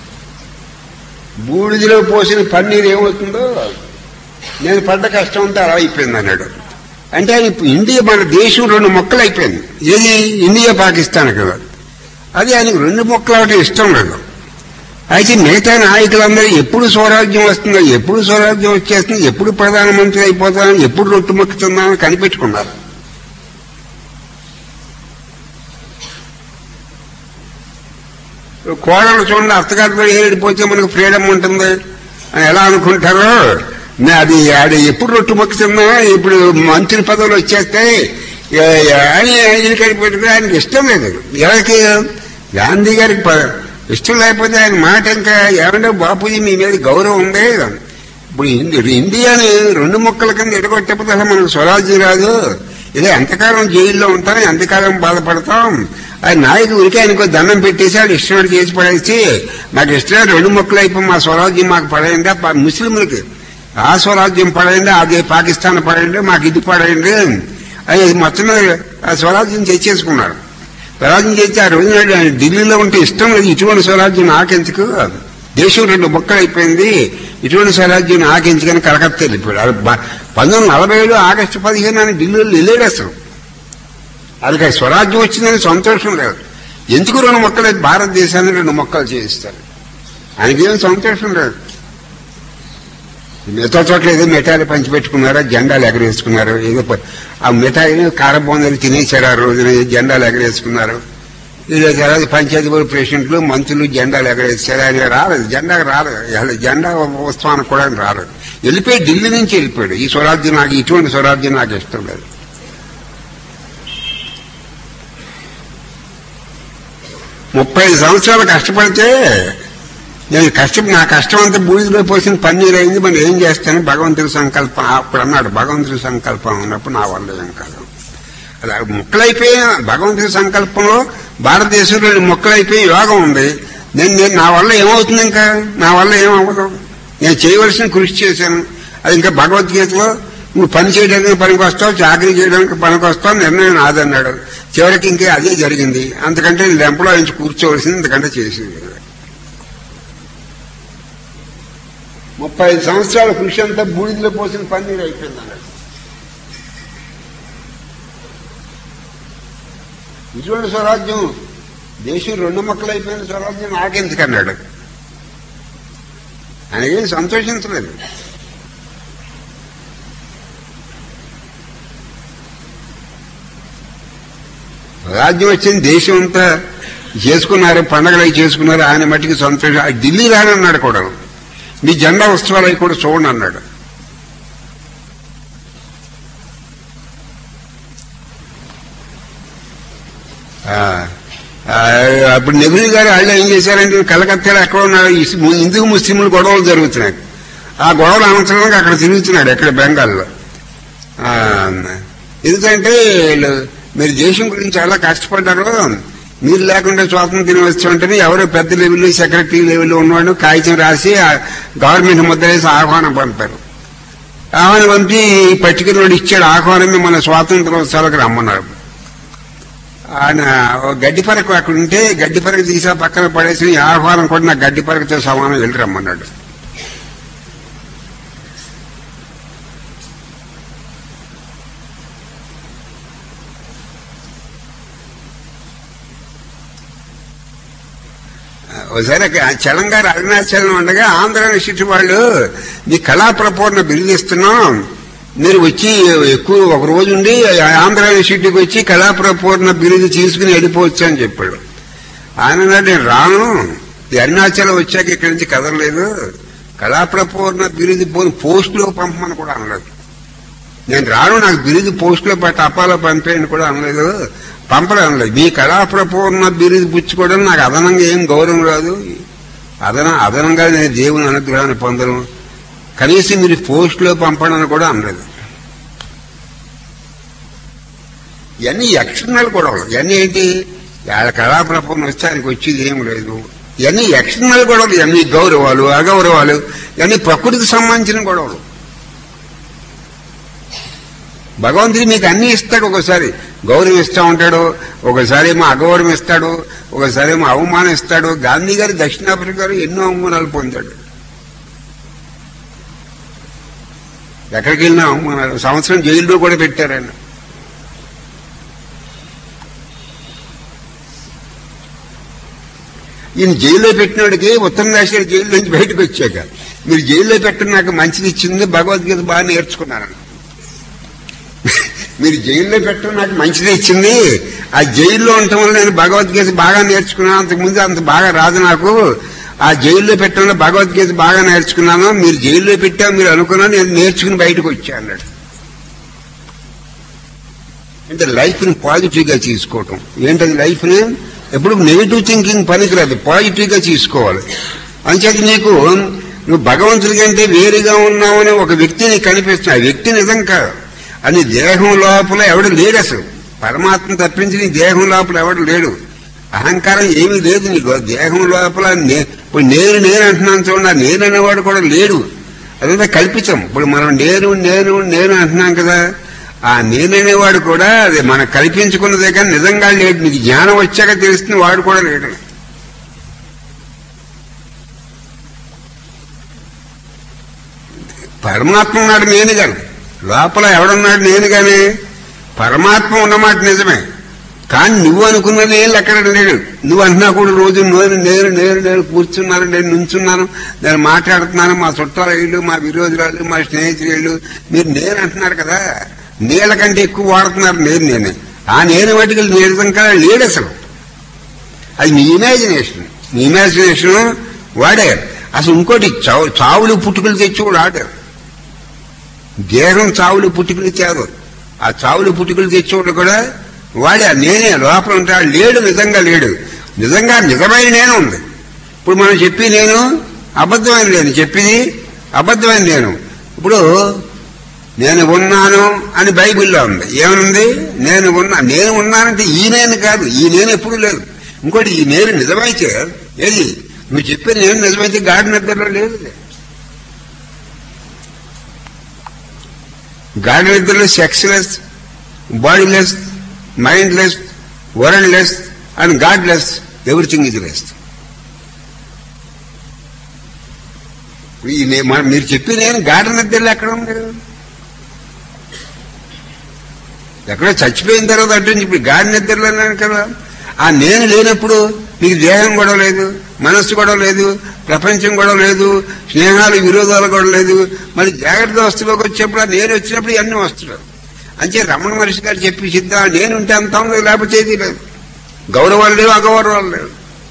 బూడిదలో పోసిన పన్నీరు ఏమవుతుందో నేను పడ్డ కష్టం అంతా అలా అయిపోయింది అన్నాడు. అంటే ఆయన ఇండియా మన దేశం 2 ముక్కలు అయిపోయింది. ఏది? ఇండియా పాకిస్తాన్ కదా. అది ఆయనకు 2 ముక్కలు అవటం ఇష్టం లేదు. అయితే మిగతా నాయకులందరూ ఎప్పుడు స్వరాజ్యం వస్తుందో, ఎప్పుడు స్వరాజ్యం వచ్చేస్తుందో, ఎప్పుడు ప్రధానమంత్రి అయిపోతానని, ఎప్పుడు రొట్టు మొక్కుతుందని కనిపెట్టుకున్నారు. కోడలు చూడండి, అత్తగారితో ఏడిపోతే మనకు ఫ్రీడమ్ ఉంటుంది అని ఎలా అనుకుంటారో, అది ఎప్పుడు రొట్టు మొక్కుతున్నా ఇప్పుడు మంత్రి పదవులు వచ్చేస్తాయి ఆయన కనిపెట్టుకుని ఆయనకి ఇష్టం లేదు. ఎవరికి? గాంధీ గారికి ఇష్టం లేకపోతే ఆయన మాట ఇంకా ఏమంటే బాపూజీ మీ మీద గౌరవం ఉంది. ఇప్పుడు ఇండియాని 2 ముక్కల కింద ఎడగొట్టకపోతే అసలు మనకు స్వరాజ్యం రాదు. ఇదే ఎంతకాలం జైల్లో ఉంటాం, ఎంతకాలం బాధపడతాం. ఆయన నాయకుడికి ఆయనకు దండం పెట్టేసి ఆయన ఇష్టం చేసి పడేసి నాకు ఇష్టం 2 ముక్కలు అయిపోయి మా స్వరాజ్యం మాకు పడేయండి, ముస్లింలకి ఆ స్వరాజ్యం పడేయండి, అదే పాకిస్తాన్ పడేయండి, మాకు ఇది పడేయండి అది మొత్తం ఆ స్వరాజ్యం తెచ్చేసుకున్నారు. స్వరాజ్యం చేసి ఆ రోజు ఢిల్లీలో ఉంటే ఇష్టం లేదు. ఇటువంటి స్వరాజ్యం నాకెందుకు, దేశం 2 ముక్కలు అయిపోయింది, ఇటువంటి స్వరాజ్యం నాకెందుకని కలకత్తా వెళ్ళిపోయాడు. 1947 ఆగస్టు 15 అని ఢిల్లీలో వెళ్ళాడు. అసలు అది స్వరాజ్యం వచ్చిందని సంతోషం లేదు. ఎందుకు 2 ముక్కలు భారతదేశాన్ని 2 ముక్కలు చేయిస్తారు? ఆయనకేం సంతోషం లేదు. మిగతా చోట్ల ఏదో మిఠాయిలు పంచిపెట్టుకున్నారో, జెండాలు ఎగరేసుకున్నారు. ఏదో ఆ మిఠాయిని కారబోందలు తినేశారు. ఆ రోజున జెండాలు ఎగరేసుకున్నారు. ఇది తర్వాత పంచాయతీ బోర్డు ప్రెసిడెంట్లు, మంత్రులు జెండాలు ఎగరేసారు. ఆయన రాలేదు, జెండా రాలేదు, జెండా ఉత్సవానికి కూడా రాలేదు. వెళ్ళిపోయి ఢిల్లీ నుంచి వెళ్ళిపోయాడు. ఈ స్వరాజ్యం నాకు, ఇటువంటి స్వరాజ్యం నాకు ఇష్టం లేదు. ముప్పై సంవత్సరాలు కష్టపడితే నా కష్టం అంతా బూడిదలో పోసిన పన్నీరు అయింది, మరి ఏం చేస్తాను? భగవంతుడి సంకల్పం అప్పుడు అన్నాడు. భగవంతుడి సంకల్పం ఉన్నప్పుడు నా వల్ల ఏం కాదు. అది ముక్కలైపోయి భగవంతుడి సంకల్పంలో భారతదేశంలో ముక్కలైపోయి యోగం ఉంది. నేను నా వల్ల ఏమవుతుంది? ఇంకా నా వల్ల ఏమవ్వదు. నేను చేయవలసిన కృషి చేశాను. అది ఇంకా భగవద్గీతలో నువ్వు పని చేయడానికి పనికి వస్తావు, చాకరీ చేయడానికి పనికి వస్తావు, నిర్ణయం నాదన్నాడు. చివరికి ఇంకా అదే జరిగింది. అంతకంటే లెంపలో నుంచి కూర్చోవలసింది, ఇంతకంటే చేసింది. 35 సంవత్సరాల కృషి అంతా బూడిదలో పోసిన పన్నీరు అయిపోయింది అన్నాడు. ఇటువంటి స్వరాజ్యం దేశం 2 ముక్కలు అయిపోయిన స్వరాజ్యం నాకెందుకన్నాడు. ఆయనకేం సంతోషించలేదు. స్వరాజ్యం వచ్చింది, దేశం అంతా చేసుకున్నారు, పండగలు అవి చేసుకున్నారు. ఆయన మట్టికి సంతోషం. ఢిల్లీ రానన్నాడు కూడా, మీ జెండా ఉత్సవాలు అవి కూడా చూడండి అన్నాడు. అప్పుడు నెహ్రూ గారు వాళ్ళు ఏం చేశారంటే కలకత్తాలో ఎక్కడ ఉన్నాడు, హిందూ ముస్లింలు గొడవలు జరుగుతున్నాయి. ఆ గొడవలు అనంతరంగా అక్కడ తిరుగుతున్నాడు, ఎక్కడ బెంగాల్లో. ఎందుకంటే మీరు దేశం గురించి చాలా కష్టపడ్డారు, మీరు లేకుండా స్వాతంత్ర్యం వచ్చి ఉంటేనే ఎవరో పెద్ద లెవెల్లో సెక్రటరీ లెవెల్లో ఉన్నవాడు కాగితం రాసి గవర్నమెంట్ ముద్ర వేసి ఆహ్వానం పంపారు. ఆహ్వానం పంపి పర్టికులర్ వాడు ఇచ్చాడు ఆహ్వానం, మన స్వాతంత్రోత్సవాలకు రమ్మన్నారు. ఆయన గడ్డి పరకు అక్కడ ఉంటే గడ్డి పరకు తీసా పక్కన పడేసి ఆహ్వానం కూడా నాకు గడ్డి పరకతో సమానం వెళ్ళి రమ్మన్నాడు. ఒకసారి చలంగారు అరుణాచలం ఉండగా ఆంధ్ర యూనివర్సిటీ వాళ్ళు మీ కళా ప్రపూర్ణ బిరుదిస్తున్నాం, మీరు వచ్చి ఎక్కువ ఒక రోజు ఉండి ఆంధ్ర యూనివర్సిటీకి వచ్చి కళా ప్రపూర్ణ బిరుదు తీసుకుని వెళ్ళిపోవచ్చు అని చెప్పాడు. ఆయన నేను రాను, అరుణాచలం వచ్చాక ఇక్కడి నుంచి కదలలేదు, కళా ప్రపూర్ణ బిరుదు పోస్టులో పంపమని కూడా అనలేదు. నేను రాను, నాకు బిరుదు పోస్టులో అప్పాలో పంపేయని కూడా అనలేదు, పంపడం లేదు. మీ కళా ప్రపూర్ణ బిరుదు పుచ్చుకోవడం నాకు అదనంగా ఏం గౌరవం రాదు, అదనంగా నేను దేవుని అనుగ్రహాన్ని పొందను, కనీసం మీరు పోస్టులో పంపడని కూడా అనలేదు. ఇవన్నీ ఎక్స్టర్నల్ గొడవలు. ఇవన్నీ ఏంటి, కళా ప్రపూర్ణ వస్తే ఆయనకు వచ్చేది ఏం లేదు. ఇవన్నీ ఎక్స్టర్నల్ గొడవలు, ఇవన్నీ గౌరవాలు అగౌరవాలు, ఇవన్నీ ప్రకృతికి సంబంధించిన గొడవలు. భగవంతుడు మీకు అన్ని ఇస్తాడు, ఒకసారి గౌరవం ఇస్తూ ఉంటాడు, ఒకసారి ఏమో అగౌరవం ఇస్తాడు, ఒకసారి ఏమో అవమానం ఇస్తాడు. గాంధీ గారు దక్షిణాఫ్రికాలో ఎన్నో అవమానాలు పొందాడు, ఎక్కడికి వెళ్ళినా అవమానాలు. సంవత్సరం జైల్లో కూడా పెట్టారు ఆయన. ఈయన జైల్లో పెట్టినోడికి ఉత్తరదేశ జైలు నుంచి బయటకు వచ్చాక మీరు జైల్లో పెట్టిన నాకు మంచిది ఇచ్చింది, భగవద్గీత బాగా నేర్చుకున్నారని. మీరు జైల్లో పెట్టడం నాకు మంచిది ఇచ్చింది, ఆ జైల్లో ఉండటం వల్ల నేను భగవద్గీత బాగా నేర్చుకున్నాను, అంతకుముందు అంత బాగా రాదు నాకు, ఆ జైల్లో పెట్టడంలో భగవద్గీత బాగా నేర్చుకున్నాను, మీరు జైల్లో పెట్టా మీరు అనుకున్నా, నేను నేర్చుకుని బయటకు వచ్చా అన్నాడు. అంటే లైఫ్ ని పాజిటివ్ గా తీసుకోవటం. ఏంటది లైఫ్ ని ఎప్పుడు నెగిటివ్ థింకింగ్ పనికిరాదు, పాజిటివ్ గా తీసుకోవాలి. అంచేది నువ్వు భగవంతుడి కంటే వేరుగా ఉన్నావని ఒక వ్యక్తిని కనిపిస్తున్నా, ఆ వ్యక్తి నిజం కాదు. అని దేహం లోపల ఎవడు లేడు, అసలు పరమాత్మ తప్పించి నీ దేహం లోపల ఎవడు లేడు. అహంకారం ఏమీ లేదు నీకు దేహం లోపల. ఇప్పుడు నేను అంటున్నాను చూడండి, నేను అనేవాడు కూడా లేడు, అదంతా కల్పితం. ఇప్పుడు మనం నేను అంటున్నాం కదా, ఆ నేననేవాడు కూడా అది మనం కల్పించుకున్నదే కానీ నిజంగా లేడు. నీకు జ్ఞానం వచ్చాక తెలుస్తుంది వాడు కూడా లేడు. పరమాత్మ ఉన్నాడు నేను గాని, లోపల ఎవడున్నాడు నేను గాని. పరమాత్మ ఉన్నమాట నిజమే, కానీ నువ్వు అనుకున్నది ఎక్కడ లేడు. నువ్వు అంటున్నా కూడా రోజు నేను కూర్చున్నాను, నేను నుంచున్నాను, నేను మాట్లాడుతున్నాను, మా చుట్టాల వీళ్ళు, మా విరోధురాళ్ళు, మా స్నేహితులు, మీరు నేను అంటున్నారు కదా, నీళ్ళ కంటే ఎక్కువ వాడుతున్నారు నేనే. ఆ నేను వాటికి నిజంగా లేడు అసలు. అది మీ ఇమాజినేషన్ వాడే. అసలు ఇంకోటి చావులు పుట్టుకలు తెచ్చి కూడా ఆడారు. దేహం చావులు పుట్టుకలు ఇచ్చారు, ఆ చావులు పుట్టుకలు తెచ్చేవాడు కూడా వాడే. నేనే లోపల ఉంటాడు, లేడు, నిజంగా లేడు. నిజమైన నేను ఉంది. ఇప్పుడు మనం చెప్పి నేను అబద్ధమైన నేను, చెప్పింది అబద్ధమైన నేను. ఇప్పుడు నేను ఉన్నాను అని బైబిల్లో ఉంది. ఏమనుంది? నేను ఉన్నానంటే ఈ నేను కాదు, ఈ నేను ఎప్పుడు లేదు. ఇంకోటి ఈ నేను నిజమైతే ఏది నువ్వు చెప్పేది నేను నిజమైతే గాడి నిద్రలో లేదు. గాడి నిద్రలో sexless, bodyless, mindless, worldless and godless, everything is less. మీరు చెప్పి నేను గాడి నిద్రలో ఎక్కడ ఉంది? ఎక్కడో చచ్చిపోయిన తర్వాత అంటే ఇప్పుడు గాడి నిద్రలో అన్నాను కదా. ఆ నేను లేనప్పుడు నీకు దేహం కూడా లేదు, మనస్సు కూడా లేదు, ప్రపంచం కూడా లేదు, స్నేహాలు విరోధాలు కూడా లేదు. మరి జాగ్రత్త వస్తువులోకి వచ్చేప్పుడు ఆ నేను వచ్చినప్పుడు ఇవన్నీ వస్తున్నాడు. అంతే రమణ మహర్షి గారు చెప్పి సిద్ధం, నేనుంటే అంత ఉంది, లేకపోతే ఏది లేదు. గౌరవాలు లేవు, అగౌరవాలు లేవు.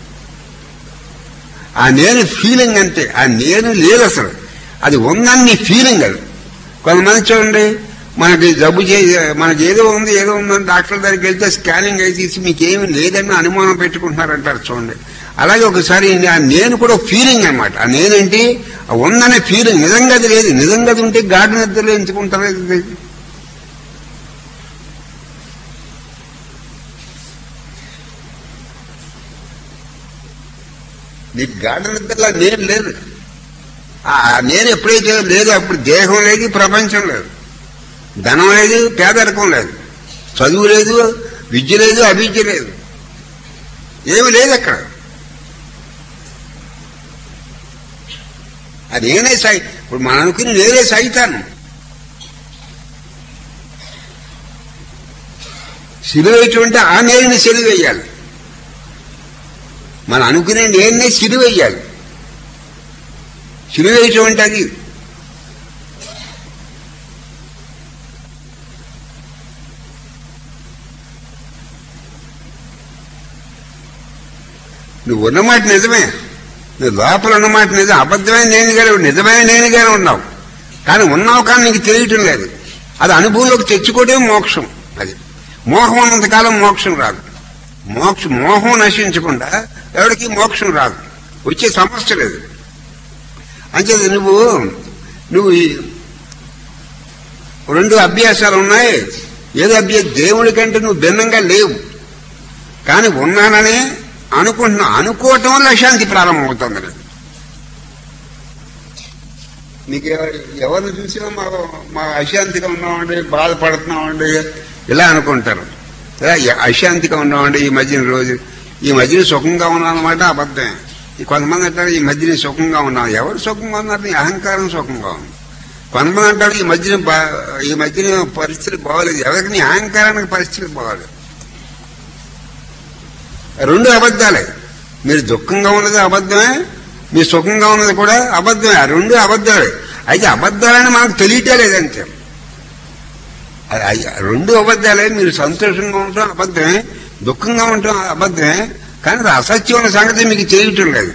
ఆ నేను ఫీలింగ్ అంతే, ఆ నేను లేదు అసలు. అది ఉందని నీ ఫీలింగ్. అది కొంతమంది చూడండి, మనకి జబ్బు మనకి ఏదో ఉందని డాక్టర్ దగ్గరికి వెళ్తే స్కానింగ్ అయితే తీసి మీకేమీ లేదని అనుమానం పెట్టుకుంటున్నారంటారు చూడండి. అలాగే ఒకసారి ఆ నేను కూడా ఫీలింగ్ అనమాట. ఆ నేనేంటి ఉందనే ఫీలింగ్, నిజంగా అది లేదు. నిజంగా అది ఉంటే గాడి నిద్రలో ఎంచుకుంటారు. నీకు గాఢ నిద్రలో నేను లేదు. నేను ఎప్పుడైతే లేదు అప్పుడు దేహం లేదు, ప్రపంచం లేదు, ధనం లేదు, పేదరికం లేదు, చదువు లేదు, విద్య లేదు, అవిద్య లేదు, ఏమి లేదు అక్కడ. అది నేనే ఇప్పుడు మనం అనుకుని నేనే సైతాను. సిలువేటువంటి ఆ నేరుని సిలువేయాలి. మనం అనుకునే నేనే సిలువేయాలి. సిలువేటువంటి అది నువ్వు ఉన్నమాట నిజమే, నువ్వు లోపల ఉన్నమాట నిజం. అబద్ధమైన నేనుగానే నిజమైన నేనుగానే ఉన్నావు, కానీ ఉన్నావు కానీ నీకు తెలియటం లేదు. అది అనుభవంలోకి తెచ్చుకోవడం మోక్షం. అది మోహం ఉన్నంతకాలం మోక్షం రాదు. మోహం నశించకుండా ఎవరికి మోక్షం రాదు, వచ్చే సమస్య లేదు. అంచేది నువ్వు రెండు అభ్యాసాలు ఉన్నాయి. ఏదో అభ్యాసం దేవుడి కంటే నువ్వు భిన్నంగా లేవు, కానీ ఉన్నానని అనుకుంటున్నావు. అనుకోవటం వల్ల అశాంతి ప్రారంభమవుతుంది. నీకు ఎవరిని చూసినా మా అశాంతిగా ఉన్నామండి, బాధపడుతున్నామండి ఇలా అనుకుంటారు. అశాంతిగా ఉన్నామండి ఈ మధ్యన సుఖంగా ఉన్నానమాట అబద్ధమే. కొంతమంది అంటారు ఈ మధ్యన సుఖంగా ఉన్నాం. ఎవరు సుఖంగా ఉన్నారు? నీ అహంకారం సుఖంగా ఉంది. కొంతమంది అంటారు ఈ మధ్యన పరిస్థితి బాగోలేదు. ఎవరికి? నీ అహంకారానికి పరిస్థితి బాగోలేదు. రెండు అబద్ధాలే. మీరు దుఃఖంగా ఉన్నది అబద్ధమే, మీరు సుఖంగా ఉన్నది కూడా అబద్ధమే. ఆ రెండు అబద్ధాలే. అయితే అబద్ధాలని మనకు తెలియటం లేదంతే. రెండు అబద్ధాలే. మీరు సంతోషంగా ఉండటం అబద్ధమే, దుఃఖంగా ఉండటం అబద్ధమే, కానీ అది అసత్యం అనే సంగతి మీకు తెలియటం లేదు.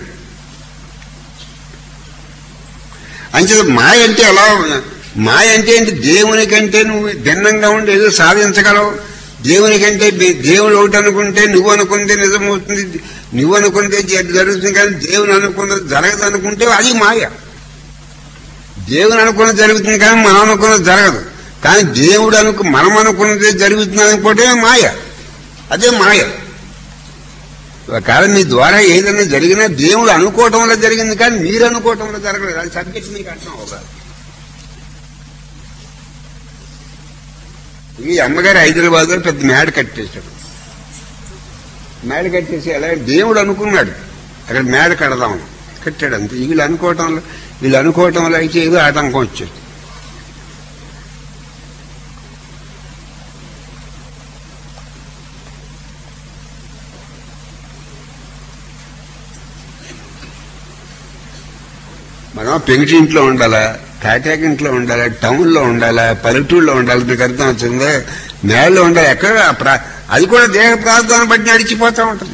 అంచేత మాయ అంటే ఎలా? మాయ అంటే ఏంటి? దేవుని కంటే నువ్వు భిన్నంగా ఉండి ఏదో సాధించగలవు. దేవుని కంటే దేవుడు ఒకటి అనుకుంటే నువ్వు అనుకుంటే నిజమవుతుంది, నువ్వు అనుకుంటే జరుగుతుంది, కానీ దేవుని అనుకున్నది జరగదు అనుకుంటే అది మాయ. దేవుని అనుకున్నది జరుగుతుంది కానీ మనం అనుకున్నది జరగదు, కానీ దేవుడు మనం అనుకున్నది జరుగుతుంది అనుకుంటే మాయ. అదే మాయ. కాలం మీ ద్వారా ఏదైనా జరిగినా దేవుడు అనుకోవటం వల్ల జరిగింది, కానీ మీరు అనుకోవటం వల్ల జరగలేదు. అది సబ్జెక్ట్ మీకు అర్థం అవ్వాలి. ఈ అమ్మగారు హైదరాబాద్ లో పెద్ద మేడ కట్టేశాడు. మేడ కట్టేసి ఎలా దేవుడు అనుకున్నాడు అక్కడ మేడ కడదాం కట్టాడు అంతే. వీళ్ళు అనుకోవటం వల్ల అయితే ఏదో ఆటంకం వచ్చేది. మనం పెంకిటింట్లో ఉండాలా, కాటాక ఇంట్లో ఉండాలా, టౌన్లో ఉండాలా, పల్లెటూరులో ఉండాలి. మీకు అర్థం అవుతుంది. మేడలో ఉండాలి. ఎక్కడ అది కూడా దేహ ప్రార్థన బట్టి నడిచిపోతూ ఉంటుంది.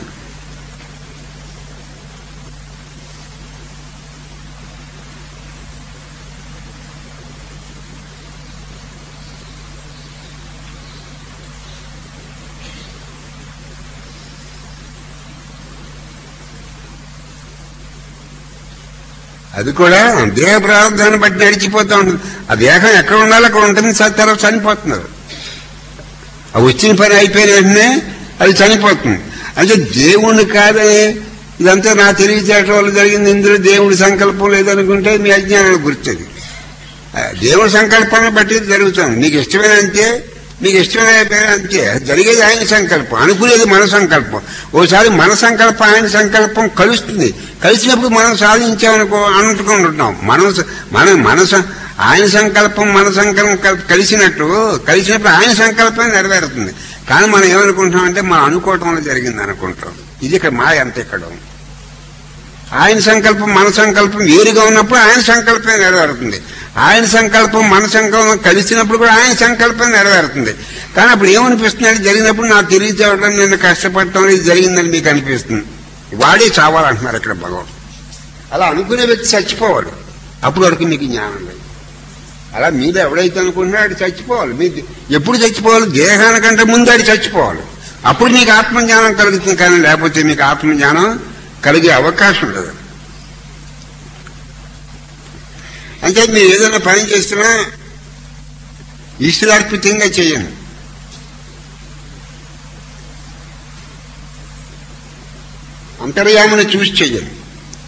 అది కూడా దేహ ప్రారంభాన్ని బట్టి నడిచిపోతూ ఉంటుంది. ఆ దేహం ఎక్కడ ఉండాలో అక్కడ ఉంటుంది. తర్వాత చనిపోతున్నారు. ఆ వచ్చిన పని అయిపోయిన వెంటనే అది చనిపోతుంది. అంటే దేవుణ్ణి కాదని ఇదంతా నా తెలివితేటల వల్ల జరిగింది, ఇందులో దేవుడి సంకల్పం లేదనుకుంటే మీ అజ్ఞానానికి గుర్తుంది. దేవుడి సంకల్పాన్ని బట్టి జరుగుతుంది. మీకు ఇష్టమైన అంతే, మీకు ఇష్టమైన అంతే. జరిగేది ఆయన సంకల్పం, అనుకునేది మన సంకల్పం. ఓసారి మన సంకల్పం ఆయన సంకల్పం కలుస్తుంది. కలిసినప్పుడు మనం సాధించామనుకో అనుకుంటున్నాం. మనసు ఆయన సంకల్పం మన సంకల్పం కలిసినప్పుడు ఆయన సంకల్పం నెరవేరుతుంది. కానీ మనం ఏమనుకుంటామంటే మనం అనుకోవటం వల్ల జరిగింది అనుకుంటాం. ఇది ఇక్కడ మాయ అంతే. ఇక్కడ ఆయన సంకల్పం మన సంకల్పం వేరుగా ఉన్నప్పుడు ఆయన సంకల్పం నెరవేరుతుంది. ఆయన సంకల్పం మన సంకల్పం కలిసినప్పుడు కూడా ఆయన సంకల్పం నెరవేరుతుంది. కానీ అప్పుడు ఏమనిపిస్తుంది? జరిగినప్పుడు నాకు తెలియచేయడం, నేను కష్టపడటం ఇది జరిగిందని మీకు అనిపిస్తుంది. వాడే చావాలంటున్నారు ఇక్కడ భగవాన్. అలా అనుకునే వ్యక్తి చచ్చిపోవాలి. అప్పుడు వరకు మీకు జ్ఞానం లేదు. అలా మీరు ఎవడైతే అనుకుంటున్నా ఆడు చచ్చిపోవాలి. మీకు ఎప్పుడు చచ్చిపోవాలి? దేహానికంటే ముందు ఆడు చచ్చిపోవాలి. అప్పుడు మీకు ఆత్మజ్ఞానం కలుగుతుంది. కానీ లేకపోతే మీకు ఆత్మజ్ఞానం కలిగే అవకాశం లేదు. అంటే మీరు ఏదైనా పని చేస్తున్నా ఈశ్వరార్పితంగా చేయండి. అంతర్యామని చూసి చెయ్యండి.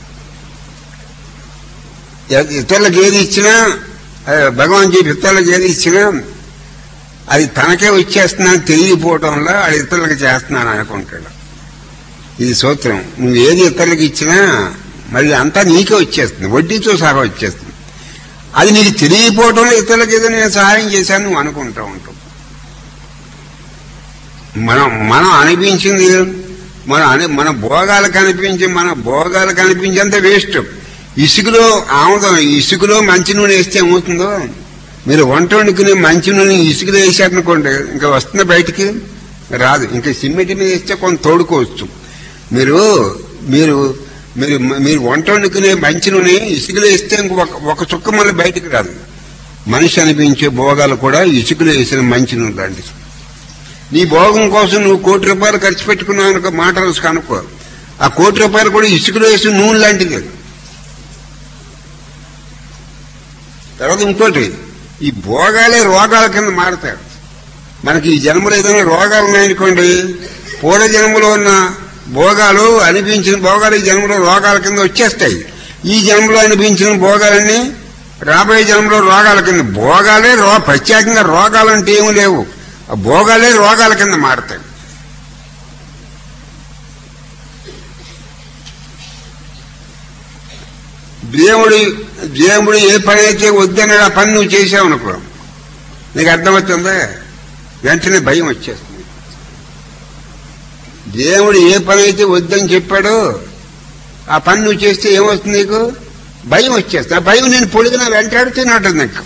ఇతరులకు ఏది ఇచ్చినా భగవాన్ చెప్పి ఇతరులకు ఏది ఇచ్చినా అది తనకే వచ్చేస్తున్నాను తెలియపోవటం వల్ల అది ఇతరులకు చేస్తున్నాను అనుకుంటాడు. ఇది సూత్రం. నువ్వు ఏది ఇతరులకు ఇచ్చినా మళ్ళీ అంతా నీకే వచ్చేస్తుంది, వడ్డీతో సహా వచ్చేస్తుంది. అది నీకు తెలియపోవటంలో ఇతరులకు ఏదో నేను సహాయం చేశాను నువ్వు అనుకుంటూ ఉంటావు. మనం అనిపించింది మన భోగాలు కనిపించేంత వేస్ట్. ఇసుకలో ఆముదం, ఇసుకలో మంచి నూనె వేస్తే ఏమవుతుందో, మీరు వంట వండుకునే మంచి నూనె ఇసుకలో వేసారనుకోండి ఇంకా వస్తుంది బయటికి రాదు. ఇంకా సిమెంట్ మీద వేస్తే కొంత తోడుకోవచ్చు. మీరు మీరు మీరు మీరు వంట వండుకునే మంచి నూనె ఇసుకలో వేస్తే ఒక చుక్క మళ్ళీ బయటికి రాదు. మనిషి అనిపించే భోగాలు కూడా ఇసుకలో వేసిన మంచి నూనె లాంటిది. నీ భోగం కోసం నువ్వు ₹1,00,00,000 ఖర్చు పెట్టుకున్నావు అనుకో, మాటలు కనుక్కో, ఆ ₹1,00,00,000 కూడా ఇసుకలో వేసిన నూనె లాంటిది. తర్వాత ఇంకోటి, ఈ భోగాలే రోగాల కింద మారుతాయి. మనకి ఈ జన్మలో ఏదైనా రోగాలు ఉన్నాయనుకోండి, పూర్వ జన్మలో ఉన్న భోగాలు అనిపించిన భోగాలు ఈ జన్మలో రోగాల కింద వచ్చేస్తాయి. ఈ జన్మలో అనిపించిన భోగాలన్నీ రాబోయే జన్మలో రోగాల కింద. భోగాలే ప్రత్యేకంగా రోగాలంటే ఏమీ లేవు, ఆ భోగాలే రోగాల కింద మారుతాయి. దేవుడు ఏ పని అయితే వద్దన్నాడు ఆ పని నువ్వు చేసావనుకో, నీకు అర్థమవుతుందా, వెంటనే భయం వచ్చేస్తుంది. దేవుడు ఏ పని అయితే వద్దని చెప్పాడో ఆ పని నువ్వు చేస్తే ఏమవుతుంది, నీకు భయం వచ్చేస్తుంది. ఆ భయం నేను పొడిగినా వెంటాడుతున్నట్టుంది. నీకు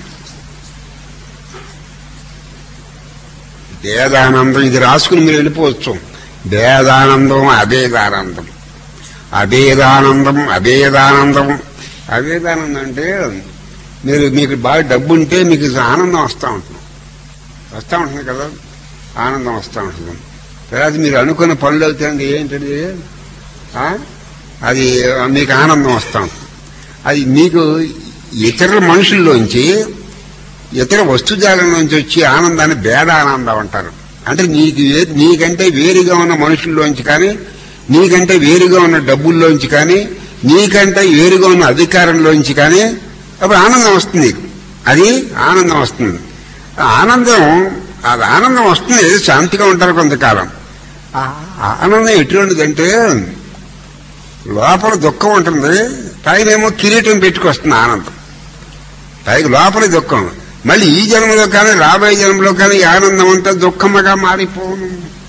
భేదానందం ఇది రాసుకుని మీరు వెళ్ళిపోవచ్చు. భేదానందం, అభేదానందం, అభేదానందం, అభేదానందం. అభేదానందం అంటే మీకు బాగా డబ్బు ఉంటే మీకు ఆనందం వస్తూ ఉంటుంది కదా, ఆనందం వస్తూ ఉంటుంది. తర్వాత మీరు అనుకున్న పనులు అవుతాయండి, ఏంటది అది మీకు ఆనందం వస్తూ ఉంటుంది. అది మీకు ఇతరుల మనుషుల్లోంచి ఇతర వస్తుజాలంలోంచి వచ్చి ఆనందాన్ని భేదానందం అంటారు. అంటే నీకంటే వేరుగా ఉన్న మనుషుల్లోంచి కానీ, నీకంటే వేరుగా ఉన్న డబ్బుల్లోంచి కానీ, నీకంటే వేరుగా ఉన్న అధికారంలోంచి కానీ అప్పుడు ఆనందం వస్తుంది. అది ఆనందం వస్తుంది. అది ఆనందం వస్తుంది, శాంతిగా ఉంటారు కొంతకాలం. ఆనందం ఎటువంటిదంటే లోపల దుఃఖం ఉంటుంది, పైనేమో కిరీటం పెట్టుకొస్తుంది ఆనందం. పైకి లోపల దుఃఖం, మళ్ళీ ఈ జన్మలో కానీ రాబోయే జన్మలో కానీ ఆనందం అంతా దుఃఖముగా మారిపోను.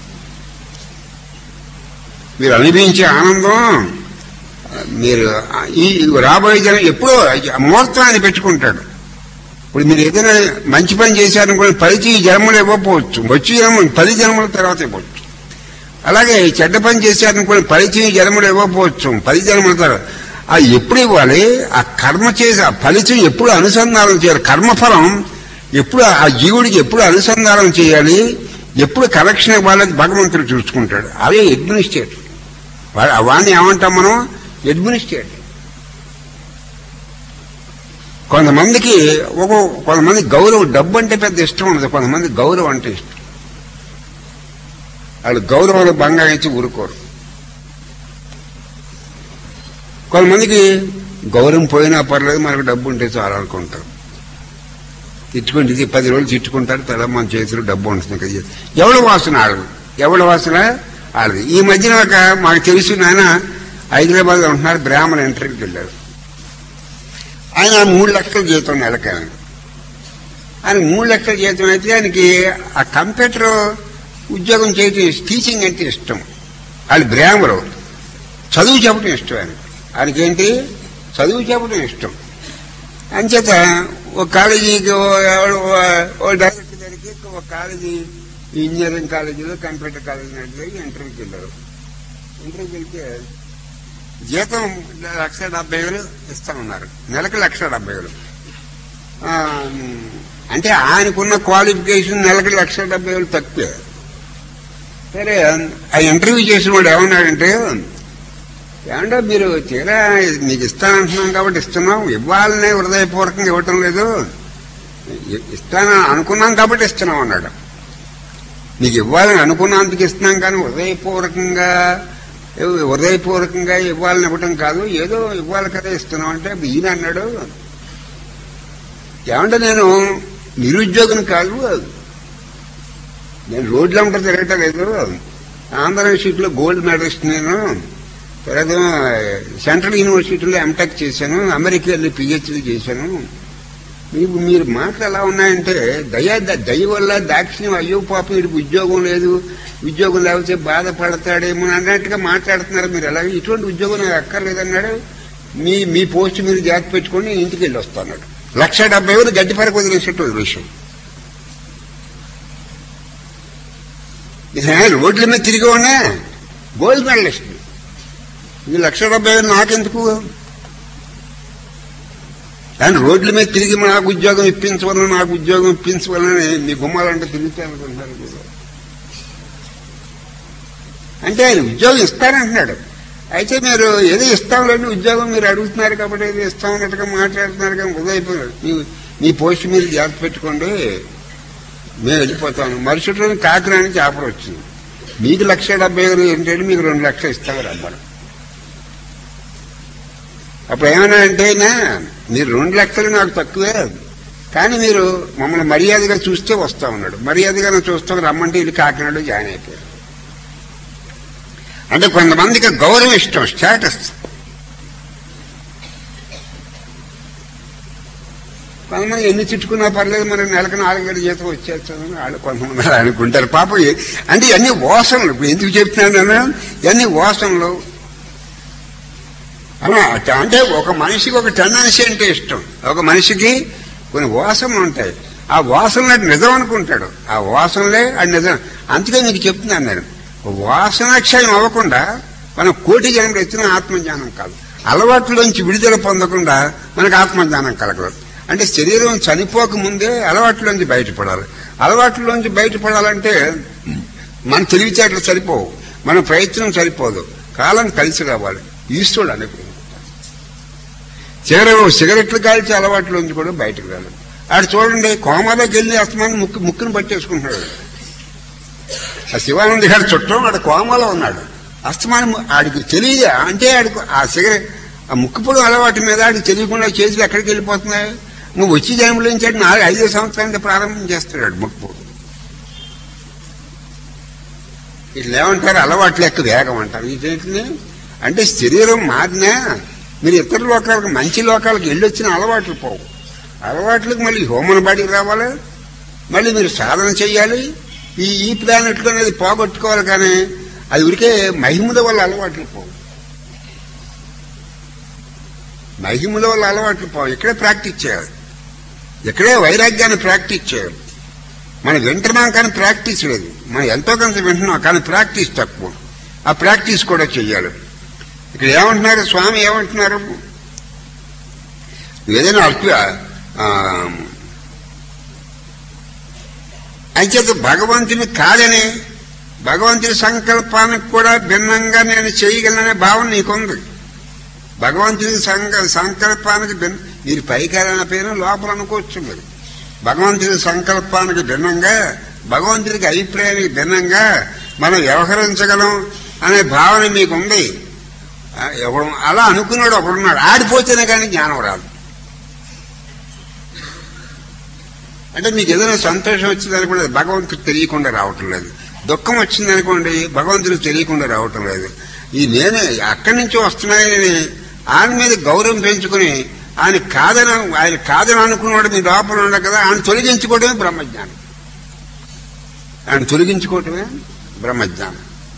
మీరు అనిపించే ఆనందం మీరు ఈ రాబోయే జన్మ ఎప్పుడో ముహూర్తాన్ని పెట్టుకుంటాడు. ఇప్పుడు మీరు ఏదైనా మంచి పని చేశారనుకోండి, 10 జన్మలు ఇవ్వకపోవచ్చు, వచ్చే జన్మ 10 జన్మల తర్వాత ఇవ్వచ్చు. అలాగే చెడ్డ పని చేశారనుకోండి, 10 జన్మలు ఇవ్వకపోవచ్చు, 10 జన్మల తర్వాత. అది ఎప్పుడు ఇవ్వాలి, ఆ కర్మ చేసి ఆ ఫలితం ఎప్పుడు అనుసంధానం చేయాలి, కర్మఫలం ఎప్పుడు ఆ జీవుడికి ఎప్పుడు అనుసంధానం చేయాలి, ఎప్పుడు కరెక్షన్ ఇవ్వాలని భగవంతుడు చూసుకుంటాడు. అదే అడ్మినిస్ట్రేటర్. వాడిని ఏమంటాం మనం, అడ్మినిస్ట్రేటర్. కొంతమందికి కొంతమంది గౌరవం, డబ్బు అంటే పెద్ద ఇష్టం ఉండదు, కొంతమంది గౌరవం అంటే ఇష్టం. వాళ్ళు గౌరవాలు బంగాయించి ఊరుకోరు. కొంతమందికి గౌరవం పోయినా పర్లేదు, మనకు డబ్బు ఉంటే చాలా అనుకుంటారు. తిట్టుకుంటే 10 రోజులు తిట్టుకుంటారు, తర్వాత మన చేతిలో డబ్బు ఉంటుంది కదా. ఎవరి వాసన ఆడది. ఈ మధ్యన మాకు తెలిసిన ఆయన హైదరాబాద్లో ఉంటున్నారు, బ్రాహ్మణ ఇంటర్వ్యూకి వెళ్ళారు. ఆయన 3 లక్షల జీతం నెలకాయన. ఆయన 3 లక్షల జీతం అయితే ఆయనకి ఆ కంప్యూటర్ ఉద్యోగం చేయటం, టీచింగ్ అంటే ఇష్టం. వాళ్ళు బ్రాహ్మణులు, చదువు చెప్పడం ఇష్టం. ఆయనకేంటి, చదువు చెప్పడం ఇష్టం. అంచేత ఒక కాలేజీకి ఓ డైరెక్టర్ దగ్గరికి ఒక కాలేజీ, ఇంజనీరింగ్ కాలేజీలో కంప్యూటర్ కాలేజీ ఇంటర్వ్యూకి వెళ్ళారు. ఇంటర్వ్యూకి వెళ్తే జీతం 1,70,000 ఇస్తామన్నారు, నెలకు 1,70,000. అంటే ఆయనకున్న క్వాలిఫికేషన్ నెలకు 1,70,000 తక్కువే. సరే, ఆ ఇంటర్వ్యూ చేసిన వాడు ఏమన్నాడంటే, ఏమంటే మీరు తీరా మీకు ఇస్తానంటున్నాం కాబట్టి ఇస్తున్నాం, ఇవ్వాలనే హృదయపూర్వకంగా ఇవ్వటం లేదు, ఇస్తాను అనుకున్నాం కాబట్టి ఇస్తున్నాం అన్నాడు. నీకు ఇవ్వాలని అనుకున్నందుకు ఇస్తున్నాం కానీ హృదయపూర్వకంగా హృదయపూర్వకంగా ఇవ్వాలని ఇవ్వటం కాదు, ఏదో ఇవ్వాలి కదా ఇస్తున్నాం అంటే ఈయన అన్నాడు, ఏమంటే నేను నిరుద్యోగిని కాదు, నేను రోడ్లు అమ్మట తిరగటం లేదు, ఆంధ్ర యూనివర్సిటీలో గోల్డ్ మెడలిస్ట్, నేను తర్వాత సెంట్రల్ యూనివర్సిటీలో ఎంటెక్ చేశాను, అమెరికా వెళ్ళి పిహెచ్డీ చేశాను, మీరు మాటలు ఎలా ఉన్నాయంటే దయ వల్ల దాక్షిణ్యం, అయ్యో పాపం వీడికి ఉద్యోగం లేదు, ఉద్యోగం లేకపోతే బాధపడతాడేమో అన్నట్టుగా మాట్లాడుతున్నారు మీరు. అలాగే ఇటువంటి ఉద్యోగం నాకు అక్కర్లేదన్నాడు. మీ పోస్ట్ మీరు జాగ్రత్త పెట్టుకొని ఇంటికి వెళ్ళి వస్తాడు. 1,70,000 గడ్డి పరకు వదిలేసేట్టు విషయం. రోడ్ల మీద తిరిగి ఉన్నా గోల్డ్ మెడలిస్ట్, ఇది 1,70,000 నాకెందుకు? కానీ రోడ్ల మీద తిరిగి నాకు ఉద్యోగం ఇప్పించవలని మీ గుమ్మాలంటే తిరుగుతానుకుంటున్నారు మీరు. అంటే ఆయన ఉద్యోగం ఇస్తానంటున్నాడు. అయితే మీరు ఏదో ఇస్తాంలేండి ఉద్యోగం, మీరు అడుగుతున్నారు కాబట్టి ఏదో ఇస్తామన్నట్టుగా మాట్లాడుతున్నారు. కానీ ఉదయిపోయినాడు, మీ పోస్ట్ మీరు జాగ్రత్త పెట్టుకోండి, మేము వెళ్ళిపోతాను. మరుసటి రోజు కాకినాడ నుంచి ఆఫర్ వచ్చింది, మీకు 1,70,000 ఏంటంటే మీకు 2 లక్షలు ఇస్తామని అమ్మాడు. అప్పుడు ఏమైనా అంటే మీరు 2 లక్షలు నాకు తక్కువే, కానీ మీరు మమ్మల్ని మర్యాదగా చూస్తే వస్తా ఉన్నాడు. మర్యాదగా చూస్తాం రమ్మంటే ఇది కాకినాడ జాయిన్ అయిపోయారు. అంటే కొంతమందికి గౌరవం ఇష్టం, స్టేటస్. కొంతమంది ఎన్ని చుట్టుకున్నా పర్లేదు, మరి నెలకు 4,000 జీతం వచ్చేస్తాను వాళ్ళు కొంతమంది అనుకుంటారు. పాపం అంటే ఇవన్నీ వాసనలు. ఇప్పుడు ఎందుకు చెప్తున్నాను, ఇవన్నీ వాసనలు. అంటే ఒక మనిషికి ఒక టెండెన్సీ అంటే ఇష్టం, ఒక మనిషికి కొన్ని వాసనలు ఉంటాయి. ఆ వాసనలు నిజం అనుకుంటాడు, ఆ వాసనలే అది నిజం. అందుకే మీకు చెప్తున్నాను నేను, వాసనాక్షయం అవ్వకుండా మనం కోటి జన్మలు ఎత్తిన ఆత్మజ్ఞానం కాదు. అలవాట్లోంచి విడుదల పొందకుండా మనకు ఆత్మజ్ఞానం కలగదు. అంటే శరీరం చనిపోక ముందే అలవాట్లోంచి బయటపడాలి. అలవాట్లోంచి బయటపడాలంటే మన తెలివితేటలు సరిపోవు, మన ప్రయత్నం సరిపోదు, కాలం కలిసి రావాలి. ఈశ్వరుడు అనుగ్రహం. సిగరెట్లు కాల్చి అలవాట్లోంచి కూడా బయటకు రాలేదు. ఆడు చూడండి, కోమాలోకి వెళ్ళి అస్తమానం ముక్కును పట్టేసుకుంటున్నాడు. ఆ శివానంద గారి చుట్టం వాడు కోమాలో ఉన్నాడు. అస్తమానం ఆడికి తెలియదు. అంటే ఆడికి ఆ సిగరెట్ ఆ ముక్కుపొడు అలవాటు మీద ఆడికి తెలియకుండా చేతులు ఎక్కడికి వెళ్ళిపోతున్నాయి. నువ్వు వచ్చి జన్మలో నుంచి 4-5 సంవత్సరానికి ప్రారంభం చేస్తున్నాడు ముక్కుపొడు. ఇట్లా ఏమంటారు, అలవాటు లెక్క వేగం అంటారు. ఇదేంటిని అంటే శరీరం మారినా మీరు ఇతర లోకాలకు, మంచి లోకాలకు వెళ్ళొచ్చిన అలవాట్లు పోవు. అలవాట్లకు మళ్ళీ హ్యూమన్ బాడీకి రావాలి, మళ్ళీ మీరు సాధన చేయాలి. ఈ ప్లానెట్లో అనేది పోగొట్టుకోవాలి. కానీ అది ఉరికే మహిముల వల్ల అలవాట్లు పోవు, మహిముల వల్ల అలవాట్లు పోవు. ఇక్కడే ప్రాక్టీస్ చేయాలి, ఇక్కడే వైరాగ్యాన్ని ప్రాక్టీస్ చేయాలి. మనం వింటున్నాం కానీ ప్రాక్టీస్ లేదు. మనం ఎంతో కొంత వింటున్నాం కానీ ప్రాక్టీస్ తక్కువ. ఆ ప్రాక్టీస్ కూడా చెయ్యాలి. ఇక్కడ ఏమంటున్నారు స్వామి, ఏమంటున్నారు, ఏదైనా అయితే భగవంతుని కాదని, భగవంతుని సంకల్పానికి కూడా భిన్నంగా నేను చేయగలననే భావన నీకుంది. భగవంతుని సంకల్పానికి మీరు పైకి పేరు లోపల అనుకోవచ్చు. మీరు భగవంతుని సంకల్పానికి భిన్నంగా, భగవంతునికి అభిప్రాయానికి భిన్నంగా మనం వ్యవహరించగలం అనే భావన మీకుంది. ఎవడు అలా అనుకున్నాడు ఒకడున్నాడు. ఆడిపోతేనే కానీ జ్ఞానం రాదు. అంటే మీకు ఏదైనా సంతోషం వచ్చిందనుకోండి, భగవంతుడికి తెలియకుండా రావటం లేదు. దుఃఖం వచ్చిందనుకోండి, భగవంతుడికి తెలియకుండా రావటం లేదు. ఈ నేనే అక్కడి నుంచి వస్తున్నాయని ఆయన మీద గౌరవం పెంచుకుని ఆయన కాదని అనుకున్నాడు మీ లోపల ఉండదు కదా, ఆయన తొలగించుకోవడమే బ్రహ్మజ్ఞానం. ఆయన తొలగించుకోవటమే బ్రహ్మజ్ఞానం.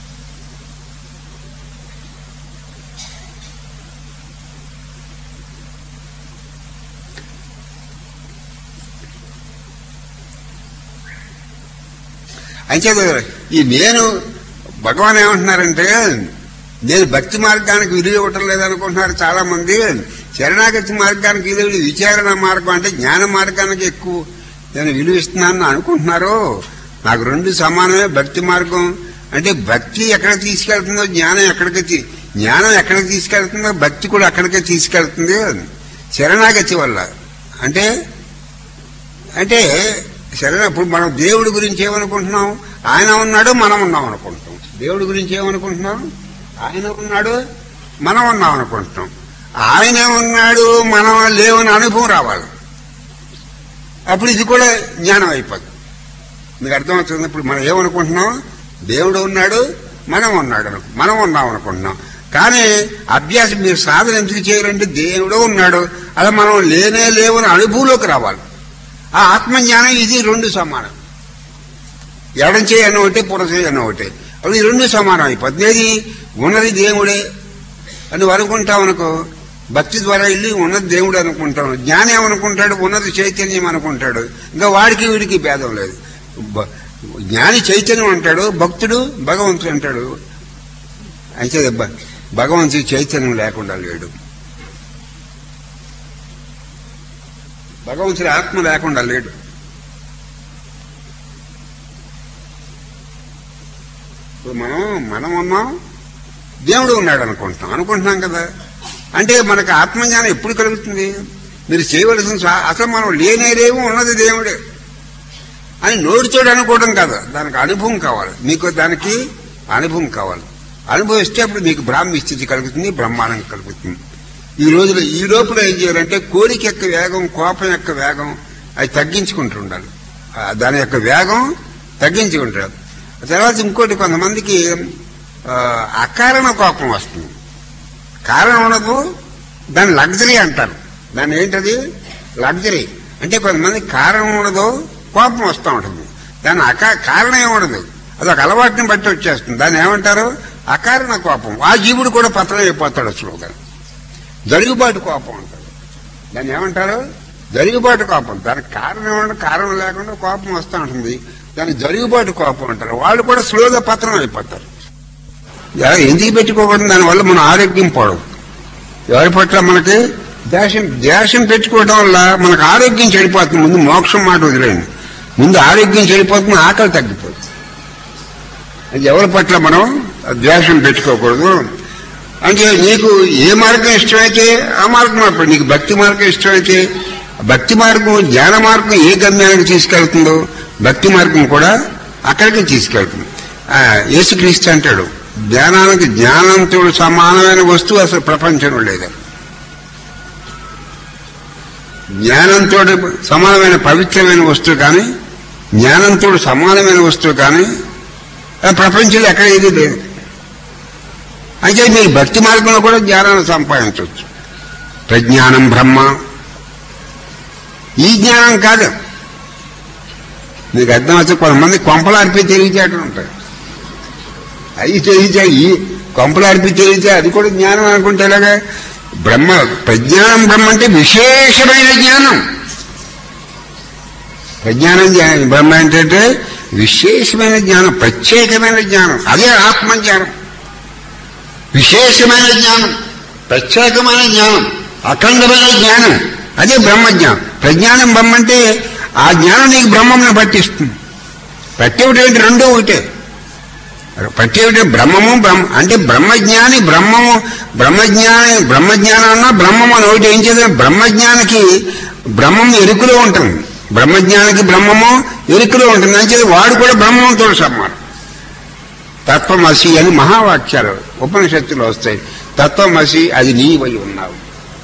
అయితే ఈ నేను భగవాన్ ఏమంటున్నారంటే, నేను భక్తి మార్గానికి విలువ ఇవ్వటం లేదనుకుంటున్నారు చాలా మంది. శరణాగతి మార్గానికి విలువ, విచారణ మార్గం అంటే జ్ఞాన మార్గానికి ఎక్కువ నేను విలువ ఇస్తున్నాను అనుకుంటున్నారు. నాకు 2 సమానమే. భక్తి మార్గం అంటే భక్తి ఎక్కడ తీసుకెళ్తుందో జ్ఞానం ఎక్కడికి తీసుకెళ్తుందో భక్తి కూడా అక్కడికే తీసుకెళ్తుంది శరణాగతి వల్ల. అంటే అంటే ఇప్పుడు మనం దేవుడి గురించి ఏమనుకుంటున్నాం, ఆయన ఉన్నాడు మనం ఉన్నాం అనుకుంటున్నాం. దేవుడి గురించి ఏమనుకుంటున్నాం, ఆయన ఉన్నాడు, మనం ఉన్నాం అనుకుంటున్నాం. ఆయన ఉన్నాడు, మనం లేవని అనుభవం రావాలి. అప్పుడు ఇది కూడా జ్ఞానం అయిపోతుంది. మీకు అర్థమవుతుంది? ఇప్పుడు మనం ఏమనుకుంటున్నాం? దేవుడు ఉన్నాడు, మనం ఉన్నాం అనుకుంటున్నాం. కానీ అభ్యాసం మీరు సాధన ఎందుకు చేయాలంటే దేవుడు ఉన్నాడు, అలా మనం లేవని అనుభవంలోకి రావాలి. ఆ ఆత్మజ్ఞానం ఇది రెండు సమానం. ఎడం చేయను ఒకటి, పుర చేయను ఒకటి. అప్పుడు ఈ రెండు సమానం అయిపోతుంది. ఏది ఉన్నది దేవుడే అని అనుకుంటాం అనుకో, భక్తి ద్వారా వెళ్ళి ఉన్నది దేవుడు అనుకుంటాం. జ్ఞానం ఏమనుకుంటాడు? ఉన్నది చైతన్యం అనుకుంటాడు. ఇంకా వాడికి వీడికి భేదం లేదు. జ్ఞాని చైతన్యం అంటాడు, భక్తుడు భగవంతుడు అంటాడు. అయితే భగవంతుడి చైతన్యం లేకుండా లేడు, భగవంతుడి ఆత్మ లేకుండా లేడు. ఇప్పుడు మనం ఉన్నాం, దేవుడు ఉన్నాడు అనుకుంటున్నాం కదా. అంటే మనకు ఆత్మజ్ఞానం ఎప్పుడు కలుగుతుంది? మీరు చేయవలసిన అసలు మనం లేనేలేమో ఉన్నది దేవుడే అని నోటితోడు అనుకోవడం కాదు, దానికి అనుభవం కావాలి. మీకు దానికి అనుభవం కావాలి. అనుభవిస్తే అప్పుడు మీకు బ్రాహ్మీ స్థితి కలుగుతుంది, బ్రహ్మాండం కలుగుతుంది. ఈ లోపల ఏం చేయాలంటే కోరిక యొక్క వేగం, కోపం యొక్క వేగం అది తగ్గించుకుంటూ ఉండాలి. దాని యొక్క వేగం తగ్గించుకుంటారు. తర్వాత ఇంకోటి, కొంతమందికి అకారణ కోపం వస్తుంది. కారణం ఉండదు, దాన్ని లగ్జరీ అంటారు. దాన్ని ఏంటది? లగ్జరీ అంటే కొంతమంది కారణం ఉండదు, కోపం వస్తూ ఉంటుంది. దాని కారణం ఏముండదు, అదొక అలవాటుని బట్టి వచ్చేస్తుంది. దాన్ని ఏమంటారు? అకారణ కోపం. ఆ జీవుడు కూడా పత్రం అయిపోతాడు. స్లోగా జరుగుబాటు కోపం అంటారు. దాన్ని ఏమంటారు? జరుగుబాటు కోపం. దానికి కారణం ఏమంటే కారణం లేకుండా కోపం వస్తూ ఉంటుంది, దాన్ని జరుగుబాటు కోపం అంటారు. వాళ్ళు కూడా స్లోగా పత్రం అయిపోతారు. ఎందుకు పెట్టుకోకూడదు? దానివల్ల మన ఆరోగ్యం పోవడం. ఎవరి పట్ల మనకి ద్వేషం పెట్టుకోవడం వల్ల మనకు ఆరోగ్యం చెడిపోతుంది. ముందు మోక్షం మాట వదిలేండి, ముందు ఆరోగ్యం చెడిపోతుంది, ఆకలి తగ్గిపోతుంది. అది ఎవరి పట్ల మనం ద్వేషం పెట్టుకోకూడదు. అంటే నీకు ఏ మార్గం ఇష్టమైతే ఆ మార్గం అప్పుడు, నీకు భక్తి మార్గం ఇష్టమైతే భక్తి మార్గం, జ్ఞాన మార్గం ఏ గమ్యానికి తీసుకెళ్తుందో భక్తి మార్గం కూడా అక్కడికి తీసుకెళ్తుంది. యేసుక్రీస్తు అంటాడు, జ్ఞానంతో సమానమైన వస్తువు అసలు ప్రపంచంలో లేదు. జ్ఞానంతో సమానమైన పవిత్రమైన వస్తువు కానీ, జ్ఞానంతో సమానమైన వస్తువు కానీ ప్రపంచంలో ఎక్కడ ఏది లేదు. అయితే మీరు భక్తి మార్గంలో కూడా జ్ఞానాన్ని సంపాదించవచ్చు. ప్రజ్ఞానం బ్రహ్మ. ఈ జ్ఞానం కాదు. మీకు అర్థం వచ్చి కొంతమంది కొంపలార్పి తెలివితేటలు ఉంటాయి. అవి తెలివితే ఈ కొంపలార్పి తెలివితే అది కూడా జ్ఞానం అనుకుంటే ఎలాగా? ప్రజ్ఞానం బ్రహ్మ అంటే విశేషమైన జ్ఞానం. ప్రజ్ఞానం బ్రహ్మ ఏంటంటే విశేషమైన జ్ఞానం, ప్రత్యేకమైన జ్ఞానం. అదే ఆత్మజ్ఞానం. విశేషమైన జ్ఞానం, ప్రత్యేకమైన జ్ఞానం, అఖండమైన జ్ఞానం, అదే బ్రహ్మజ్ఞానం. ప్రజ్ఞానం బ్రహ్మ అంటే ఆ జ్ఞానం నీకు బ్రహ్మంను పట్టిస్తుంది. పట్టేవిటేంటి? రెండో ఒకటే. పట్టేవిటే బ్రహ్మము అంటే బ్రహ్మజ్ఞాని బ్రహ్మజ్ఞానం అన్నా బ్రహ్మము అని ఒకటి. ఏం చేద్దాం? బ్రహ్మజ్ఞానికి బ్రహ్మం ఎరుకులో ఉంటుంది. బ్రహ్మజ్ఞానికి బ్రహ్మము ఎరుకులో ఉంటుంది. అంటే వాడు కూడా బ్రహ్మంతో సమానం. తత్వమసి అని మహావాక్యాలు ఉపనిషత్తులు వస్తాయి. తత్వమసి, అది నీవై ఉన్నావు.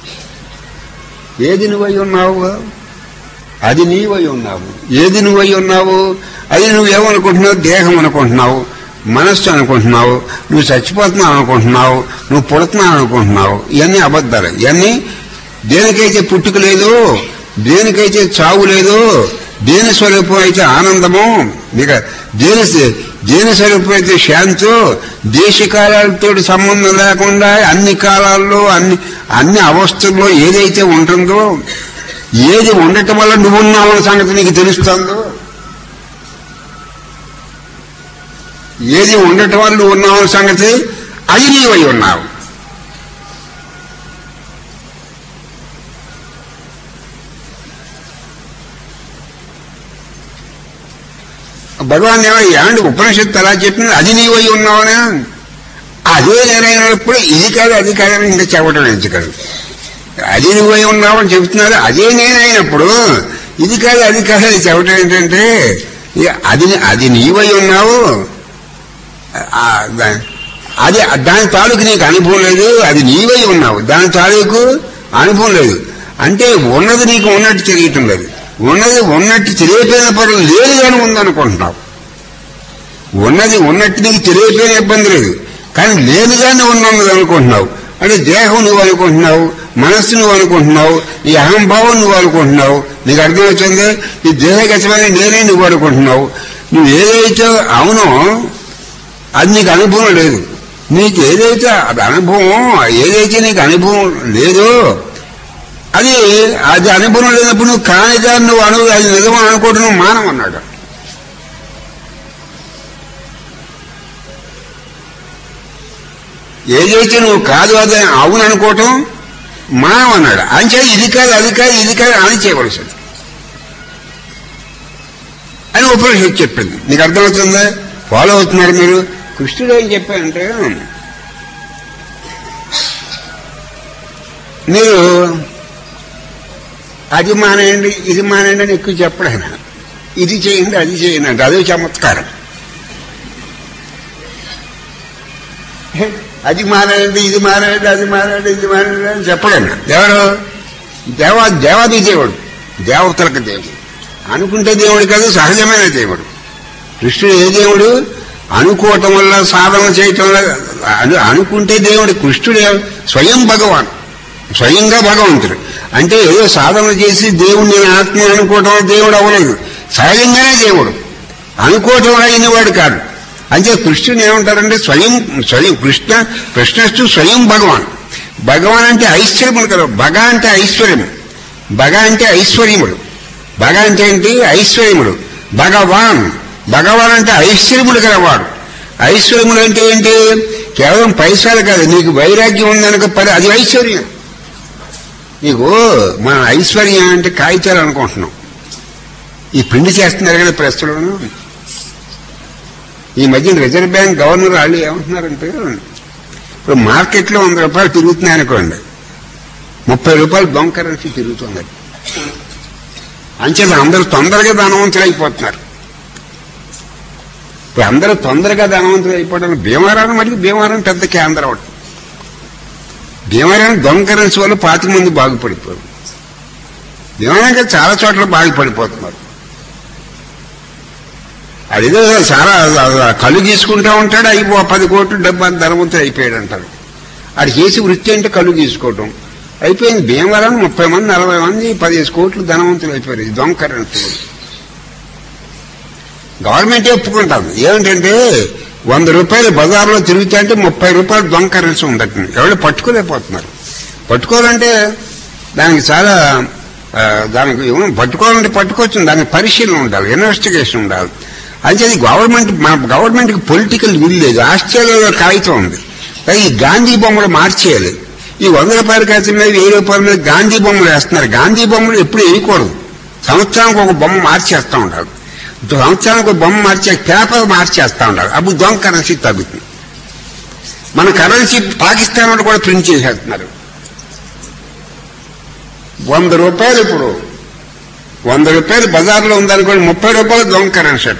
ఏది నువ్వై ఉన్నావు? అది నీవై ఉన్నావు. ఏది నువ్వై ఉన్నావు? అది నువ్వేమనుకుంటున్నావు? దేహం అనుకుంటున్నావు, మనస్సు అనుకుంటున్నావు, నువ్వు చచ్చిపోతున్నావు అనుకుంటున్నావు, నువ్వు పుడుతున్నావు అనుకుంటున్నావు. ఇవన్నీ అబద్ధాలు. ఇవన్నీ దేనికైతే పుట్టుక లేదు, దేనికైతే చావు లేదు, దేని స్వరూపం అయితే ఆనందము, మీకు దేని స్వరూపం అయితే శాంతో, దేశకాలాలతో సంబంధం లేకుండా అన్ని కాలాల్లో అన్ని అవస్థల్లో ఏదైతే ఉంటుందో, ఏది ఉండటం వల్ల నువ్వు ఉన్నావన్న సంగతి నీకు తెలుస్తుందో, ఏది ఉండటం వల్ల నువ్వు ఉన్నావన్న సంగతి అది నీవై ఉన్నావు. భగవాన్ ఏమంటే ఉపనిషత్తు అలా చెప్పింది, అది నీవై ఉన్నావనే. అదే నేనైనప్పుడు ఇది కాదు అది కాదని ఇంకా చెప్పడం ఎంచుకాదు. అది నువ్వై ఉన్నావని చెబుతున్నారు. అదే నేనైనప్పుడు ఇది కాదు అది కాదని చెప్పడం ఏంటంటే అది నీవై ఉన్నావు. అది దాని తాలూకు నీకు అనుభవం లేదు, అది నీవై ఉన్నావు, దాని తాలూకు అనుభవం లేదు. అంటే ఉన్నది నీకు ఉన్నట్టు తెలియటం లేదు, ఉన్నది ఉన్నట్టు తెలియపోయిన పర్వాలేదు, లేదు కానీ ఉందనుకుంటున్నావు. ఉన్నది ఉన్నట్టు నీకు తెలియపోయిన ఇబ్బంది లేదు, కానీ లేదు కానీ ఉన్నది అనుకుంటున్నావు. అంటే దేహం నువ్వు అనుకుంటున్నావు, మనస్సు నువ్వు అనుకుంటున్నావు, ఈ అహంభావం నువ్వు అనుకుంటున్నావు. నీకు అర్థమవుతుంది, ఈ దేహగతమైన నేనే నువ్వు అనుకుంటున్నావు. నువ్వు ఏదైతే అవునో అది నీకు అనుభవం లేదు. నీకు ఏదైతే అది అనుభవం, ఏదైతే నీకు అనుభవం లేదో అది అనుభవం లేనప్పుడు నువ్వు కానిదాన్ని నువ్వు అది నిజం అనుకోవడం నువ్వు మానవ అన్నాడు. ఏదైతే నువ్వు కాదు అది అవును అనుకోవటం మానవ అన్నాడు. అంచే ఇది కాదు అది కాదు ఇది కాదు అని చేయవలసింది అని ఉపనిషత్తు చెప్పింది. నీకు అర్థమవుతుందా? ఫాలో అవుతున్నారు మీరు? కృష్ణుడు ఏం చెప్పారంటే, మీరు అది మానేయండి ఇది మానేయండి అని ఎక్కువ చెప్పడాను, ఇది చేయండి అది చేయండి అంటే అదే చమత్కారం. అది మానేయండి ఇది మానేయండి అది మానేయండి ఇది మానేయండి అని చెప్పలేను. ఎవరు? దేవాది దేవుడు, దేవతలకు దేవుడు. అనుకుంటే దేవుడు కాదు, సహజమైన దేవుడు. కృష్ణుడు ఏ దేవుడు? అనుకోవటం వల్ల సాధన చేయటం వల్ల అనుకుంటే దేవుడు. కృష్ణుడు స్వయం భగవాన్, స్వయంగా భగవంతుడు. అంటే ఏదో సాధన చేసి దేవుడు నేను ఆత్మ అనుకోవటం దేవుడు అవ్వలేదు, సహజంగానే దేవుడు. అనుకోవటం అయినవాడు కాదు. అంటే కృష్ణుని ఏమంటారంటే స్వయం కృష్ణస్తు స్వయం భగవాన్. భగవాన్ అంటే ఐశ్వర్యముడు కదా. భగ అంటే ఐశ్వర్యము, భగ అంటే ఐశ్వర్యముడు. భగ అంటే ఏంటి? ఐశ్వర్యముడు. భగవాన్ అంటే ఐశ్వర్యముడు కలవాడు. ఐశ్వర్యముడు అంటే ఏంటి? కేవలం పైసలు కాదు, నీకు వైరాగ్యం ఉందనుకో అది ఐశ్వర్యం. నీకు మన ఐశ్వర్యం అంటే కాగితాలు అనుకుంటున్నాం. ఈ పిండి చేస్తున్నారు కదా ప్రస్తుతం. ఈ మధ్య రిజర్వ్ బ్యాంక్ గవర్నర్ వాళ్ళు ఏమంటున్నారంటే, ఇప్పుడు మార్కెట్లో 100 రూపాయలు తిరుగుతున్నాయి అనుకోండి, 30 రూపాయలు దొంగ కరెన్సీ తిరుగుతుంది. అంచేత అందరూ తొందరగా ధనవంతులు అయిపోతున్నారు. ఇప్పుడు అందరూ తొందరగా ధనవంతులు అయిపోవడానికి భీమవరం పెద్ద కేంద్రం ఒకటి. భీమవరం దొంగ కరెన్సీ వల్ల 25 మంది బాగుపడిపోయారు. భీమవరంగా చాలా చోట్ల బాగుపడిపోతున్నారు. అదేదో చాలా కళ్ళు తీసుకుంటూ ఉంటాడు, 10 కోట్లు డబ్బు ధనవంతులు అయిపోయాడు అంటారు. అది చేసి వృత్తి అంటే కళ్ళు తీసుకోవటం అయిపోయింది. భీమవరం 30 మంది 40 మంది 15 కోట్లు ధనవంతులు అయిపోయారు. ఇది దొంగ కరెన్సీ. గవర్నమెంటే ఒప్పుకుంటాం. ఏమిటంటే 100 రూపాయలు బజార్లో తిరుగుతా అంటే 30 రూపాయలు దొంగ కరెన్సీ ఉండదు. ఎవరు పట్టుకోలేకపోతున్నారు. పట్టుకోవాలంటే దానికి చాలా దానికి పట్టుకోవాలంటే పట్టుకోవచ్చు, దానికి పరిశీలన ఉండాలి, ఇన్వెస్టిగేషన్ ఉండాలి. అంటే అది గవర్నమెంట్కి పొలిటికల్ విల్ లేదు. ఆస్ట్రేలియాలో కాగితం ఉంది, ఈ గాంధీ బొమ్మలు మార్చేయాలి. ఈ 100 రూపాయల కాగితం మీద 1000 రూపాయల మీద గాంధీ బొమ్మలు వేస్తున్నారు. గాంధీ బొమ్మలు ఎప్పుడు వేయకూడదు. సంవత్సరానికి ఒక బొమ్మ మార్చేస్తూ ఉంటారు. సంవత్సరానికి ఒక బొమ్మ మార్చే పేపర్ మార్చేస్తూ ఉంటారు. అప్పుడు దొంగ కరెన్సీ తగ్గుతుంది. మన కరెన్సీ పాకిస్తాన్ వాళ్ళు కూడా ప్రింట్ చేసేస్తున్నారు. 100 రూపాయలు ఇప్పుడు 100 రూపాయలు బజార్లో ఉందనుకోండి, 30 రూపాయలు దొంగ కరెన్సీ.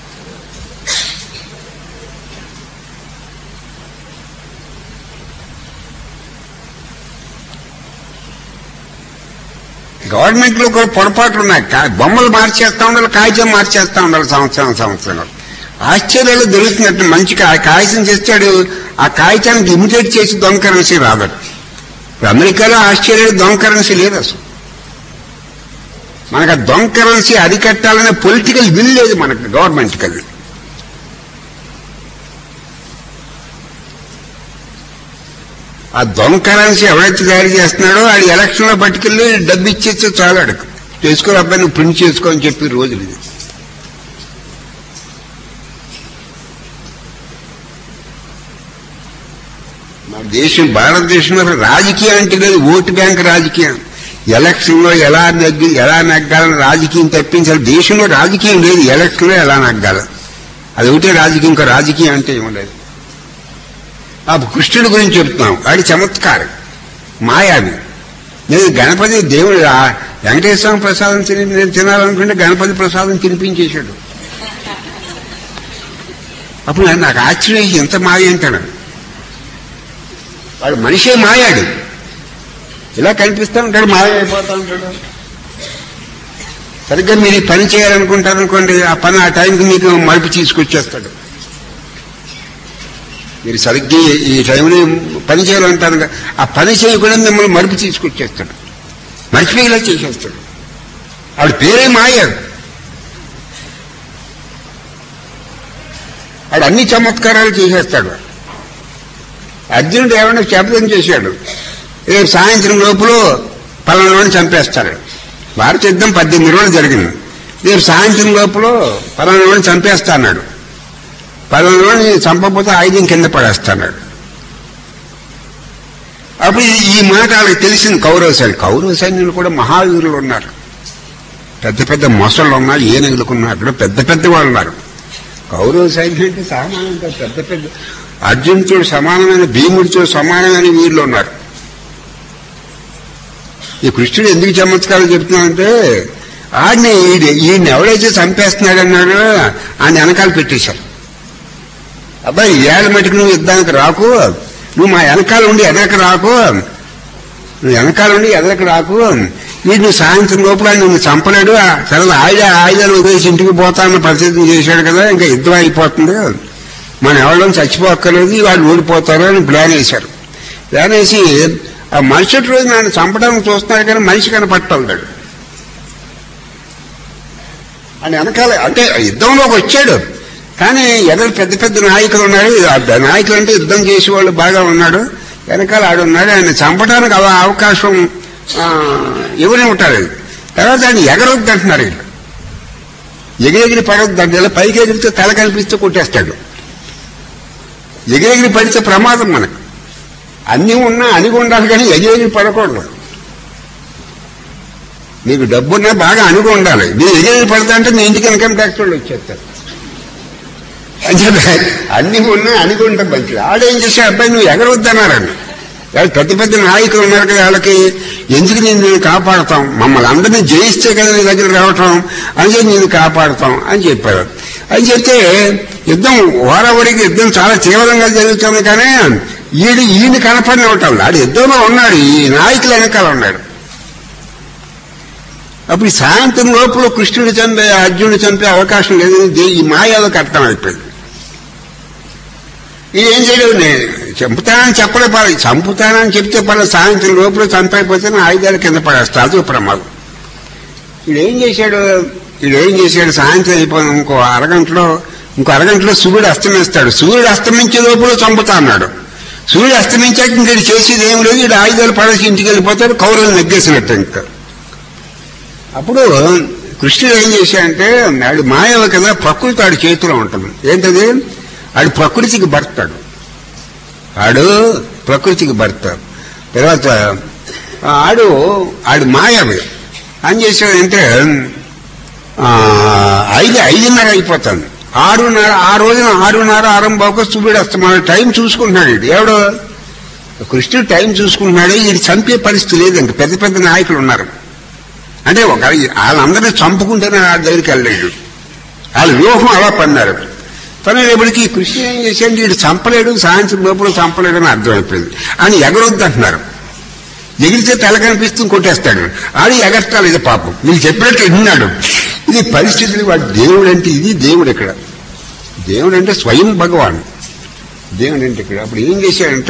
గవర్నమెంట్ లో కూడా పొరపాట్లు ఉన్నాయి. బొమ్మలు మార్చేస్తా ఉండాలి, కాగితం మార్చేస్తా ఉండాలి సంవత్సరం. ఆశ్చర్యాలు దొరుకుతున్నట్టు మంచి కాగితం చేస్తాడు, ఆ కాగితానికి ఇమిటేట్ చేసి దొంగ కరెన్సీ రాదట. అమెరికాలో ఆస్ట్రేలియాలో దొంగ కరెన్సీ లేదు అసలు. మనకు ఆ దొంగ కరెన్సీ అరికట్టాలనే పొలిటికల్ విల్ లేదు మనకు గవర్నమెంట్కి. అది ఆ దొంగ కరెన్సీ ఎవరైతే తయారు చేస్తున్నాడో అది ఎలక్షన్ లో పట్టుకెళ్ళి డబ్బు ఇచ్చేస్తే చాలు, అడుగు చేసుకో అబ్బాయి నువ్వు ప్రింట్ చేసుకో అని చెప్పి రోజులు. ఇది మన దేశం భారతదేశంలో రాజకీయం అంటే లేదు, ఓటు బ్యాంక్ రాజకీయం. ఎలక్షన్ లో ఎలా నెగ్గాలని రాజకీయం తప్పించాలి. దేశంలో రాజకీయం లేదు, ఎలక్షన్ లో ఎలా నెగ్గాలి అది ఒకటే రాజకీయం. ఇంకా రాజకీయం అంటే ఏమలేదు. ఆ కృష్ణుడి గురించి చెప్తున్నాం, వాడి చమత్కారం మాయావి. నేను గణపతి దేవుడు వెంకటేశ్వర ప్రసాదం నేను తినాలనుకుంటే గణపతి ప్రసాదం తినిపించేశాడు. అప్పుడు నాకు ఆశ్చర్యం, ఎంత మాయ అంటాడు. వాడు మనిషే మాయాడు, ఇలా కనిపిస్తూ ఉంటాడు, మాయ అయిపోతూ ఉంటాడు. సరిగ్గా మీరు ఈ పని చేయాలనుకుంటారనుకోండి, ఆ పని ఆ టైంకి మీకు మలుపు తీసుకొచ్చేస్తాడు. మీరు సరిగ్గా ఈ టైంలో పని చేయాలంటారు, ఆ పని చేయకుండా మిమ్మల్ని మలుపు తీసుకొచ్చేస్తాడు, మర్చిపోయేలా చేసేస్తాడు. వాడి పేరే మాయాడు. వాడు అన్ని చమత్కారాలు చేసేస్తాడు. అర్జునుడు ఏమన్నా శపథం చేశాడు, రేపు సాయంత్రం లోపల పలానాని చంపేస్తాడు. భారత యుద్ధం 18 రోజులు జరిగింది. రేపు సాయంత్రం లోపల పలానాని చంపేస్తా అన్నాడు. పలానాని చంపకపోతే ఆయుధం కింద పడేస్తాడు. అప్పుడు ఈ మాట వాళ్ళకి తెలిసింది కౌరవ సైన్యులు కూడా మహావీరులు ఉన్నారు, పెద్ద పెద్ద మొసళ్ళు ఉన్నారు, ఏనుగులుకున్నారు, అక్కడ పెద్ద పెద్ద వాళ్ళు ఉన్నారు. కౌరవ సైన్యం అంటే సామాన్యంగా పెద్ద పెద్ద అర్జునుడితో సమానమైన, భీముడితో సమానమైన వీరులు ఉన్నారు. ఈ కృష్ణుడు ఎందుకు చమత్కారం చెప్తున్నాడంటే, ఈయన్ని ఎవడైతే చంపేస్తున్నాడన్నాడో ఆయన వెనకాల పెట్టేశారు. అబ్బాయి ఏళ్ళ మటుకు నువ్వు యుద్ధానికి రాకు, నువ్వు మా వెనకాల ఉండి ఎదరకు రాకు, నువ్వు వెనకాల ఉండి ఎదరకు రాకు, వీడు సాయంత్రం లోపల నిన్ను చంపలేడు, సరే ఆయుధాలు వదిలేసి ఇంటికి పోతాన్న పరిస్థితి చేశాడు కదా, ఇంకా యుద్ధం అయిపోతుంది, మన ఎవరిలో చచ్చిపోక్కర్లేదు, వాళ్ళు ఓడిపోతారు అని ప్లాన్ వేశారు. ప్లాన్ వేసి ఆ మరుసటి రోజు నన్ను చంపడానికి చూస్తున్నాడు, కానీ మనిషి కనపట్టలేడు. అని వెనకాల అంటే యుద్ధంలోకి వచ్చాడు, కానీ ఎదురు పెద్ద పెద్ద నాయకులు ఉన్నాడు. నాయకులు అంటే యుద్ధం చేసేవాళ్ళు బాగా ఉన్నాడు, వెనకాల ఆడున్నాడు. ఆయన చంపడానికి అవకాశం ఎవరి ఉంటాడు. తర్వాత ఆయన ఎగరొద్దు అంటున్నారు, ఎగిరెగిరి పడొద్దు, ఇలా పైకి ఎగిరితే తల కనిపిస్తే కొట్టేస్తాడు. ఎగిరెగిరి పడితే ప్రమాదం మనకు. అన్నీ ఉన్నా అణిగి ఉండాలి, కానీ ఎగిరెగిరి పడకూడదు. మీకు డబ్బున్నా బాగా అణిగి ఉండాలి. మీరు ఎగిరెగిరి పడతా అంటే మీ ఇంటికి ఇన్కమ్ ట్యాక్స్ వాళ్ళు వచ్చేస్తారు. అంటే అన్ని ఉన్నా అణిగి ఉంటాం మంచిది. ఆడేం చేసే అబ్బాయి నువ్వు ఎగరొద్దన్నారని, పెద్ద పెద్ద నాయకులు ఉన్నారు కదా, వాళ్ళకి ఎందుకు నేను కాపాడుతాం, మమ్మల్ని అందరినీ జయిస్తే కదా నీ దగ్గర రావటం అని చెప్పి నేను కాపాడుతాం అని చెప్పారు. అని చెప్తే యుద్ధం ఓరవరికి యుద్ధం చాలా తీవ్రంగా జరుగుతుంది, కానీ ఈయన కనపడిన ఉంటాడు. ఆడు యుద్ధంలో ఉన్నాడు, ఈ నాయకులు వెనకాల ఉన్నాడు. అప్పుడు సాయంత్రం లోపల కృష్ణుడు చంపే అర్జునుడు చంపే అవకాశం లేదు, ఈ మాయాలకు అర్థమైపోయింది. ఇదేం చేయలేదు, నేను చంపుతానని చెప్పలే, చంపుతానని చెప్తే పర్లేదు, సాయంత్రం లోపల చంపైపోతే ఆయుధాలు కింద పడేస్తా, అదో ప్రమాదం. ఈడేం చేశాడు, సాయంత్రం అయిపోయింది, ఇంకో అరగంటలో సూర్యుడు అస్తమిస్తాడు. సూర్యుడు అస్తమించే లోపల చంపుతా అన్నాడు. సూర్యుడు అస్తమించాక ఇంక చేసేది ఏం లేదు, ఈడు ఆయుధాలు పడేసి ఇంటికి వెళ్ళిపోతాడు, కౌరవులు నెగ్గేసినట్టు. ఇంకా అప్పుడు కృష్ణుడు ఏం చేశాడంటే, ఆడు మాయవ కదా, ప్రకృతి ఆడి చేతిలో ఉంటుంది. ఏంటది, ఆడు ప్రకృతికి భర్తాడు, తర్వాత ఆడు మాయవి అని చేశాడంటే 5:30 అయిపోతుంది. 6:30 ఆ రోజున 6:30 ఆరంభంగా సూర్యుడు అస్తమానం టైం చూసుకుంటున్నాడు. ఎవడో కృష్ణుడు టైం చూసుకుంటున్నాడు. వీడు చంపే పరిస్థితి లేదు, ఇంక పెద్ద పెద్ద నాయకులు ఉన్నారు. అంటే వాళ్ళందరినీ చంపుకుంటేనే ఆ దగ్గరికి వెళ్ళలేడు. వాళ్ళ వ్యూహం అలా పన్నారు. పనేపటికి కృష్ణుడు ఏం చేశాడు, వీడు చంపలేడు, సాయంత్రం లోపల చంపలేడు అని అర్థమైపోయింది. అని ఎగరొద్దు అంటున్నారు. ఎగిరితే తల కనిపిస్తూ కొట్టేస్తాడు. ఆడు ఎగరటాలు ఇది పాపం, వీళ్ళు చెప్పినట్టు విన్నాడు. ఇది పరిస్థితులు. వాడు దేవుడు అంటే ఇది దేవుడు. ఇక్కడ దేవుడు అంటే స్వయం భగవాన్ దేవుడు అంటే ఇక్కడ. అప్పుడు ఏం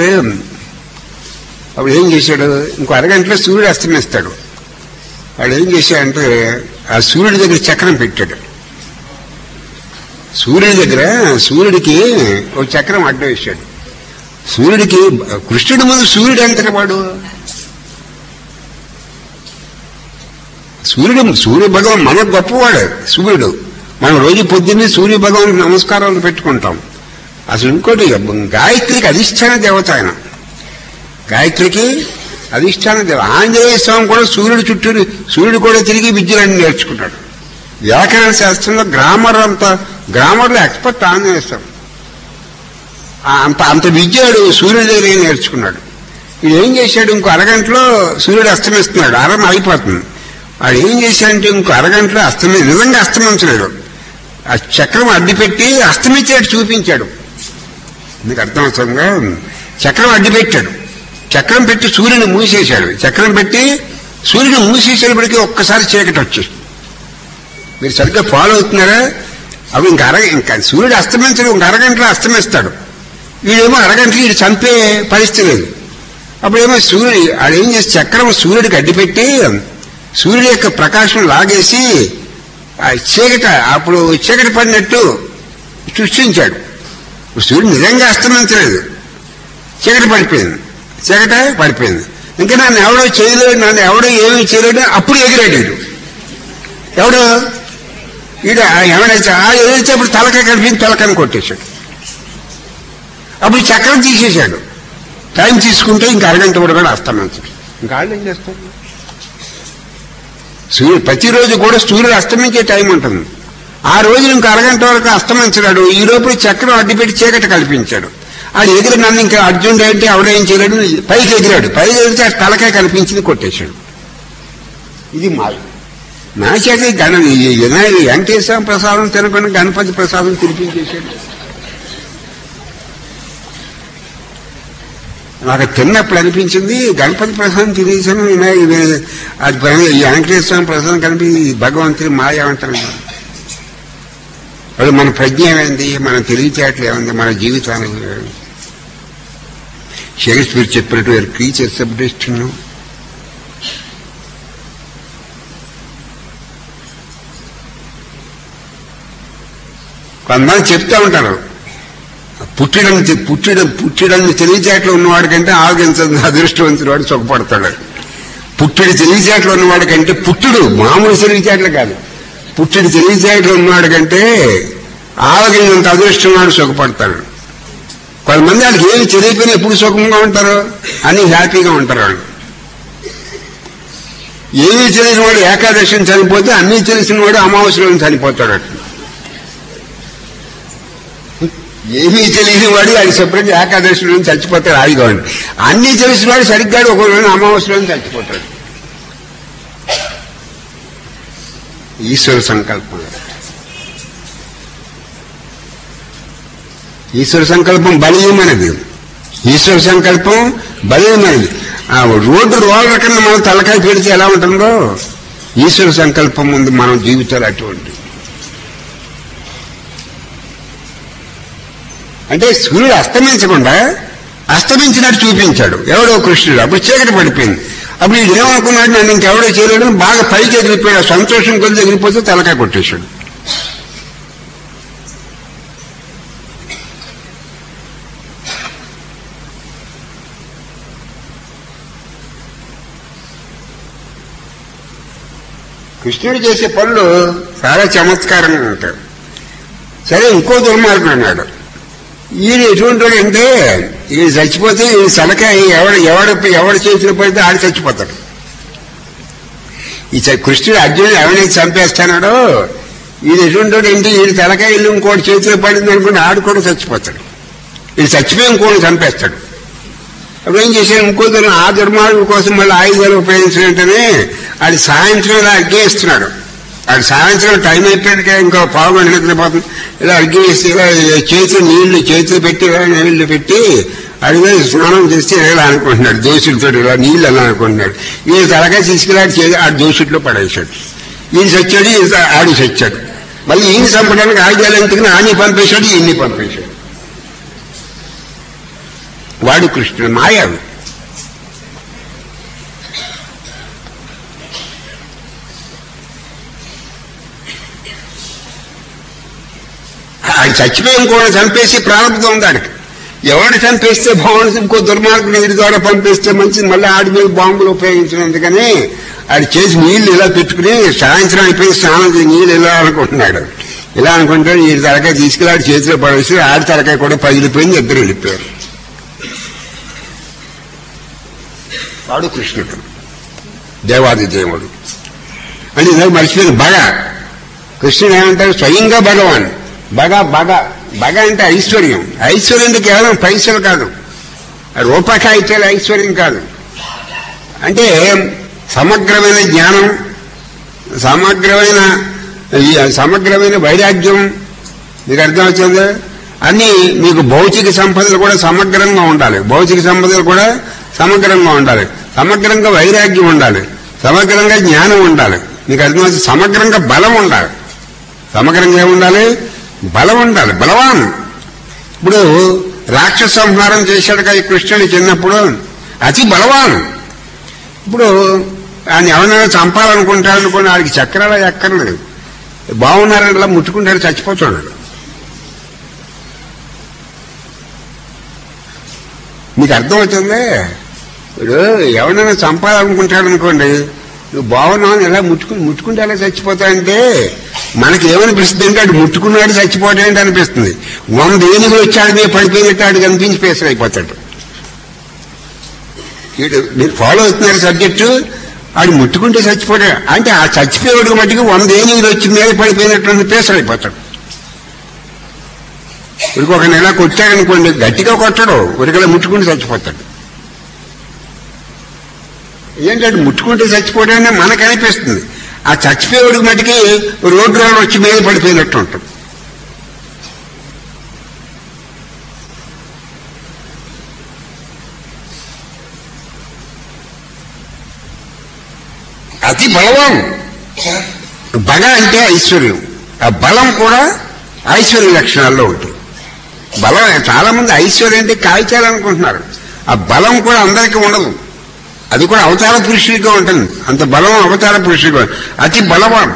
చేశాడు, ఇంకో అరగంటలో సూర్యుడు అస్తమిస్తాడు. వాడు ఏం చేశాడంటే ఆ సూర్యుడి దగ్గర చక్రం పెట్టాడు. సూర్యుడికి ఒక చక్రం అడ్డం వేశాడు. కృష్ణుడి ముందు సూర్యుడు అంతట వాడు. సూర్య భగవాన్ మన గొప్పవాడు సూర్యుడు. మనం రోజు పొద్దున్నే సూర్య భగవానికి నమస్కారాలు పెట్టుకుంటాం. అసలు ఇంకోటి, గాయత్రికి అధిష్టాన దేవత ఆయన. గాయత్రికి అధిష్టాన దేవత. ఆంజనేయ స్వామి కూడా సూర్యుడు కూడా తిరిగి విద్యలన్నీ నేర్చుకున్నాడు. వ్యాకరణ శాస్త్రంలో గ్రామర్లో ఎక్స్పర్ట్ ఆంజనేయ స్వామి. అంత విద్యాడు సూర్యుడి దగ్గర నేర్చుకున్నాడు. ఇది ఏం చేశాడు, ఇంకో అరగంటలో సూర్యుడు అస్తమిస్తున్నాడు, అరం అయిపోతుంది. వాడు ఏం చేశాడంటే ఇంకో అరగంటలో నిజంగా అస్తమించలేడు. ఆ చక్రం అడ్డుపెట్టి అస్తమించాడు, చూపించాడు. మీకు అర్థమవుతుందిగా, చక్రం అడ్డుపెట్టాడు. చక్రం పెట్టి సూర్యుని మూసేశాడు. చక్రం పెట్టి సూర్యుని మూసేసేటప్పటికీ ఒక్కసారి చీకటి వచ్చేసి. మీరు సరిగ్గా ఫాలో అవుతున్నారా? అవి ఇంకా సూర్యుడు అస్తమించడు, ఇంక అరగంటలో అస్తమిస్తాడు. వీడేమో అరగంటకి వీడు చంపే పరిస్థితి లేదు. అప్పుడేమో సూర్యుడు ఆడేం చేసి చక్రం సూర్యుడికి అడ్డుపెట్టి సూర్యుడి యొక్క ప్రకాశం లాగేసి ఆ అప్పుడు చీకటి పడినట్టు సృష్టించాడు. సూర్యుడు నిజంగా అస్తమించలేదు, చీకటి పడిపోయింది. ఇంకా నన్ను ఎవడో చేయలేడు, నన్ను ఎవడో ఏమీ చేయలేడు. అప్పుడు ఎగిరాడు ఎవడో ఎవడైతే ఎగిరితే తలకాయ కనిపించి తలకాయని కొట్టేశాడు. అప్పుడు చక్రం తీసేశాడు. టైం తీసుకుంటే ఇంకా అరగంట కూడా అస్తమించడు. ఇంకా వాళ్ళు ఏం చేస్తారు? ప్రతిరోజు కూడా సూర్యుడు అస్తమించే టైం ఉంటుంది. ఆ రోజు ఇంకా అరగంట వరకు అస్తమించడాడు. ఈ లోపల చక్రం అడ్డుపెట్టి చీకటి కల్పించాడు. అది ఎగిరి నన్ను ఇంకా అర్జునుడు అంటే ఎవడేం చేయలేడు. పైకి ఎగిరాడు. పైకి ఎగిరితే ఆ తలకాయ కనిపించింది, కొట్టేశాడు. ఇది నా చేత వెంకటేశ్వర ప్రసాదం తినకుండా గణపతి ప్రసాదం తినిపించేశాడు. నాకు తిన్నప్పుడు అనిపించింది గణపతి ప్రసాదం తినేసాను, అది వెంకటేశ్వర ప్రసాదం కనిపి భగవంతుని మాయ అంటారు. అది మన ప్రజ్ఞ ఏమైంది, మన తెలివితేటలు ఏమైంది, మన జీవితానికి షేక్స్పియర్ చెప్పినట్టు క్రీచర్స్ ఆఫ్ డెస్టినీ. కొంతమంది చెప్తా ఉంటారు, పుట్టిడని తెలివితేటలు ఉన్నవాడి కంటే ఆవగించని అదృష్టవంతుడు వాడు సుఖపడతాడు. పుట్టిడి తెలివితేటలు ఉన్నవాడి కంటే మామూలు తెలివితేటలు కాదు, పుట్టిడి తెలివితేటలు ఉన్నవాడి కంటే ఆవగించంత అదృష్టం వాడు సుఖపడతాడు. కొంతమంది వాళ్ళకి ఏమి తెలియకపోయినా ఎప్పుడు సుఖంగా ఉంటారు, అన్ని హ్యాపీగా ఉంటారు. వాళ్ళు ఏమీ తెలిసిన వాడు ఏకాదశిని చనిపోతే అన్నీ తెలిసిన వాడు అమావాస్యలో చనిపోతాడు. ఏమీ తెలియని వాడు అది శుభ్రంగా ఏకాదశిలో చచ్చిపోతాడు. ఆగిపోండి. అన్నీ తెలిసిన వాడు సరిగ్గా ఒక రోజు అమావాస్యలో చచ్చిపోతాడు. ఈశ్వర సంకల్పం. ఈశ్వర సంకల్పం బలీయమైనది. ఈశ్వర సంకల్పం బలీయమైనది. ఆ రోడ్డు రోలర్ కన్నా మనం తలకాయ పెడితే ఎలా ఉంటుందో ఈశ్వర సంకల్పం ముందు మనం జీవితాలు అటువంటి. అంటే సూర్యుడు అస్తమించకుండా అస్తమించినట్టు చూపించాడు ఎవడో కృష్ణుడు. అప్పుడు చీకటి పడిపోయింది. అప్పుడు వీడు ఏమనుకున్నాడు, నన్ను ఇంకెవడో చేయలేడు, బాగా పైకి ఎగిరిపోయాడు. సంతోషం కొద్ది ఎగిరిపోతే తలకాయ కొట్టేశాడు. కృష్ణుడు చేసే పనులు చాలా చమత్కారంగా ఉంటాయి. సరే, ఇంకో దుర్మార్గుడు అన్నాడు. ఈయన ఎటువంటి వాడు అంటే ఈయన చచ్చిపోతే ఈ తలకాయ ఎవడు చేతిలో పడితే ఆడు చచ్చిపోతాడు. ఈ కృష్ణుడు అర్జునుడు ఎవరైతే చంపేస్తున్నాడో ఈయన ఎటువంటి వాడు అంటే ఈయన తలకాయ ఇల్లు ఇంకోటి చేతిలో పడింది అనుకుంటే ఆడు కూడా చచ్చిపోతాడు. ఈయన చచ్చిపోయి ఇంకోటి చంపేస్తాడు. అప్పుడు ఏం చేశాడు, ఇంకో ఆ దుర్మార్గుల కోసం మళ్ళీ ఆయుధాలు ఉపయోగించినట్టునే ఆడి సాయంత్రం ఇలా అగ్గేస్తున్నాడు. ఆడు సాయంత్రం టైం అయిపోయాక ఇంకో పావుగంట నిద్రపోతుంది. ఇలా అగ్గేసి ఇలా చేతులు పెట్టి ఇలా నీళ్లు పెట్టి అడిగే స్నానం చేస్తే ఇలా అనుకుంటున్నాడు. దోషులతో ఇలా నీళ్ళు అలా అనుకుంటున్నాడు. ఈయన తలగా తీసుకెళ్ళి ఆ దోషుట్లో పడేశాడు. ఈయన చచ్చాడు, ఆడి చచ్చాడు. మళ్ళీ ఈయన చంపడానికి ఆయుధాలు ఎందుకని ఆని పంపేశాడు, ఈయన్ని పంపేశాడు. వాడు కృష్ణుడు మాయాడు. ఆడు చచ్చిపోయి ఇంకోటి చంపేసి ప్రారంభం ఉంది ఆడికి. ఎవరిని చంపేస్తే బాగుంటుంది, ఇంకో దుర్మార్గుని వీడి ద్వారా పంపిస్తే మంచిది. మళ్ళీ ఆడి మీద బాంబులు ఉపయోగించినందుకని ఆడు చేసి నీళ్లు ఇలా పెట్టుకుని సాయంత్రం అయిపోయి స్నానం చేసి నీళ్ళు ఇలా అనుకుంటున్నాడు. ఇలా అనుకుంటే ఈ తలకాయ తీసుకెళ్ళి ఆడి చేతిలో పడేసి ఆడి తలకాయ కూడా పగిలిపోయింది. ఇద్దరు వెళ్ళిపోయారు. వాడు కృష్ణుడు, దేవాది దేవుడు. అంటే ఇదే మర్చిపోయింది. కృష్ణుడు ఏమంటారు, స్వయంగా భగవాన్. బగ అంటే ఐశ్వర్యం. ఐశ్వర్యం అంటే కేవలం పైసలు కాదు, రూపకాయితాల ఐశ్వర్యం కాదు. అంటే సమగ్రమైన జ్ఞానం, సమగ్రమైన వైరాగ్యం. మీకు అర్థమవుతుంది. అన్ని మీకు భౌతిక సంపదలు కూడా సమగ్రంగా ఉండాలి. భౌతిక సంపదలు కూడా సమగ్రంగా ఉండాలి, సమగ్రంగా వైరాగ్యం ఉండాలి, సమగ్రంగా జ్ఞానం ఉండాలి. మీకు అర్థమవుతుంది. సమగ్రంగా బలం ఉండాలి. సమగ్రంగా ఏముండాలి? బలం ఉండాలి, బలవాన్. ఇప్పుడు రాక్షస సంహారం చేశాడు కదా కృష్ణుడు చిన్నప్పుడు, అతి బలవాన్. ఇప్పుడు ఆయన ఎవరైనా చంపాలనుకుంటాడనుకోండి, వాడికి చక్రాలు ఎక్కర్లేదు, బాగున్నారని ముట్టుకుంటాడు, చచ్చిపోతాడు. మీకు అర్థమవుతుంది. ఇప్పుడు ఎవరైనా చంపాలనుకుంటాడనుకోండి, నువ్వు బాగున్నావు ఎలా ముట్టుకుంటే ఎలా చచ్చిపోతాడంటే మనకి ఏమనిపిస్తుంది అంటే అటు ముట్టుకున్నాడు చచ్చిపోతాడంటే అనిపిస్తుంది. 100 ఏనుగులు వచ్చాడు మీద పడిపోయినట్టు ఆడు కనిపించి పేసలు అయిపోతాడు. మీరు ఫాలో అవుతున్నారు సబ్జెక్టు. ఆడు ముట్టుకుంటే చచ్చిపోతాడు అంటే ఆ చచ్చిపోయేవాడికి మట్టికి 100 ఏనుగులు వచ్చి మీద పడిపోయినట్టు పేసలు అయిపోతాడు. ఉరికి ఒక నెల కొట్టాడనుకోండి, గట్టిగా కొట్టడు, ఉరికలా ముట్టుకుంటే చచ్చిపోతాడు. ఏంటంటే ముట్టుకుంటే చచ్చిపోవడాన్ని మనకు అనిపిస్తుంది. ఆ చచ్చిపోయేవాడికి మటుకి రోడ్డు రోడ్డు వచ్చి మీద పడిపోయినట్టు ఉంటుంది. అతి బలవాన్. బల అంటే ఐశ్వర్యం, ఆ బలం కూడా ఐశ్వర్య లక్షణాల్లో ఉంటుంది. బలం చాలా మంది ఐశ్వర్యం అంటే కాల్చాలనుకుంటున్నారు. ఆ బలం కూడా అందరికీ ఉండదు, అది కూడా అవతార పురుషుడిగా ఉంటుంది. అంత బలం అవతార పురుషుడిగా అతి బలవాన్.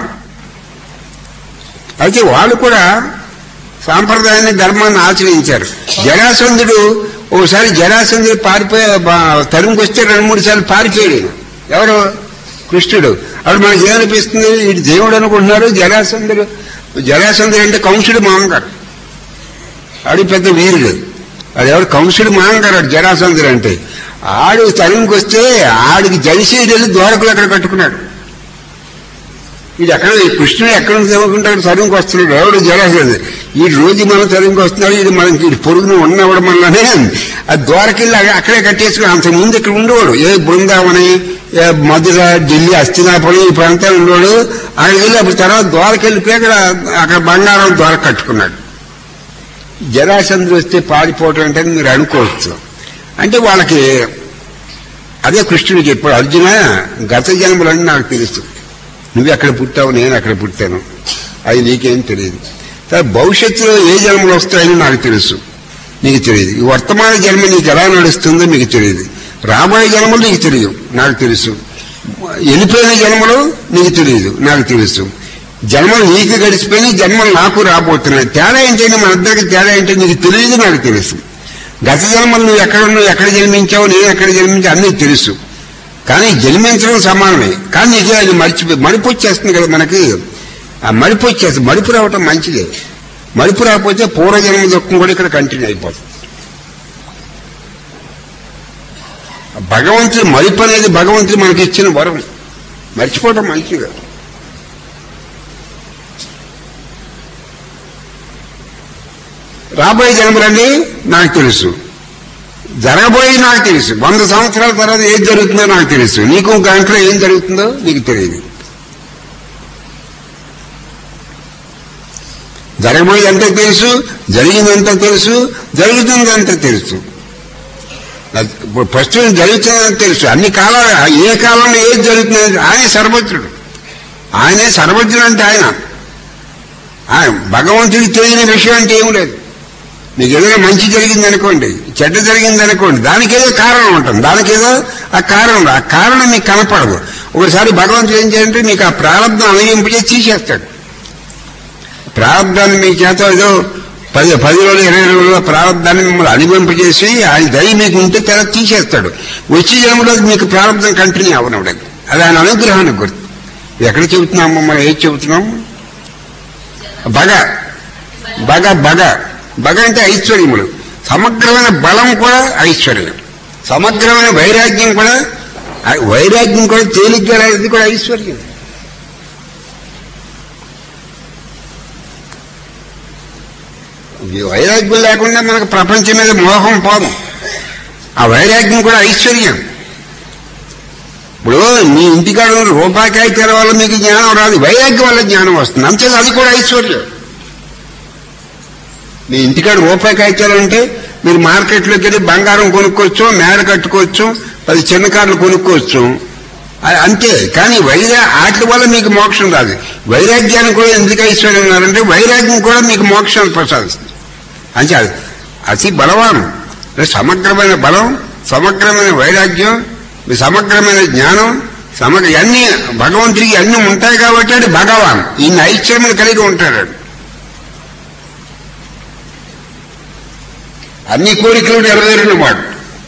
అయితే వాళ్ళు కూడా సాంప్రదాయాన్ని ధర్మాన్ని ఆచరించారు. జరాసంధుడు ఓసారి జరాసంధుడు పారిపోయే తరుముకొస్తే 2-3 సార్లు పారిపోయాడు. ఎవరు? కృష్ణుడు. అప్పుడు మనకి ఏమనిపిస్తుంది, వీడు దేవుడు అనుకుంటున్నారు. జరాసంధుడు అంటే కంసుడు మామగారు, ఆడు పెద్ద వీరుడు. అది ఎవరు? కంసుడు మామగారు జరాసంధుడు అంటే. ఆడు తరుముకొస్తే ఆడికి జడిసేది వెళ్ళి ద్వారకులు అక్కడ కట్టుకున్నాడు. ఇది ఎక్కడ కృష్ణుడు ఎక్కడ చదువుకుంటాడు? తరుముకు వస్తున్నాడు. ఎవడు? జరాసంధుడు. ఈ రోజు మనం తరుముకు వస్తున్నాడు, ఇది మనకి ఇది పొరుగున ఉన్నవాడు మనలోనే. ఆ ద్వారకెళ్ళి అక్కడే కట్టేసుకుని అంతకుముందు ఇక్కడ ఉండేవాడు. ఏ బృందావని, మధుర, ఢిల్లీ, హస్తినాపురం ఈ ప్రాంతాలు ఉండేవాడు. అక్కడికి వెళ్ళి అప్పుడు తర్వాత ద్వారకెళ్ళిపోయి అక్కడ బంగారం ద్వార కట్టుకున్నాడు. జరాసంధుడు వస్తే పారిపోవటం అంటే మీరు అనుకోవచ్చు. అంటే వాళ్ళకి అదే కృష్ణుడు చెప్పాడు, అర్జున గత జన్మలని నాకు తెలుసు, నువ్వు ఎక్కడ పుట్టావు, నేను అక్కడ పుట్టాను, అది నీకేం తెలియదు. భవిష్యత్తులో ఏ జన్మలు వస్తాయని నాకు తెలుసు, నీకు తెలియదు. ఈ వర్తమాన జన్మ నీకు ఎలా నడుస్తుందో మీకు తెలియదు. రాబోయే జన్మలు నీకు తెలియదు, నాకు తెలుసు. వెళ్ళిపోయిన జన్మలు నీకు తెలియదు, నాకు తెలుసు. జన్మలు నీకు గడిచిపోయిన జన్మలు నాకు రాబోతున్నాయి. తేడా ఏంటంటే మన ఇద్దరికి తేడా ఏంటో నీకు తెలియదు, నాకు తెలుసు. గత జన్మలు నువ్వు ఎక్కడున్నావు, ఎక్కడ జన్మించావు, నేను ఎక్కడ జన్మించావు అన్నీ తెలుసు. కానీ జన్మించడం సమానమే. కానీ నీకు అది మడిపు వచ్చేస్తుంది కదా మనకి. ఆ మడిపు వచ్చేస్తుంది. మడిపు రావటం మంచిదే. మడిపు రాకపోతే పూర్వజన్మ దుఃఖం కూడా ఇక్కడ కంటిన్యూ అయిపోతుంది. భగవంతుడు మడిపు అనేది భగవంతుడు మనకి ఇచ్చిన వరం. మర్చిపోవటం మంచిది. రాబోయే జన్మలండి నాకు తెలుసు, జరగబోయే నాకు తెలుసు. 100 సంవత్సరాల తర్వాత ఏం జరుగుతుందో నాకు తెలుసు. నీకు గంటలో ఏం జరుగుతుందో నీకు తెలియదు. జరగబోయేదంతా తెలుసు, జరిగిందంతా తెలుసు, జరుగుతుందంతా తెలుసు. ప్రస్తుతం జరుగుతుందని తెలుసు. అన్ని కాలాలు ఏ కాలంలో ఏది జరుగుతుంది ఆయనే సర్వజ్ఞుడు. ఆయనే సర్వజ్ఞుడు అంటే ఆయన భగవంతుడికి తెలియని విషయం అంటే ఏం లేదు. మీకు ఏదైనా మంచి జరిగిందనుకోండి, చెడ్డ జరిగిందనుకోండి, దానికేదో కారణం ఉంటుంది. దానికేదో ఆ కారణం మీకు కనపడదు. ఒకసారి భగవంతుడు ఏం చేయాలంటే మీకు ఆ ప్రారంభం అనుభవింపజేసి తీసేస్తాడు. ప్రారంభాన్ని మీ చేత ఏదో 10 రోజులు 20 రోజుల ప్రారంభాన్ని మిమ్మల్ని అనుభవింపజేసి ఆయన దయ మీకు ఉంటే తర్వాత తీసేస్తాడు. వచ్చే జన్మలో మీకు ప్రారంభం కంటిన్యూ అవనవడం. అది ఆయన అనుగ్రహానికి గుర్తు. ఎక్కడ చెబుతున్నాం మమ్మల్ని ఏది చెబుతున్నాం? బగ అంటే ఐశ్వర్యములు. సమగ్రమైన బలం కూడా ఐశ్వర్యం, సమగ్రమైన వైరాగ్యం కూడా తేలిగ్గా రాదు కూడా ఐశ్వర్యం. వైరాగ్యం లేకుండా మనకు ప్రపంచం మీద మోహం పోదు. ఆ వైరాగ్యం కూడా ఐశ్వర్యం. ఇప్పుడు మీ ఇంటికాడ రూపాయికాయ తెర వల్ల మీకు జ్ఞానం రాదు, వైరాగ్యం వల్ల జ్ఞానం వస్తుంది. అంతేకాదు అది కూడా ఐశ్వర్యం. మీ ఇంటికాడ రూపాయికాయ తెర అంటే మీరు మార్కెట్లోకి వెళ్ళి బంగారం కొనుక్కోవచ్చు, మేడ కట్టుకోవచ్చు, 10 చిన్న కార్లు కొనుక్కోవచ్చు, అంతే. కానీ వాటి వల్ల మీకు మోక్షం రాదు. వైరాగ్యాన్ని కూడా ఎందుకు ఐశ్వర్యం ఉన్నారంటే వైరాగ్యం కూడా మీకు మోక్షాన్ని ప్రసాదిస్తుంది. అంటే అతి బలవాన్, సమగ్రమైన బలం, సమగ్రమైన వైరాగ్యం, సమగ్రమైన జ్ఞానం, అన్ని భగవంతుడికి అన్ని ఉంటాయి కాబట్టి అది భగవాన్. ఇన్ని ఐశ్వర్యం కలిగి ఉంటాడు. అన్ని కోరికలు నెరవేరిన వాడు.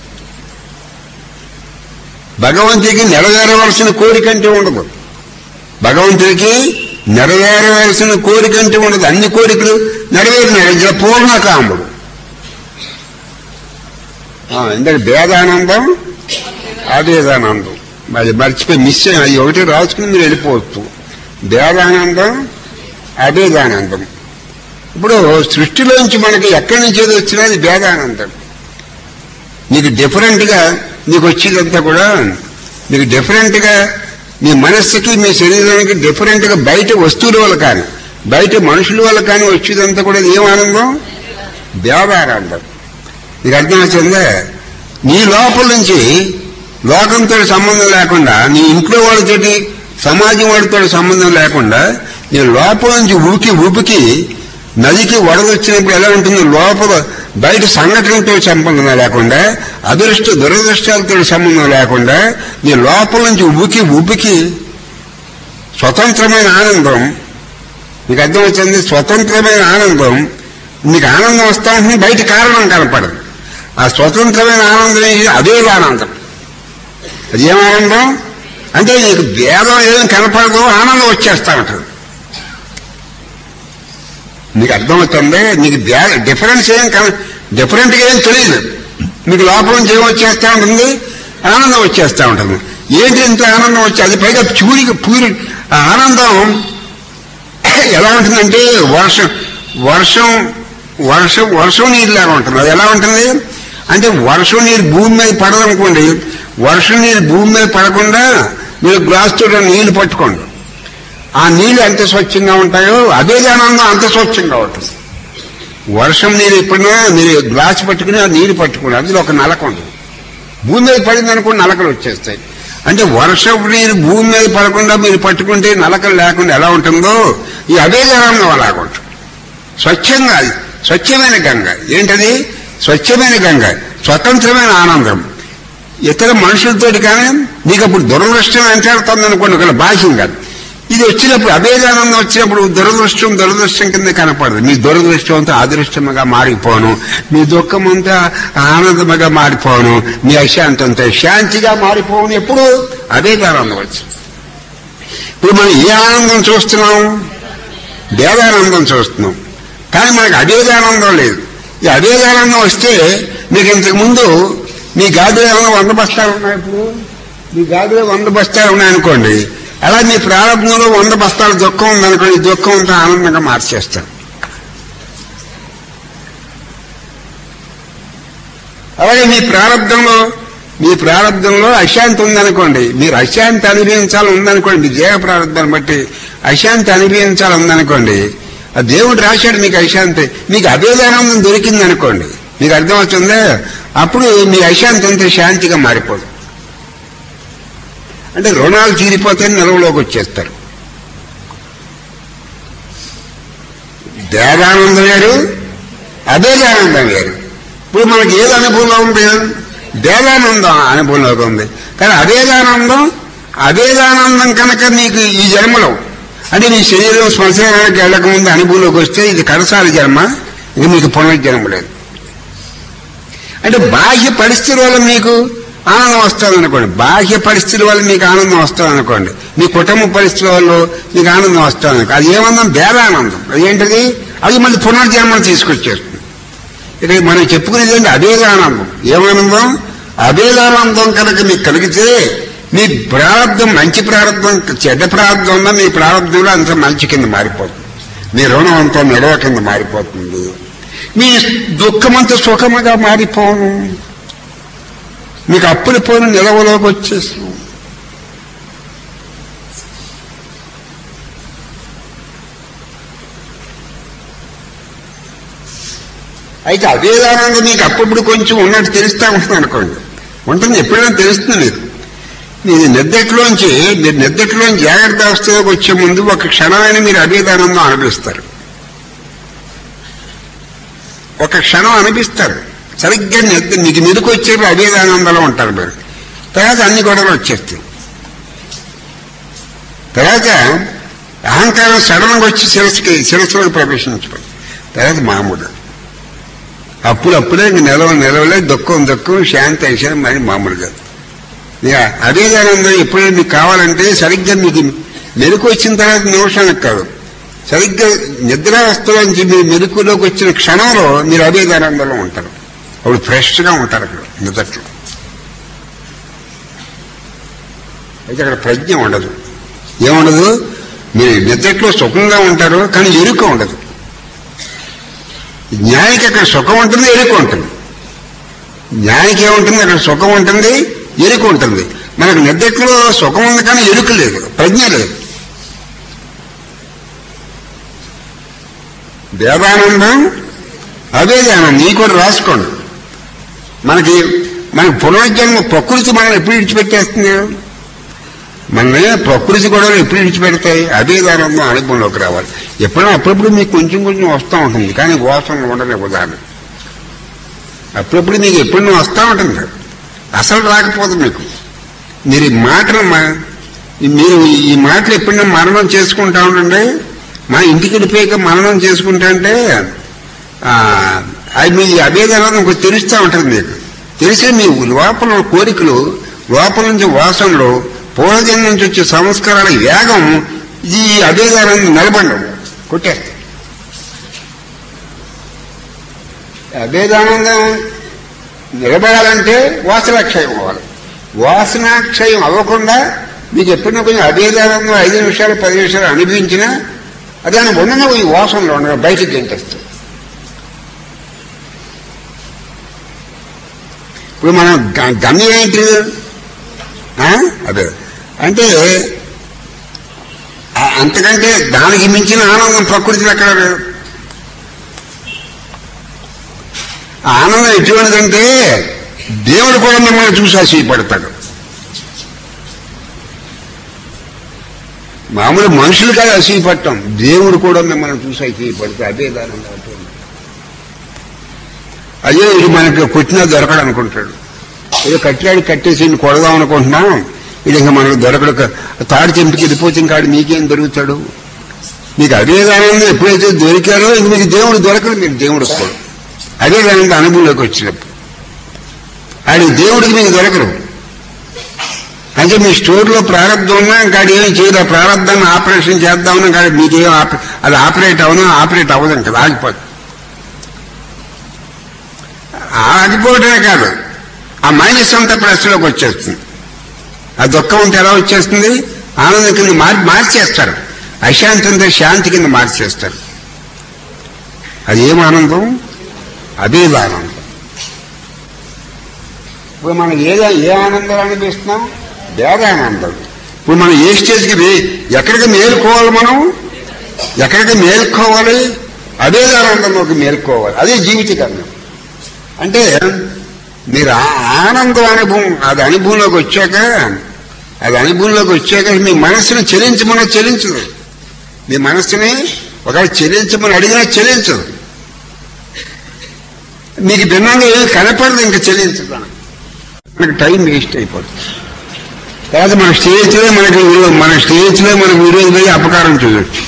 భగవంతుడికి నెరవేరవలసిన కోరిక అంటే ఉండదు. భగవంతుడికి నెరవేరవలసిన కోరిక అంటే ఉండదు. అన్ని కోరికలు నెరవేరినాడు. పూర్ణకాముడు. ఎందుకంటే భేదానందం, అభేదానందం. అది మర్చిపోయి మిస్ అయిన అది ఒకటి రాసుకుని మీరు వెళ్ళిపోవచ్చు. భేదానందం, అభేదానందం. ఇప్పుడు సృష్టిలోంచి మనకి ఎక్కడి నుంచి ఏది వచ్చినా అది భేదానందం. నీకు డిఫరెంట్గా నీకు వచ్చేదంతా కూడా నీకు డిఫరెంట్గా మీ మనస్సుకి, మీ శరీరానికి డిఫరెంట్గా బయట వస్తువుల వల్ల కానీ, బయట మనుషుల వల్ల కానీ వచ్చేదంతా కూడా ఏం ఆనందం? భేదానందం. నీకు అర్థమవుతుందా? నీ లోపల నుంచి లోకంతో సంబంధం లేకుండా, నీ ఇంట్లో వాళ్ళతోటి, సమాజం వాడితో సంబంధం లేకుండా, నీ లోపల నుంచి ఉబికి నదికి వరదొచ్చినప్పుడు ఎలా ఉంటుంది? లోపల బయట సంఘటనతో సంబంధం లేకుండా, దురదృష్టాలతో సంబంధం లేకుండా, నీ లోపల నుంచి ఉబికి స్వతంత్రమైన ఆనందం. నీకు అర్థమవుతుంది? స్వతంత్రమైన ఆనందం. నీకు ఆనందం వస్తా ఉంటుంది, బయట కారణం కనపడదు. ఆ స్వతంత్రమైన ఆనందం అదే ఆనందం. అది ఏమానందం అంటే నీకు భేదం ఏం కనపడదు, ఆనందం వచ్చేస్తా ఉంటుంది. నీకు అర్థమవుతుంది? నీకు డిఫరెన్స్ డిఫరెంట్గా ఏం తెలియదు. మీకు లోపల నుంచి ఏం వచ్చేస్తా ఉంటుంది? ఆనందం వచ్చేస్తా ఉంటుంది. ఏంటి ఇంత ఆనందం వచ్చి అది పైగా పూరి ఆనందం ఎలా ఉంటుందంటే వర్షం నీరులాగా ఉంటుంది. అది ఎలా ఉంటుంది అంటే వర్షం నీరు భూమి మీద పడదనుకోండి, వర్షం నీరు భూమి మీద పడకుండా మీరు గ్లాసుతో నీళ్లు పట్టుకోండి. ఆ నీళ్ళు ఎంత స్వచ్ఛంగా ఉంటాయో అదే ఆనందం అంత స్వచ్ఛంగా ఉంటుంది. వర్షం నీరు ఎప్పుడైనా మీరు గ్లాసు పట్టుకుని ఆ నీరు పట్టుకోండి, అందులో ఒక నలక ఉంటుంది. భూమి మీద పడింది అనుకోండి, నలకలు వచ్చేస్తాయి. అంటే వర్షపు నీరు భూమి మీద పడకుండా మీరు పట్టుకుంటే నలకలు లేకుండా ఎలా ఉంటుందో ఈ అదే ఆనందం అలాగ ఉంటుంది. స్వచ్ఛంగా, అది స్వచ్ఛమైన గంగ. ఏంటది? స్వచ్ఛమైన గంగ, స్వతంత్రమైన ఆనందం. ఇతర మనుషులతోటి కానీ నీకు అప్పుడు దురదృష్టం వెంటాడుతుంది అనుకోండి, ఒకవేళ భాష్యం కాదు. ఇది వచ్చినప్పుడు అభేదానందం వచ్చినప్పుడు దురదృష్టం కింద కనపడదు. మీ దురదృష్టం అంతా అదృష్టముగా మారిపోను, మీ దుఃఖం అంతా ఆనందముగా మారిపోను, మీ అశాంతి అంతా శాంతిగా మారిపోను. ఎప్పుడు అభేదానందం వచ్చి. ఇప్పుడు మనం ఏ ఆనందం చూస్తున్నాం? భేదానందం చూస్తున్నాం. కానీ మనకు అభేదానందం లేదు. ఈ అభేదానందం వస్తే మీకు ఇంతకుముందు మీ గాదిలో ఏమైనా 100 బస్తాలు ఉన్నాయి. ఇప్పుడు మీ గాదిలో 100 బస్తాలు ఉన్నాయనుకోండి, అలా మీ ప్రారంభంలో 100 బస్తాల దుఃఖం ఉందనుకోండి, ఈ దుఃఖం అంతా ఆనందంగా మార్చేస్తారు. అలాగే మీ ప్రారంభంలో అశాంతి ఉందనుకోండి, మీరు అశాంతి అనుభవించాలి ఉందనుకోండి, మీ దేహ ప్రారంభాన్ని బట్టి అశాంతి అనుభవించాలి ఉందనుకోండి, ఆ దేవుడు రాశాడు మీకు అశాంతి, మీకు అభేదానందం దొరికింది అనుకోండి, మీకు అర్థమవుతుందా? అప్పుడు మీ అశాంతి అంతా శాంతిగా మారిపోదు. అంటే రుణాలు తీరిపోతే నిలవలోకి వచ్చేస్తారు. భేదానందం వేరు, అభేదానందం వేరు. ఇప్పుడు మనకి ఏది అనుభవంలో ఉంది? భేదానందం అనుభవంలోకి ఉంది. కానీ అభేదానందం కనుక నీకు ఈ జన్మలో అంటే నీ శరీరం శ్మశానానికి వెళ్ళకముందు అనుభవంలోకి వస్తే ఇది కడసారి జన్మ, ఇది మీకు పునర్జన్మ లేదు. అంటే బాహ్య పరిస్థితుల వల్ల మీకు ఆనందం వస్తుంది అనుకోండి, బాహ్య పరిస్థితుల వల్ల మీకు ఆనందం వస్తుంది అనుకోండి, మీ కుటుంబ పరిస్థితుల వల్ల మీకు ఆనందం వస్తుంది అనుకో, అది ఏమన్నా భేదానందం. అదేంటిది? అది మళ్ళీ పునర్జన్మను తీసుకొచ్చేస్తుంది. ఇక మనం చెప్పుకునేది ఏంటి? అభేదానందం. ఏమానందం? అభేదానందం కనుక మీకు కలిగితే మీ ప్రారంభం మంచి ప్రారంభం, చెడ్డ ప్రారంభం ఉన్నా మీ ప్రారంభంలో అంత మంచి కింద మారిపోతుంది. మీ రుణం అంతా నిలవ కింద మారిపోతుంది. మీ దుఃఖమంతా సుఖముగా మారిపోను, మీకు అప్పులు పోను నిలవలోకి వచ్చేస్తాం. అయితే అభేదానందం మీకు అప్పుడప్పుడు కొంచెం ఉన్నట్టు తెలుస్తూ ఉంటుంది అనుకోండి, ఉంటుంది, ఎప్పుడైనా తెలుస్తుంది మీకు. మీరు నిద్రలోంచి జాగ్రత్త అవస్థలోకి వచ్చే ముందు ఒక క్షణమైన మీరు అభేదానందం అనిపిస్తారు, ఒక క్షణం అనిపిస్తారు. సరిగ్గా మీకు మెలకు వచ్చేప్పుడు అభేదానందంలో ఉంటారు మీరు. తర్వాత అన్ని గొడవలు వచ్చేస్తాయి. తర్వాత అహంకారం సడన్గా వచ్చి శిరస్సులోకి ప్రవేశించడం. తర్వాత మామూలు అప్పుడే ఇంక నిలవలే దుఃఖం శాంతి అయినా మరి మామూలుగా. అభేదానందం ఎప్పుడైనా మీకు కావాలంటే సరిగ్గా మీకు మెలకు వచ్చిన తర్వాత నిమిషానికి కాదు, సరిగ్గా నిద్రావస్థలోంచి మీరు మెలకులోకి వచ్చిన క్షణంలో మీరు అభేదానందంలో ఉంటారు. అప్పుడు ఫ్రెష్గా ఉంటారు అక్కడ నిద్రలో. అయితే అక్కడ ప్రజ్ఞ ఉండదు, ఏముండదు. మీరు నిద్రలో సుఖంగా ఉంటారు కానీ ఎరుక ఉండదు. జ్ఞానికి అక్కడ సుఖం ఉంటుంది, ఎరుక ఉంటుంది. జ్ఞానికి ఏముంటుంది, అక్కడ సుఖం ఉంటుంది, ఎరుక ఉంటుంది. మనకు నిద్రలో సుఖం ఉంది కానీ ఎరుక లేదు, ప్రజ్ఞ లేదు. వేదానందం అభేదానందం ఈ కూడా రాసుకోండి. మనకి పునర్జన్మ ప్రకృతి మనం ఎప్పుడు విడిచిపెట్టేస్తుంది, మన ప్రకృతి కూడా ఎప్పుడు విడిచిపెడతాయి. అభేదానందం అనుభవంలోకి రావాలి. ఎప్పుడైనా అప్పుడప్పుడు మీకు కొంచెం వస్తూ ఉంటుంది కానీ వాసన ఉండలే. ఉదాహరణ అప్పుడప్పుడు మీకు ఎప్పుడైనా వస్తూ ఉంటుంది, అసలు రాకపోదు మీకు. మీరు ఈ మాటలు ఎప్పుడైనా మననం చేసుకుంటా ఉండండి. మా ఇంటికి వెళ్ళిపోయాక మననం చేసుకుంటా అంటే అది మీ అభేదానందం కొంచెం తెలుస్తూ ఉంటుంది మీకు. తెలిసే మీ లోపల కోరికలు, లోపల నుంచి వాసనలు, పూర్వజన్మ నుంచి వచ్చే సంస్కారాల వేగం ఈ అభేదానందం నిలబడడం కొట్టేస్తాయి. అభేదానందం నిలబడాలంటే వాసనాక్షయం అవ్వాలి. వాసనాక్షయం అవ్వకుండా మీకు ఎప్పుడైనా కొంచెం అభేదానందం 5 నిమిషాలు 10 నిమిషాలు అనిపించినా దాని ఉండగా ఈ వాసనలో ఉండగా బయటకు గెంటేస్తుంది. ఇప్పుడు మనం గమ్యం ఏంటి అదే అంటే అంతకంటే దానికి మించిన ఆనందం ప్రకృతిలో ఎక్కడ లేదు. ఆనందం ఎటువంటిదంటే దేవుడు కూడా మిమ్మల్ని చూసి ఆశయపడతాడు. మామూలు మనుషులు కాదు ఆశయపడటం, దేవుడు కూడా మిమ్మల్ని చూసి ఆశయపడతాడు. అదే దానంగా అదే ఇది మనకి కొట్టినా దొరకడు అనుకుంటాడు. ఏదో కట్టేసి కొడదాం అనుకుంటున్నాం, ఇది ఇంకా మనకు దొరకడు. తాడు చెంపికి వెళ్ళిపోతే కాడు మీకేం దొరుకుతాడు. మీకు అభేదానందం ఎప్పుడైతే దొరికారో ఇంక మీకు దేవుడు దొరకడు. మీకు దేవుడు కూడా అభేదానంద అనుభవంలోకి వచ్చినప్పుడు ఆయన దేవుడికి మీకు దొరకరు. అంటే మీ స్టోర్లో ప్రారంభం ఉన్నా ఇంకాడు ఏం చేయదు. ప్రారంభాన్ని ఆపరేషన్ చేద్దామన్నా కాదు మీకేం అది ఆపరేట్ అవ్వదు కదా, ఆగిపోదు. ఆగిపోవడమే కాదు, ఆ మైనస్ అంతా ప్లస్లోకి వచ్చేస్తుంది. ఆ దుఃఖం అంతా ఎలా వచ్చేస్తుంది, ఆనందం కింద మార్చేస్తారు. అశాంతి అంతా శాంతి కింద మార్చేస్తారు. అది ఏం ఆనందం, అభేదానందం. ఇప్పుడు మనం ఏ ఆనందం అనిపిస్తున్నాం, భేదానందం. ఇప్పుడు మనం ఏ స్టేజ్కి ఎక్కడికి మేలుకోవాలి, మనం ఎక్కడికి మేలుకోవాలి, అభేదానందంలోకి మేలుకోవాలి. అదే జీవితకరణం. అంటే మీరు ఆనందం అనుభవం అది అనుభవంలోకి వచ్చాక మీ మనస్సుని చెలించదు. మీ మనస్సుని ఒకవేళ చెలించమని అడిగినా చెలించదు. మీకు భిన్నంగా ఏమి కనపడదు, ఇంకా చెలించదు. మనకి టైం వేస్ట్ అయిపోతుంది. తర్వాత మన స్టేజ్లో మనకు విరోధి పోయి అపకారం చేయొచ్చు.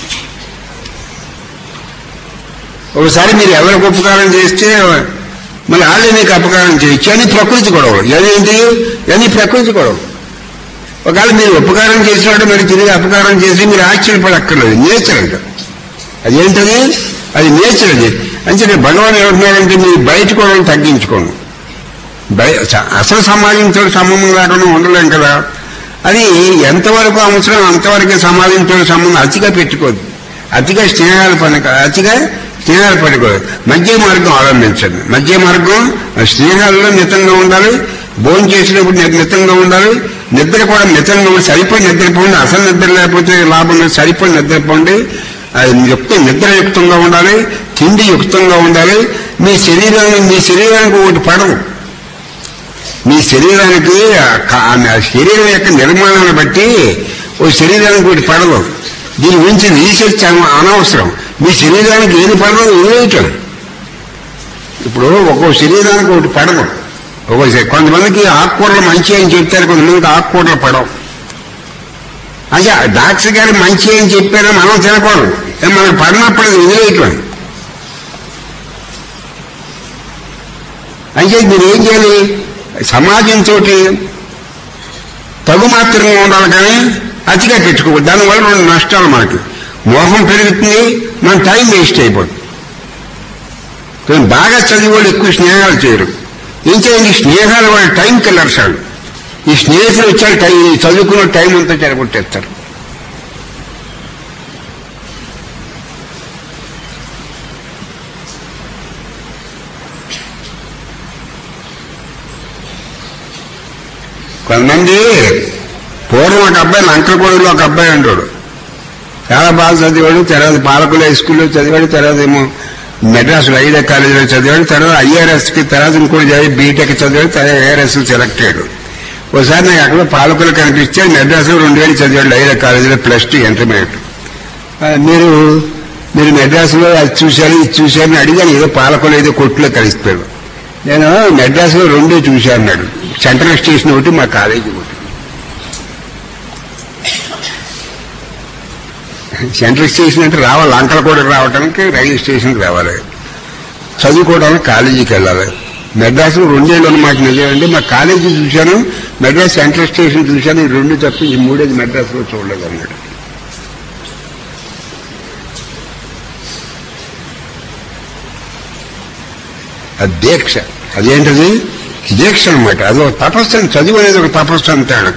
ఒకసారి మీరు ఎవరికి ఉపకారం చేస్తే మళ్ళీ వాళ్ళే మీకు అపకారం చేయొచ్చు. అని ప్రకృతి గొడవలు. ఇవన్నీ ప్రకృతి గొడవలు. ఒకవేళ మీరు ఉపకారం చేసినట్టు మీరు తిరిగి అపకారం చేసి మీరు ఆశ్చర్యపడక్కర్లేదు. నేచర్ అంట అదేంటది, అది నేచర్. అది అంటే భగవాన్ ఏమంటున్నారంటే మీరు బయట గొడవలు తగ్గించుకోండి. అసలు సమాజంతో సంబంధం లేకుండా ఉండలేం కదా. అది ఎంతవరకు అవసరం అంతవరకే సమాజంతో సంబంధం. అతిగా పెట్టుకోదు, అతిగా స్నేహాలు పడుకోదు. మధ్య మార్గం అవలంబించండి. మధ్య మార్గం స్నేహాల్లో మితంగా ఉండాలి, భోజనం చేసినప్పుడు మితంగా ఉండాలి, నిద్ర కూడా మితంగా ఉండి సరిపోయి నిద్రపోండి. అసలు నిద్ర లేకపోతే లాభం లేదు, సరిపోయి నిద్రపోండి. నిద్రయుక్తంగా ఉండాలి, తిండి యుక్తంగా ఉండాలి. మీ శరీరానికి ఒకటి పడవు. మీ శరీరానికి శరీరం యొక్క నిర్మాణాన్ని బట్టి ఓ శరీరానికి ఒకటి పడవు. దీని గురించి రీసెర్చ్ అనవసరం. మీ శరీరానికి ఏది పడదు వదిలేయటం. ఇప్పుడు ఒక్కో శరీరానికి ఒకటి పడదు. కొంతమందికి ఆకుకూరలు మంచి అని చెప్తారు, కొంతమందికి ఆకుకూరలు పడవు. అదే డాక్టర్ గారు మంచి అని చెప్పారో మనం తినకూడదు. మనకు పడినప్పుడు అది వదిలేయటం. అంటే మీరు ఏం చేయాలి? సమాజంతో తగు మాత్రంగా ఉండాలి, కానీ అతిగా పెట్టుకోకూడదు. దానివల్ల 2 నష్టాలు మనకి. మోహం పెరుగుతుంది, మన టైం వేస్ట్ అయిపోతుంది. బాగా చదివి వాళ్ళు ఎక్కువ స్నేహాలు చేయరు. ఏం చేయండి? స్నేహాలు వాళ్ళ టైం కిల్లర్స్. ఈ స్నేహితులు వచ్చారు చదువుకున్న టైం అంతా చెడగొట్టేస్తారు. కొంతమంది పూర్వం ఒక అబ్బాయి లంకలగూడలో ఒక అబ్బాయి ఉంటాడు, చాలా బాగా చదివాడు. తర్వాత పాలకుల హై స్కూల్లో చదివాడు, తర్వాత ఏమో మెడ్రాస్ ఐడే కాలేజీలో చదివాడు, తర్వాత ఐఆర్ఎస్కి, తర్వాత ఇంకోటి చదివి బీటెక్ చదివాడు, తర్వాత ఐఆర్ఎస్ సెలెక్ట్ అయ్యాడు. ఒకసారి నాకు అక్కడ పాలకులు కనిపిస్తే మెడ్రాస్లో 2000 చదివాడు ఐడే కాలేజీలో +2 ఇంటర్మీడియట్. మీరు మెడ్రాస్లో అది చూశారు ఇది చూశారని అడిగాను. ఏదో పాలకులు ఏదో కొట్టులో కలిసిపోయాడు. నేను మెడ్రాస్లో 2 చూశాను అన్నాడు. సెంట్రల్ స్టేషన్ ఒకటి, మా కాలేజీ ఒకటి. సెంట్రల్ స్టేషన్ అంటే రావాలి, లంకలగూడ రావడానికి రైల్వే స్టేషన్కి రావాలి, చదువుకోవడానికి కాలేజీకి వెళ్ళాలి. మెడ్రాస్లో 2 ఏళ్ళు అన్నమాట. నిజమండి, మా కాలేజీ చూశాను, మెడ్రాస్ సెంట్రల్ స్టేషన్ చూశాను, ఈ 2 తప్ప ఈ 3 మెడ్రాస్లో చూడలేదు అన్నాడు. అది దీక్ష. అదేంటది? దీక్ష అనమాట. అది ఒక తపస్సు. చదువు అనేది ఒక తపస్సు అంటాడు.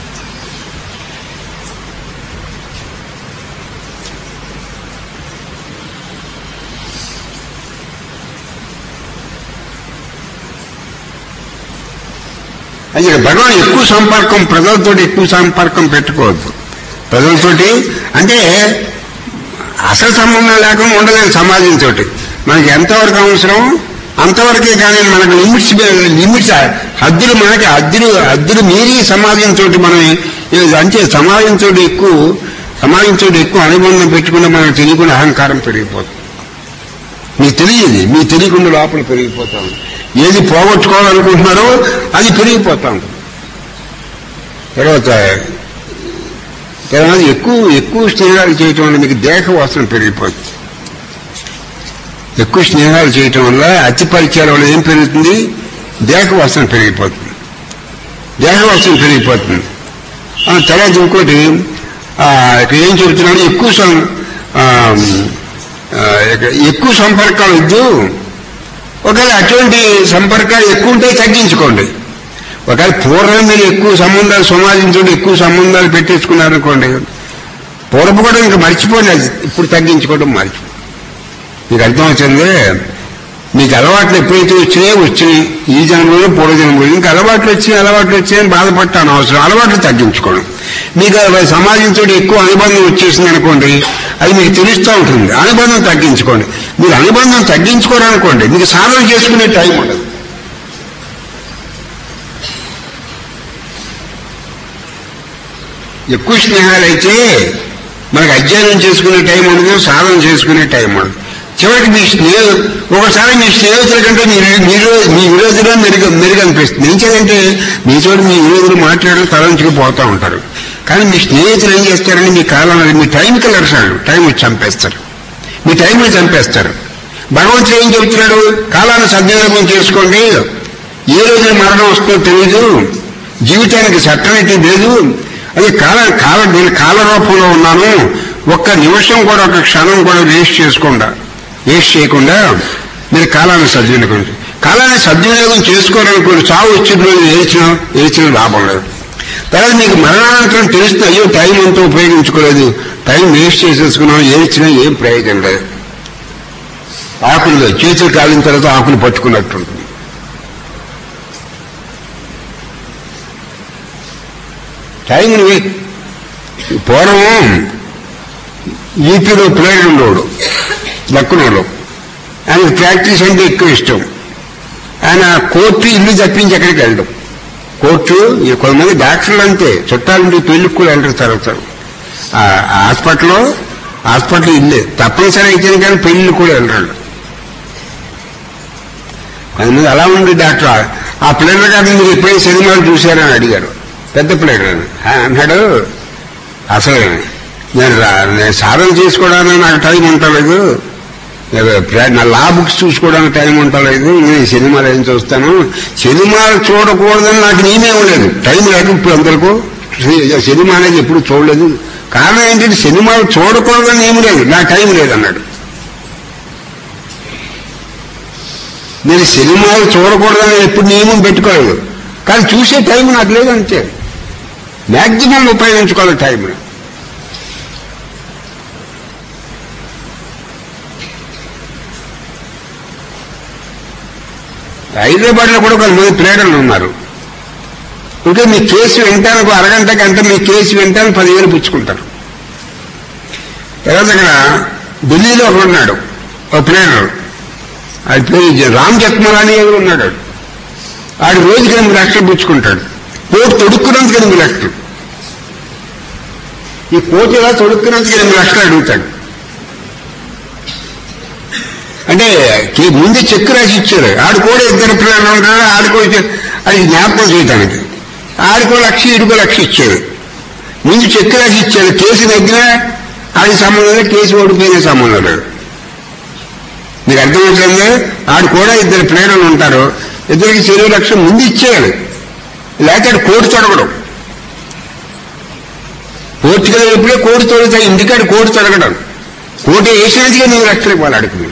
అది భగవాన్ ఎక్కువ సంపర్కం, ప్రజలతో ఎక్కువ సంపర్కం పెట్టుకోవద్దు. ప్రజలతోటి అంటే అసలు సంబంధం లేకుండా ఉండలేదు సమాజంతో. మనకి ఎంతవరకు అవసరం అంతవరకే, కానీ మనకు లిమిట్స్ హద్దులు, మనకి హద్దులు మీరి సమాజంతో మనం అంటే సమాజంతో ఎక్కువ అనుబంధం పెట్టుకున్న మనకు తెలియకుండా అహంకారం పెరిగిపోతుంది. మీకు తెలియదు, మీకు తెలియకుండా లోపల పెరిగిపోతాం. ఏది పోగొట్టుకోవాలనుకుంటున్నారో అది పెరిగిపోతాం. తర్వాత ఎక్కువ స్నేహాలు చేయటం వల్ల మీకు దేహ వాసన పెరిగిపోతుంది. ఎక్కువ స్నేహాలు చేయటం వల్ల అతి పరిచయాల వల్ల ఏం పెరుగుతుంది? దేహ వాసన పెరిగిపోతుంది. తర్వాత ఇంకోటి ఇక్కడ ఏం చెబుతున్నాడు? ఎక్కువ సంపర్కాలు వద్దు. ఒకవేళ అటువంటి సంపర్కాలు ఎక్కువ ఉంటే తగ్గించుకోండి. ఒకవేళ పూర్వం మీరు ఎక్కువ సంబంధాలు సమాజంతో ఎక్కువ సంబంధాలు పెట్టేసుకున్నారనుకోండి, పూర్వం కూడా ఇంకా మర్చిపోలేదు, ఇప్పుడు తగ్గించుకోవడం మర్చిపో. మీకు అర్థమవుతుంది? మీకు అలవాట్లు ఎప్పుడైతే వచ్చినాయి ఈ జన్మలో పూర్వజన్మలో ఇంకా అలవాట్లు వచ్చాయని బాధపడటాను అవసరం. అలవాట్లు తగ్గించుకోవడం. మీకు సమాజంతో ఎక్కువ అనుబంధం వచ్చేసింది అనుకోండి, అది మీకు తెలుస్తూ ఉంటుంది. అనుబంధం తగ్గించుకోండి. మీరు అనుబంధం తగ్గించుకోవాలనుకోండి, మీకు సాధన చేసుకునే టైం ఉండదు. ఎక్కువ స్నేహాలైతే మనకు అధ్యయనం చేసుకునే టైం ఉండదు, సాధన చేసుకునే టైం ఉండదు. చివరికి ఒకసారి మీ స్నేహితుల కంటే మీ విరోధులు మెరుగనిపిస్తుంది. ఏం చేయాలంటే మీతో మీ విరోధులు మాట్లాడడం తలంచుకుపోతూ ఉంటారు. కానీ మీ స్నేహితులు ఏం చేస్తారంటే మీ కాలంలో మీ టైం కలర్సాడు టైం చంపేస్తారు, మీ టైంని చంపేస్తారు. భగవంతుడు ఏం చెబుతున్నాడు? కాలాన్ని సద్వినియోగం చేసుకోండి. ఏ రోజున మరణం వస్తుందో తెలియదు, జీవితానికి సర్టనిటీ లేదు. అది నేను కాల రూపంలో ఉన్నాను. ఒక్క నిమిషం కూడా ఒక క్షణం కూడా వేస్ట్ చేయకుండా మీరు కాలాన్ని సద్వినియోగం చేసుకోవాలనుకోండి. చావు వచ్చిన రోజు ఏడ్చిన లాభం లేదు. తర్వాత మీకు మరణానంతరం తెలుస్తుంది, అయ్యో టైం అంతా ఉపయోగించుకోలేదు, టైం వేస్ట్ చేసేసుకున్నాం, ఏడ్చినా ఏం ప్రయోజనం లేదు. ఆకులు చేతులు కాలిన తర్వాత ఆకులు పట్టుకున్నట్టుంటుంది. పూర్వం ఈపీలో ప్లేయర్ ఉండేవాడు లక్నోలో. ఆయనకు ప్రాక్టీస్ అంటే ఎక్కువ ఇష్టం. ఆయన కోర్టు ఇల్లు తప్పించి ఎక్కడికి వెళ్ళడం. కోర్టు కొంతమంది డాక్టర్లు అంతే, చుట్టాలుండి పెళ్లికి కూడా వెళ్ళరు. తర్వాత హాస్పిటల్ ఇల్లే తప్పనిసరి అయితే కానీ పెళ్లికి కూడా వెళ్ళరు. కొంతమంది అలా ఉంది డాక్టర్. ఆ ప్లేయర్ గారిని మీరు ఎప్పుడైనా సినిమాలు చూశారని అడిగారు. పెద్ద ప్లేయర్ అని అన్నాడు, అసలు నేను సాధన చేసుకోవడానికి నాకు టైం ఉండలేదు, నా లా బుక్స్ చూసుకోవడానికి టైం ఉండలేదు, నేను సినిమాలు ఏం చూస్తాను, సినిమాలు చూడకూడదని నాకు నేనేం లేదు, టైం లేదు. ఇప్పుడు అందరికీ సినిమా అనేది ఎప్పుడు చూడలేదు. కారణం ఏంటంటే సినిమాలు చూడకూడదని ఏమి లేదు, నాకు టైం లేదన్నాడు. నేను సినిమాలు చూడకూడదని ఎప్పుడు నియమం పెట్టుకోలేదు, కానీ చూసే టైం నాకు లేదంటే మ్యాక్సిమం ఉపయోగించుకోవాలి టైం. హైదరాబాద్లో కూడా కొంతమంది ప్లేయర్లు ఉన్నారు. ఇంకా మీ కేసు వింటానికి అరగంట గంట మీ కేసు వింటానికి 10,000 పుచ్చుకుంటారు. తర్వాత అక్కడ ఢిల్లీలో ఒకడు ఉన్నాడు, ఒక ప్లేయర్, అది పేరు రామ్ జెత్మలానీ ఎవరు ఉన్నాడు. ఆడు రోజుకి 8 లక్షలు పుచ్చుకుంటాడు. కోర్టు తొడుక్కున్నందుకు 8 లక్షలు. ఈ కోర్టు ఇలా తొడుక్కున్నందుకు 8 లక్షలు అడుగుతాడు. అంటే ముందు చెక్ రాసి ఇచ్చారు. ఆడు కూడా 2 పిల్లలు ఉంటాడు. ఆడుకో అది జ్ఞాపకం చేయడానికి ఆడుకో 1,00,000 ఈడుకో 1,00,000 ఇచ్చారు. ముందు చెక్ రాసి ఇచ్చారు. కేసు దగ్గర ఆడికి సంబంధం లేదు, కేసు ఓడిపోయిన సంబంధం లేదు. మీకు అర్థమవుతుంది. ఆడు కూడా 2 ప్లేయర్లు ఉంటారు. 2కి 20 లక్షలు ముందు ఇచ్చేయాలి, లేకపోతే కోర్టు తొడగడం. కోర్టుకి ఎప్పుడే కోర్టు తొడుగుతాయి, ఇంటికాడు కోర్టు తొడగడం. కోర్టు వేసినట్టుగా 2 లక్షలు ఇవ్వాలి అడుగుతుంది.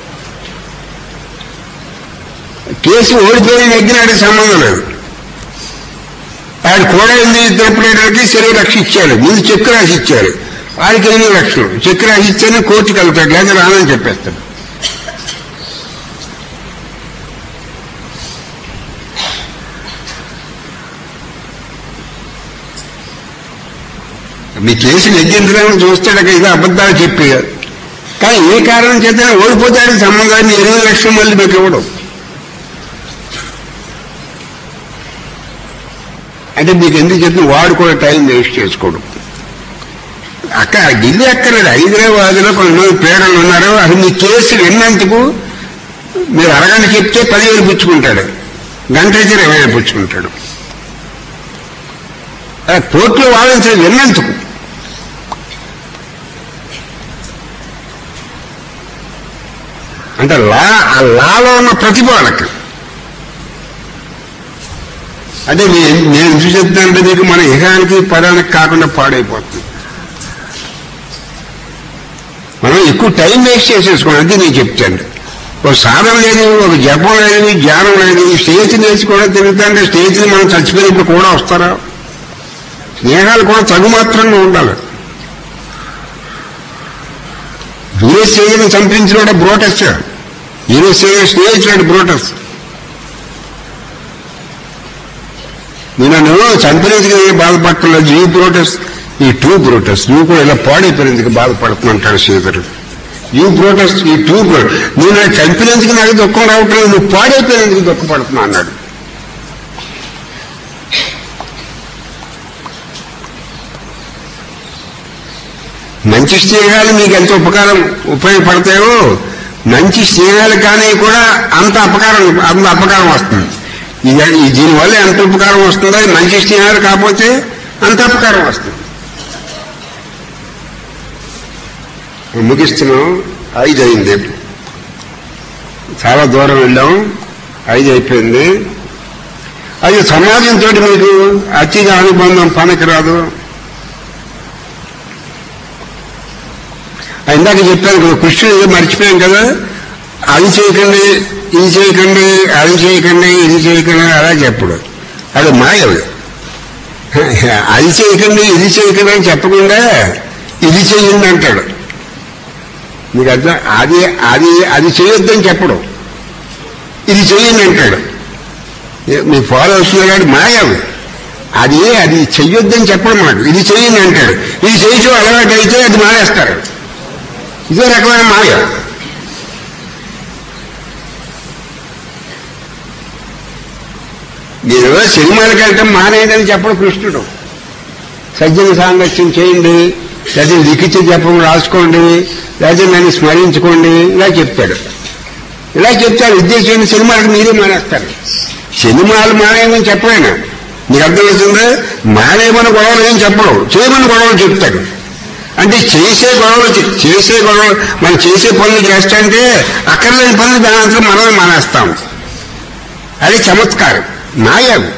కేసు ఓడిపోయిన నెగ్గినాడికి సంబంధం లేదు. ఆడు కూడా 2 ప్లేయర్లకి 20 లక్షలు ఇచ్చారు. ముందు చెక్ రాసి ఇచ్చారు. వాడికి 8 లక్షలు చెక్ రాసి ఇచ్చారని కోర్టుకి వెళ్తాడు, లేదా రానని చెప్పేస్తాడు. మీ కేసు నెగ్గించడానికి చూస్తాడు, అక్కడ ఏదో అబద్ధాలు చెప్పి. కానీ ఏ కారణం చేత ఓడిపోతాడికి సంబంధాన్ని 8 లక్షలు మళ్ళీ మీకు ఇవ్వడం అంటే మీకు ఎందుకు చెప్పిన వాడు కూడా టైం వేస్ట్ చేసుకోవడం. అక్కడ ఢిల్లీ అక్కర్లేదు, హైదరాబాద్లో కొంతమంది ప్లేయర్లు ఉన్నారు. అసలు మీ కేసు విన్నందుకు మీరు అరగంట చెప్తే 10,000 పుచ్చుకుంటాడు, గంట అయితే 20,000 పుచ్చుకుంటాడు. కోర్టులో వాదించడం విన్నందుకు. అంటే ఆ లాలో ఉన్న ప్రతిపాదనకు అంటే నేను ఎందుకు చెప్తానంటే మీకు మన ఇహానికి పదానికి కాకుండా పాడైపోతుంది. మనం ఎక్కువ టైం వేస్ట్ చేసేసుకోండి. అంటే నేను చెప్తాను, ఒక సాధన లేదు, ఒక జపం లేదు, జ్ఞానం లేదు. స్టేజ్ నేర్చుకోవడం తిరుగుతుంటే స్టేజ్ని మనం చచ్చిపోయినప్పుడు కూడా వస్తారా? స్నేహాలు కూడా తగు మాత్రంగా ఉండాలి. హీరో స్టేజ్ని చంపించిన బ్రోటస్, హీరో స్నేహితుడు బ్రోటస్. నన్ను చంపినందుకు బాధపడలేదు, you Brutus, et tu Brutus, నువ్వు కూడా ఇలా పాడైపోయినందుకు బాధపడుతుంటాడు Sridhar. You Brutus, et tu Brutus, నువ్వు నాకు చంపినందుకు నాకు దుఃఖం రావట్లేదు, నువ్వు పాడైపోయినందుకు దుఃఖపడుతున్నా అన్నాడు. మంచి స్నేహాలు మీకు ఎంత ఉపయోగపడతాయో మంచి స్నేహాలు కానీ కూడా అంత అపకారం వస్తుంది. దీనివల్ల ఎంత ఉపకారం వస్తుందో మంచి స్నేహాలు కాకపోతే అంత అపకారం వస్తుంది. ముగిస్తున్నాం. 5 అయింది, చాలా దూరం వెళ్ళాం. 5 అయిపోయింది. అది సమాజంతో మీకు అతిగా అనుబంధం పనికిరాదు. ఇందాక చెప్పాను కదా, కృష్ణుడు మర్చిపోయాం కదా, అది చేయకండి, ఇది చేయకండి, అది చేయకండి, ఇది చేయకండి అలా చెప్పడు. అది మాయవి. అది చేయకండి, ఇది చేయకండి అని చెప్పకుండా ఇది చెయ్యండి అంటాడు. మీకు అర్థం? అది చేయొద్దని చెప్పడం, ఇది చెయ్యండి అంటాడు. మీకు ఫాలో అవుతున్నాడు. మాయవి. అది చెయ్యొద్దని చెప్పడం మాట, ఇది చెయ్యండి అంటాడు. ఇది చేసి అలవాటు అయితే అది మానేస్తారు. ఇదే రకమైన మాయ. మీరు సినిమాలకి వెళ్తే మానేదని చెప్పడు కృష్ణుడు. సజ్జన సాంగత్యం చేయండి, లేదా లిఖిత జపం రాసుకోండి, లేదా నన్ను స్మరించుకోండి, ఇలా చెప్తాడు. ఇలా చెప్తాడు. ఉద్దేశం సినిమాలకు మీరే మానేస్తారు. సినిమాలు మానేయమని చెప్పలేనా? నీకు అర్థమవుతుందా? మానేయమని గొడవలు ఏం చెప్పడు, చేయమని గొడవలు చెప్తాడు. అంటే చేసే గొడవలు మనం చేసే పనులు చేస్తాంటే అక్కర్లేని పనులు దాని అంతా మనమే మానేస్తాం. అది చమత్కారం, మాయాలు.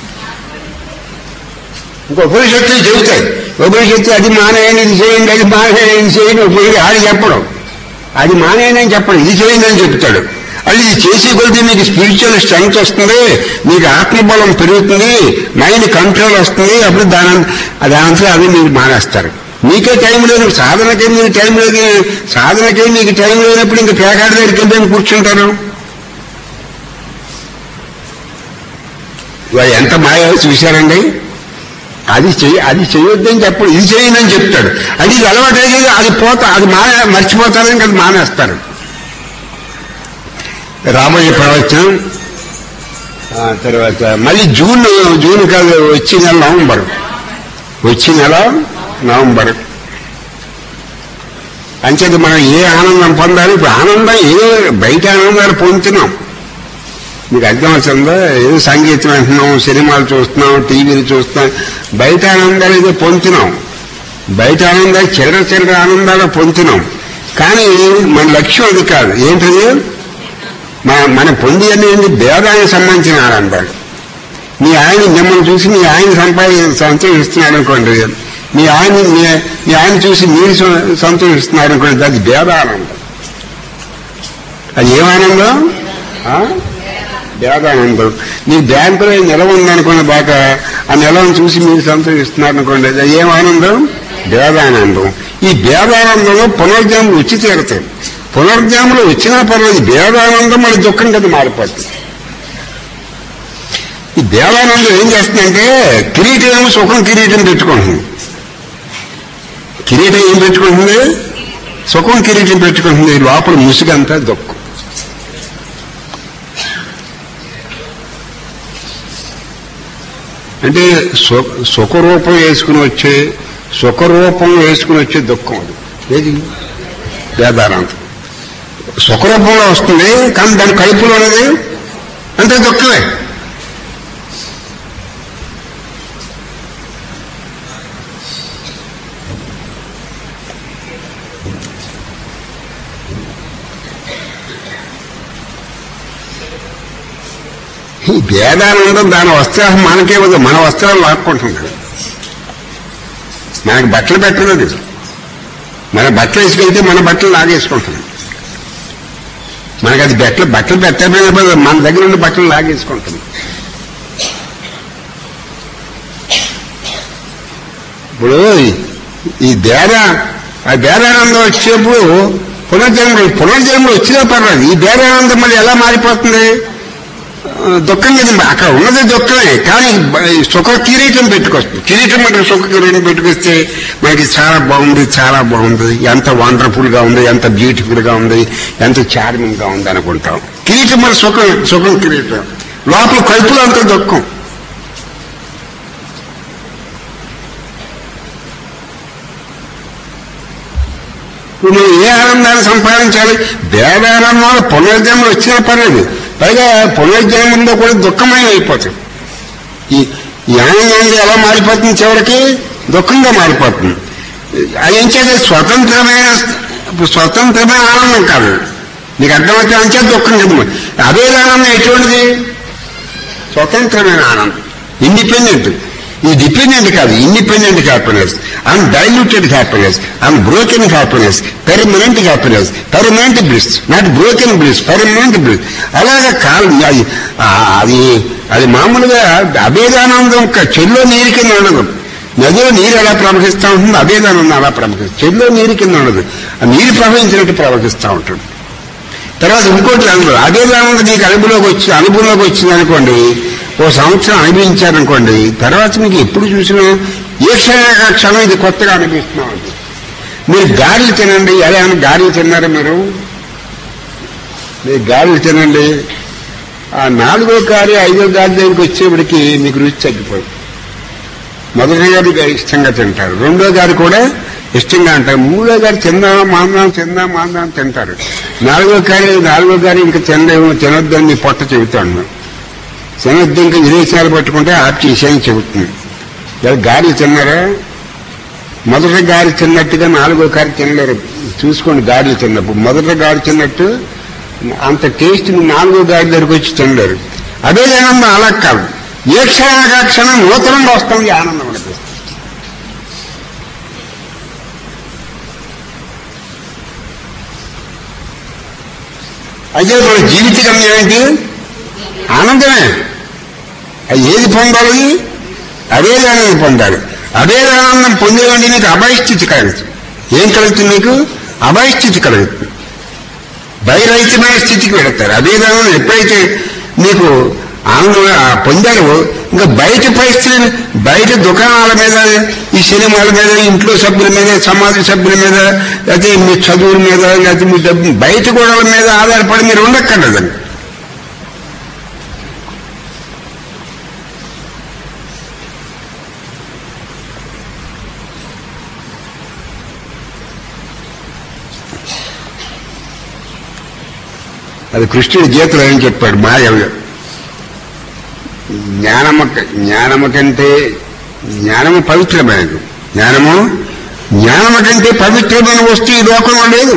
ఇంకో ఉపనిషత్తులు చెబుతాయి. ఉపనిషత్తు అది మానేయని, ఇది చేయండి, అది మానేయని చేయండి. అది చెప్పడం, అది మానేయని చెప్పడం, ఇది చేయండి అని చెప్తాడు. అది ఇది చేసే కొద్దీ మీకు స్పిరిచువల్ స్ట్రెంగ్త్ వస్తుంది, మీకు ఆత్మబలం పెరుగుతుంది, మైండ్ కంట్రోల్ వస్తుంది. అప్పుడు దానంతా అది మీరు మానేస్తారు. మీకే టైం లేదు, సాధనకే మీకు టైం లేదు. సాధనకే మీకు టైం లేనప్పుడు ఇంకా పేకాడ దగ్గరికి వెళ్ళి కూర్చుంటారు. ఎంత మాయ చూశారండి. అది చేయొద్దని చెప్పడు, ఇది చేయనని చెప్తాడు. అది ఇది అలవాటు అయ్యేది, అది అది మర్చిపోతారని అది మానేస్తారు. రామయ్య ప్రవచనం తర్వాత మళ్ళీ జూన్ కాదు, వచ్చే నెల నవంబర్. అంచేది మనం ఏ ఆనందం పొందాలి? ఇప్పుడు ఆనందం ఏదో బయట ఆనందాలు పొందుతున్నాం. మీకు అర్థమవుతుందా? ఏదో సంగీతం వింటున్నాం, సినిమాలు చూస్తున్నాం, టీవీలు చూస్తున్నాం, బయట ఆనందాలు ఏదో పొందుతున్నాం. బయట ఆనందాలు చిల్లర ఆనందాలు పొందుతున్నాం. కానీ మన లక్ష్యం అది కాదు. ఏంటది? మన పొంది అనేది భేదానికి సంబంధించిన ఆనందాలు. మీ ఆయన మిమ్మల్ని చూసి మీ ఆయన సంతోషిస్తున్నాడు అనుకోండి, మీ ఆయన చూసి మీరు సంతోషిస్తున్నారు అనుకోండి, అది భేదానందం. అది ఏమానందం? భేదానందం. మీ బ్యాంకులో నిలవ ఉందనుకోండి, బాగా ఆ నిలవను చూసి మీరు సంతోషిస్తున్నారు అనుకోండి, అది ఏమానందం? భేదానందం. ఈ భేదానందంలో పునర్జన్మలు వచ్చి తీరుతాయి. పునర్జన్మలు వచ్చినా పర్లేదు, భేదానందం మన దుఃఖం కింద మారిపోతుంది. ఈ భేదానందం ఏం చేస్తుందంటే కిరీటం సుఖం కిరీటం పెట్టుకుంటుంది. కిరీటం ఏం పెట్టుకుంటుంది? సుఖం కిరీటం పెట్టుకుంటుంది. లోపల ముసుగంతా దుఃఖం. అంటే సుఖరూపం వేసుకుని వచ్చే దుఃఖం అది. ఏది? భేదానందం. సుఖరూపంలో వస్తుంది, కానీ దాని కడుపులో ఉన్నది అంతే దుఃఖమే. ఈ భేదానందం దాని వస్త్రాలు మనకే వద్దు, మన వస్త్రాలు లాక్కుంటున్నాడు. మనకి బట్టలు పెట్టలేదు, మన బట్టలు వేసుకెళ్తే మన బట్టలు లాగేసుకుంటున్నాం. మనకి అది బట్టలు పెట్టకపోయినా మన దగ్గర ఉన్న బట్టలు లాగేసుకుంటున్నాం. ఇప్పుడు ఈ భేదానందం వచ్చేప్పుడు పునర్జన్మలు వచ్చినా పర్లేదు. ఈ భేదానందం మళ్ళీ ఎలా మారిపోతుంది? దుఃఖం మీద అక్కడ ఉన్నది దుఃఖమే, కానీ సుఖ కిరీటం పెట్టుకొస్తుంది. కిరీటం అంటే సుఖ కిరీటం పెట్టుకొస్తే మనకి చాలా బాగుంది, ఎంత వండర్ఫుల్ గా ఉంది, ఎంత బ్యూటిఫుల్ గా ఉంది, ఎంత చార్మింగ్ గా ఉంది అనుకుంటాం. కిరీటం మన సుఖం కిరీటం, లోపల కడుపులో అంత దుఃఖం. ఇప్పుడు మనం ఏ ఆనందాన్ని సంపాదించాలి? భేదానందాలు పునర్జన్మలు వచ్చినా పర్లేదు, పైగా పునర్జన్మంలో కూడా దుఃఖమయం అయిపోతుంది. ఈ ఆనందాన్ని ఎలా మారిపోతుంది? చివరికి దుఃఖంగా మారిపోతుంది. అది ఏం చేస్తే స్వతంత్రమైన ఆనందం కాదు. నీకు అర్థమవుతుంది అంటే దుఃఖం కదా. అదే ఆనందం ఎటువంటిది? స్వతంత్రమైన ఆనందం, ఇండిపెండెంట్. ఇది డిపెండెంట్ కాదు, independent happiness, undiluted happiness, unbroken happiness, permanent happiness, permanent bliss, not broken bliss, permanent bliss. అలాగే కాదు. అది మామూలుగా అభేదానందం. చెల్లో నీరు కింద ఉండదు. నదిలో నీరు ఎలా ప్రవహిస్తూ ఉంటుంది, అభేదానందం అలా ప్రవహిస్తుంది. చెల్లో నీరు కింద ఉండదు, ఆ నీరు ప్రవహించినట్టు ప్రవహిస్తూ ఉంటుంది. తర్వాత ఇంకోటి అందులో అభేదానందం నీకు అనుభవంలోకి వచ్చింది అనుకోండి, ఓ సంవత్సరం అనుభవించారనుకోండి, తర్వాత మీకు ఎప్పుడు చూసినా ఏ క్షణం ఇది కొత్తగా అనిపిస్తున్నాం. మీరు గారెలు తినండి. ఎలా అని గారెలు తిన్నారా మీరు గారెలు తినండి. ఆ 4వ గారి 5వ గారి దగ్గరికి వచ్చేప్పటికి మీకు రుచి తగ్గిపోయింది. మొదటి గారి ఇష్టంగా తింటారు, 2వ గారు కూడా ఇష్టంగా అంటారు, 3వ గారు తిందాం మాందాం తింటారు, 4వ గారు ఇంకా తినొద్దని పొట్ట చెబుతాను. తినొద్దు ఇంకా విదేశాలు పట్టుకుంటే ఆప్ చేసేయని చెబుతుంది. గారెలు తిన్నారా? మొదటి గారి తిన్నట్టుగా 4వ గారి తినలేరు. చూసుకోండి, గారెలు తిన్నప్పుడు మొదటి గారి తిన్నట్టు అంత టేస్ట్ 4వ గారి దగ్గరికి వచ్చి తినలేరు. అదే ఆనందం అలా కాదు. ఏ క్షణానికి ఆ క్షణం నూతనంగా వస్తుంది ఆనందం అనిపిస్తుంది. అయితే మన జీవిత గమ్యం ఏంటి? ఆనందమే. ఏది పొందాలి? అదే ఆనందం పొందాలి. అదే ఆనందం పొందేవండి నీకు అభయస్థితి కలుగుతుంది. ఏం కలుగుతుంది? నీకు అభయస్థితి కలుగుతుంది. భయరహితమైన స్థితికి వెళతారు. అదే ఆనందం ఎప్పుడైతే నీకు ఆనందం పొందారు, ఇంకా బయట పరిస్థితులు, బయట దుకాణాల మీద, ఈ సినిమాల మీద, ఇంట్లో సభ్యుల మీద, సమాజ సభ్యుల మీద, లేకపోతే మీ చదువుల మీద, లేకపోతే మీ డబ్బు బయట గోడల మీద ఆధారపడి మీరు ఉండక్కర్లేదండి. అది కృష్ణుడి గీతలో ఏం చెప్పాడు? మాయవ్య జ్ఞానము కంటే జ్ఞానము పవిత్రమైనది. జ్ఞానము కంటే పవిత్రమైన వస్తువు ఈ లోకంలో లేదు.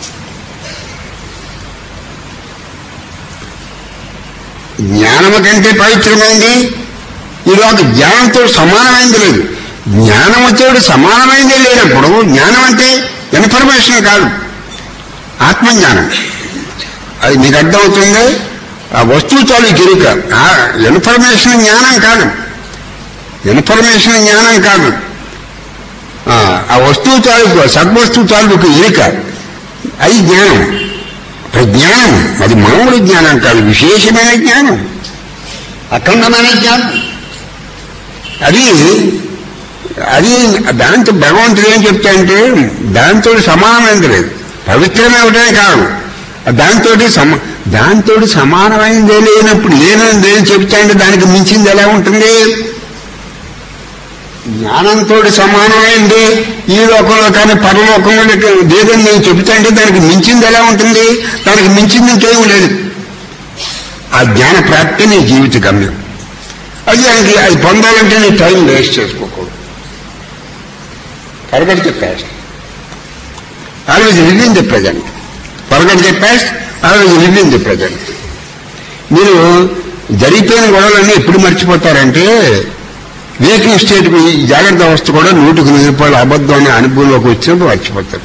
జ్ఞానము కంటే పవిత్రమైంది ఈ లోక జ్ఞానంతో సమానమైంది లేదు. జ్ఞానముతో సమానమైందే లేనప్పుడు జ్ఞానం అంటే ఇన్ఫర్మేషన్ కాదు, ఆత్మజ్ఞానం. అది మీకు అర్థమవుతుంది. ఆ వస్తువు తాలూకు ఎరుక, ఇన్ఫర్మేషన్ జ్ఞానం కాదు. ఆ వస్తువు తాలూకు సద్వస్తువు తాలూకు ఎరుక అది జ్ఞానం, ప్రజ్ఞానం. అది మామూలు జ్ఞానం కాదు, విశేషమైన జ్ఞానం, అఖండమైన జ్ఞానం. అది దాంతో భగవంతుడు ఏం చెప్తాడంటే దాంతో సమానమైనది లేదు. పవిత్రమే కాదు, దాంతో సమానమైనదే లేనప్పుడు లేనిది ఏం చెప్తాంటే దానికి మించింది ఎలా ఉంటుంది? జ్ఞానంతో సమానమైంది ఈ లోకంలో కానీ పరలోకంలో లేదని నేను చెప్తాంటే దానికి మించింది ఎలా ఉంటుంది? దానికి మించింది ఇంకేం లేదు. ఆ జ్ఞాన ప్రాప్తి నీ జీవిత గమ్యం. అది పొందాలంటే నీ టైం వేస్ట్ చేసుకోకూడదు. Forget the past, always live in the present. Forget the past, always live in the present. మీరు జరిగిపోయిన గొడవలన్నీ ఎప్పుడు మర్చిపోతారంటే వేకింగ్ స్టేట్, జాగ్రత్త అవస్థ కూడా 100% అబద్ధం అనే అనుభవంలోకి వచ్చినప్పుడు మర్చిపోతారు.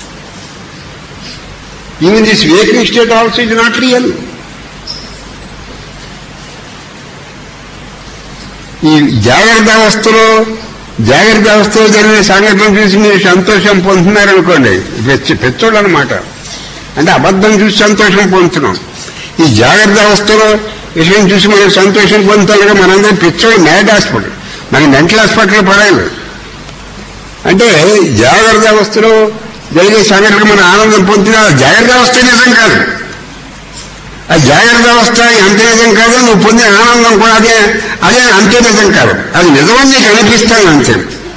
Even this waking state also is not real. ఈ జాగ్రత్త అవస్థలో జరిగిన సంఘటన చూసి మీరు సంతోషం పొందుతున్నారనుకోండి, పెచ్చోళ్ళు అనమాట. అంటే అబద్ధం చూసి సంతోషం పొందుతున్నాం. ఈ జాగ్రత్త అవస్థలో విషయం చూసి మనం సంతోషం పొందుతాం. మనందరం పిచ్చోళ్ళు, మ్యాడ్ హాస్పిటల్, మన మెంటల్ హాస్పిటల్ పడాలి. అంటే జాగ్రత్త అవస్థలో జరిగే సంఘటన మన ఆనందం పొందుతున్నా జాగ్రత్త అవస్థ నిజం కాదు. ఆ జాగ్రత్త అవస్థ ఎంత నిజం కాదు, నువ్వు పొందే ఆనందం కూడా అదే అంతే నిజం కాదు. అది నిజమని నీకు అనిపిస్తాను అంతే.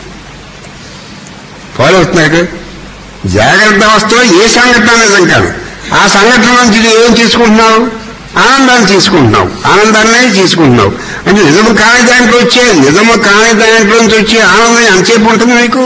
ఫాలో అవుతున్నాడు. జాగ్రత్త అవస్థలో ఏ సంఘటన నిజం కాదు. ఆ సంఘటన నుంచి ఏం తీసుకుంటున్నావు? ఆనందాన్ని తీసుకుంటున్నావు. అంటే నిజము కాని దాంట్లో నుంచి వచ్చే ఆనందం ఎంతసేపు ఉంటుంది మీకు?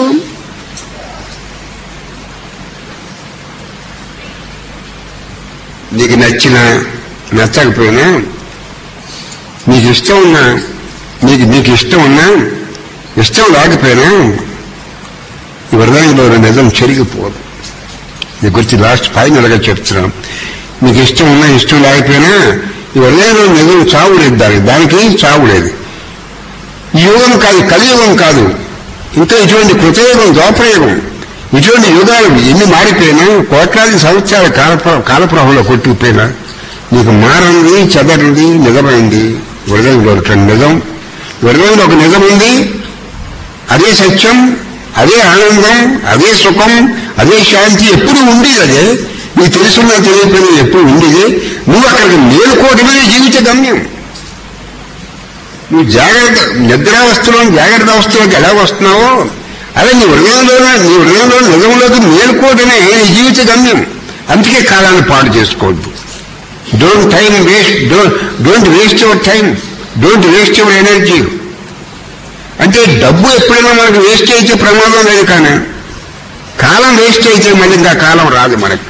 నీకు నచ్చకపోయినా, నీకు ఇష్టం ఉన్నా, నీకు ఇష్టం లేకపోయినా ఈ హృదయంలో నిజం చెరిగిపోదు. నీ గురించి లాస్ట్ ఫైనల్గా చెప్తున్నాం. నీకు ఇష్టం ఉన్నా ఇష్టం లేకపోయినా ఈ హృదయంలో నిజం చావులేదు. దానికి చావులేదు. ఈ యుగం కాదు, కలియుగం కాదు, ఇంకా ఇటువంటి కృతయుగం, ద్వాపరయుగం, ఇటువంటి యుగాలు ఎన్ని మారిపోయినా, కోట్లాది సంవత్సరాల కాలప్రభంలో కొట్టుకుపోయినా నీకు మారంది, చెదరింది, నిజమైంది హృదయంలో నిజం. హృదయంలో ఒక నిజం ఉంది, అదే సత్యం. అదే ఆనందం, అదే సుఖం, అదే శాంతి ఎప్పుడు ఉండేది. అదే నీకు తెలుసున్నా తెలియకపోయినా ఎప్పుడు ఉండేది. నువ్వు అక్కడికి మేలుకోవడమే జీవిత గమ్యం. నువ్వు జాగ్రత్త జాగ్రత్త అవస్థలోకి ఎలా వస్తున్నావో అదే నీ హృదయంలో నిజంలోకి మేలుకోవడమే నీ జీవిత గమ్యం. అందుకే కాలాన్ని పాడు చేసుకోవద్దు. Don't waste your time, don't waste your energy. అంటే డబ్బు ఎప్పుడైనా మనకు వేస్ట్ అయితే ప్రమాదం లేదు, కానీ కాలం వేస్ట్ అయితే మళ్ళీ ఇంకా కాలం రాదు మనకి.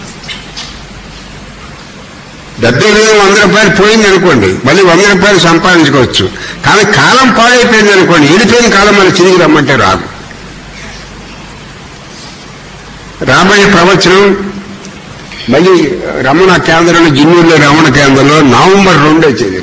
డబ్బే 100 రూపాయలు పోయింది అనుకోండి, మళ్ళీ 100 రూపాయలు సంపాదించుకోవచ్చు. కానీ కాలం పాడైపోయింది అనుకోండి, వెళ్ళిపోయిన కాలం మనకి తిరిగి రమ్మంటే రాదు. రాబోయే ప్రవచనం మళ్ళీ రమణ కేంద్రంలో, జిన్నూరులో రమణ కేంద్రంలో నవంబర్ 2 వచ్చేది.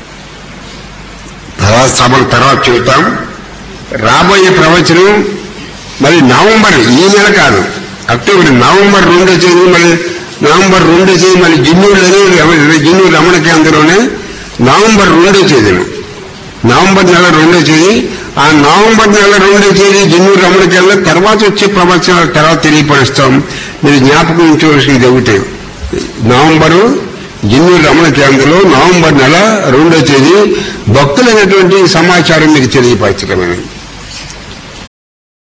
తర్వాత చెబుతాం. రాబోయే ప్రవచనం మరి నవంబర్, ఈ నెల కాదు, అక్టోబర్, నవంబర్ 2 వచ్చేది. మళ్ళీ నవంబర్ 2 వచ్చేది మళ్ళీ జిన్నూరు రమణ కేంద్రంలోనే నవంబర్ 2 వచ్చేది. నవంబర్ నెల 2 వచ్చేది. ఆ నవంబర్ నెల 2 వచ్చేది జిన్నూరు రమణ కేంద్రం. తర్వాత వచ్చే ప్రవచనాల తర్వాత తెలియపరుస్తాం. మీరు జ్ఞాపకం ఉంచవలసింది ఒకటి, నవంబరు జిన్నూరు రమణ కేంద్రంలో నవంబర్ నెల 2 వచ్చేది భక్తులైనటువంటి సమాచారం మీకు తెలియపరచడమైనది.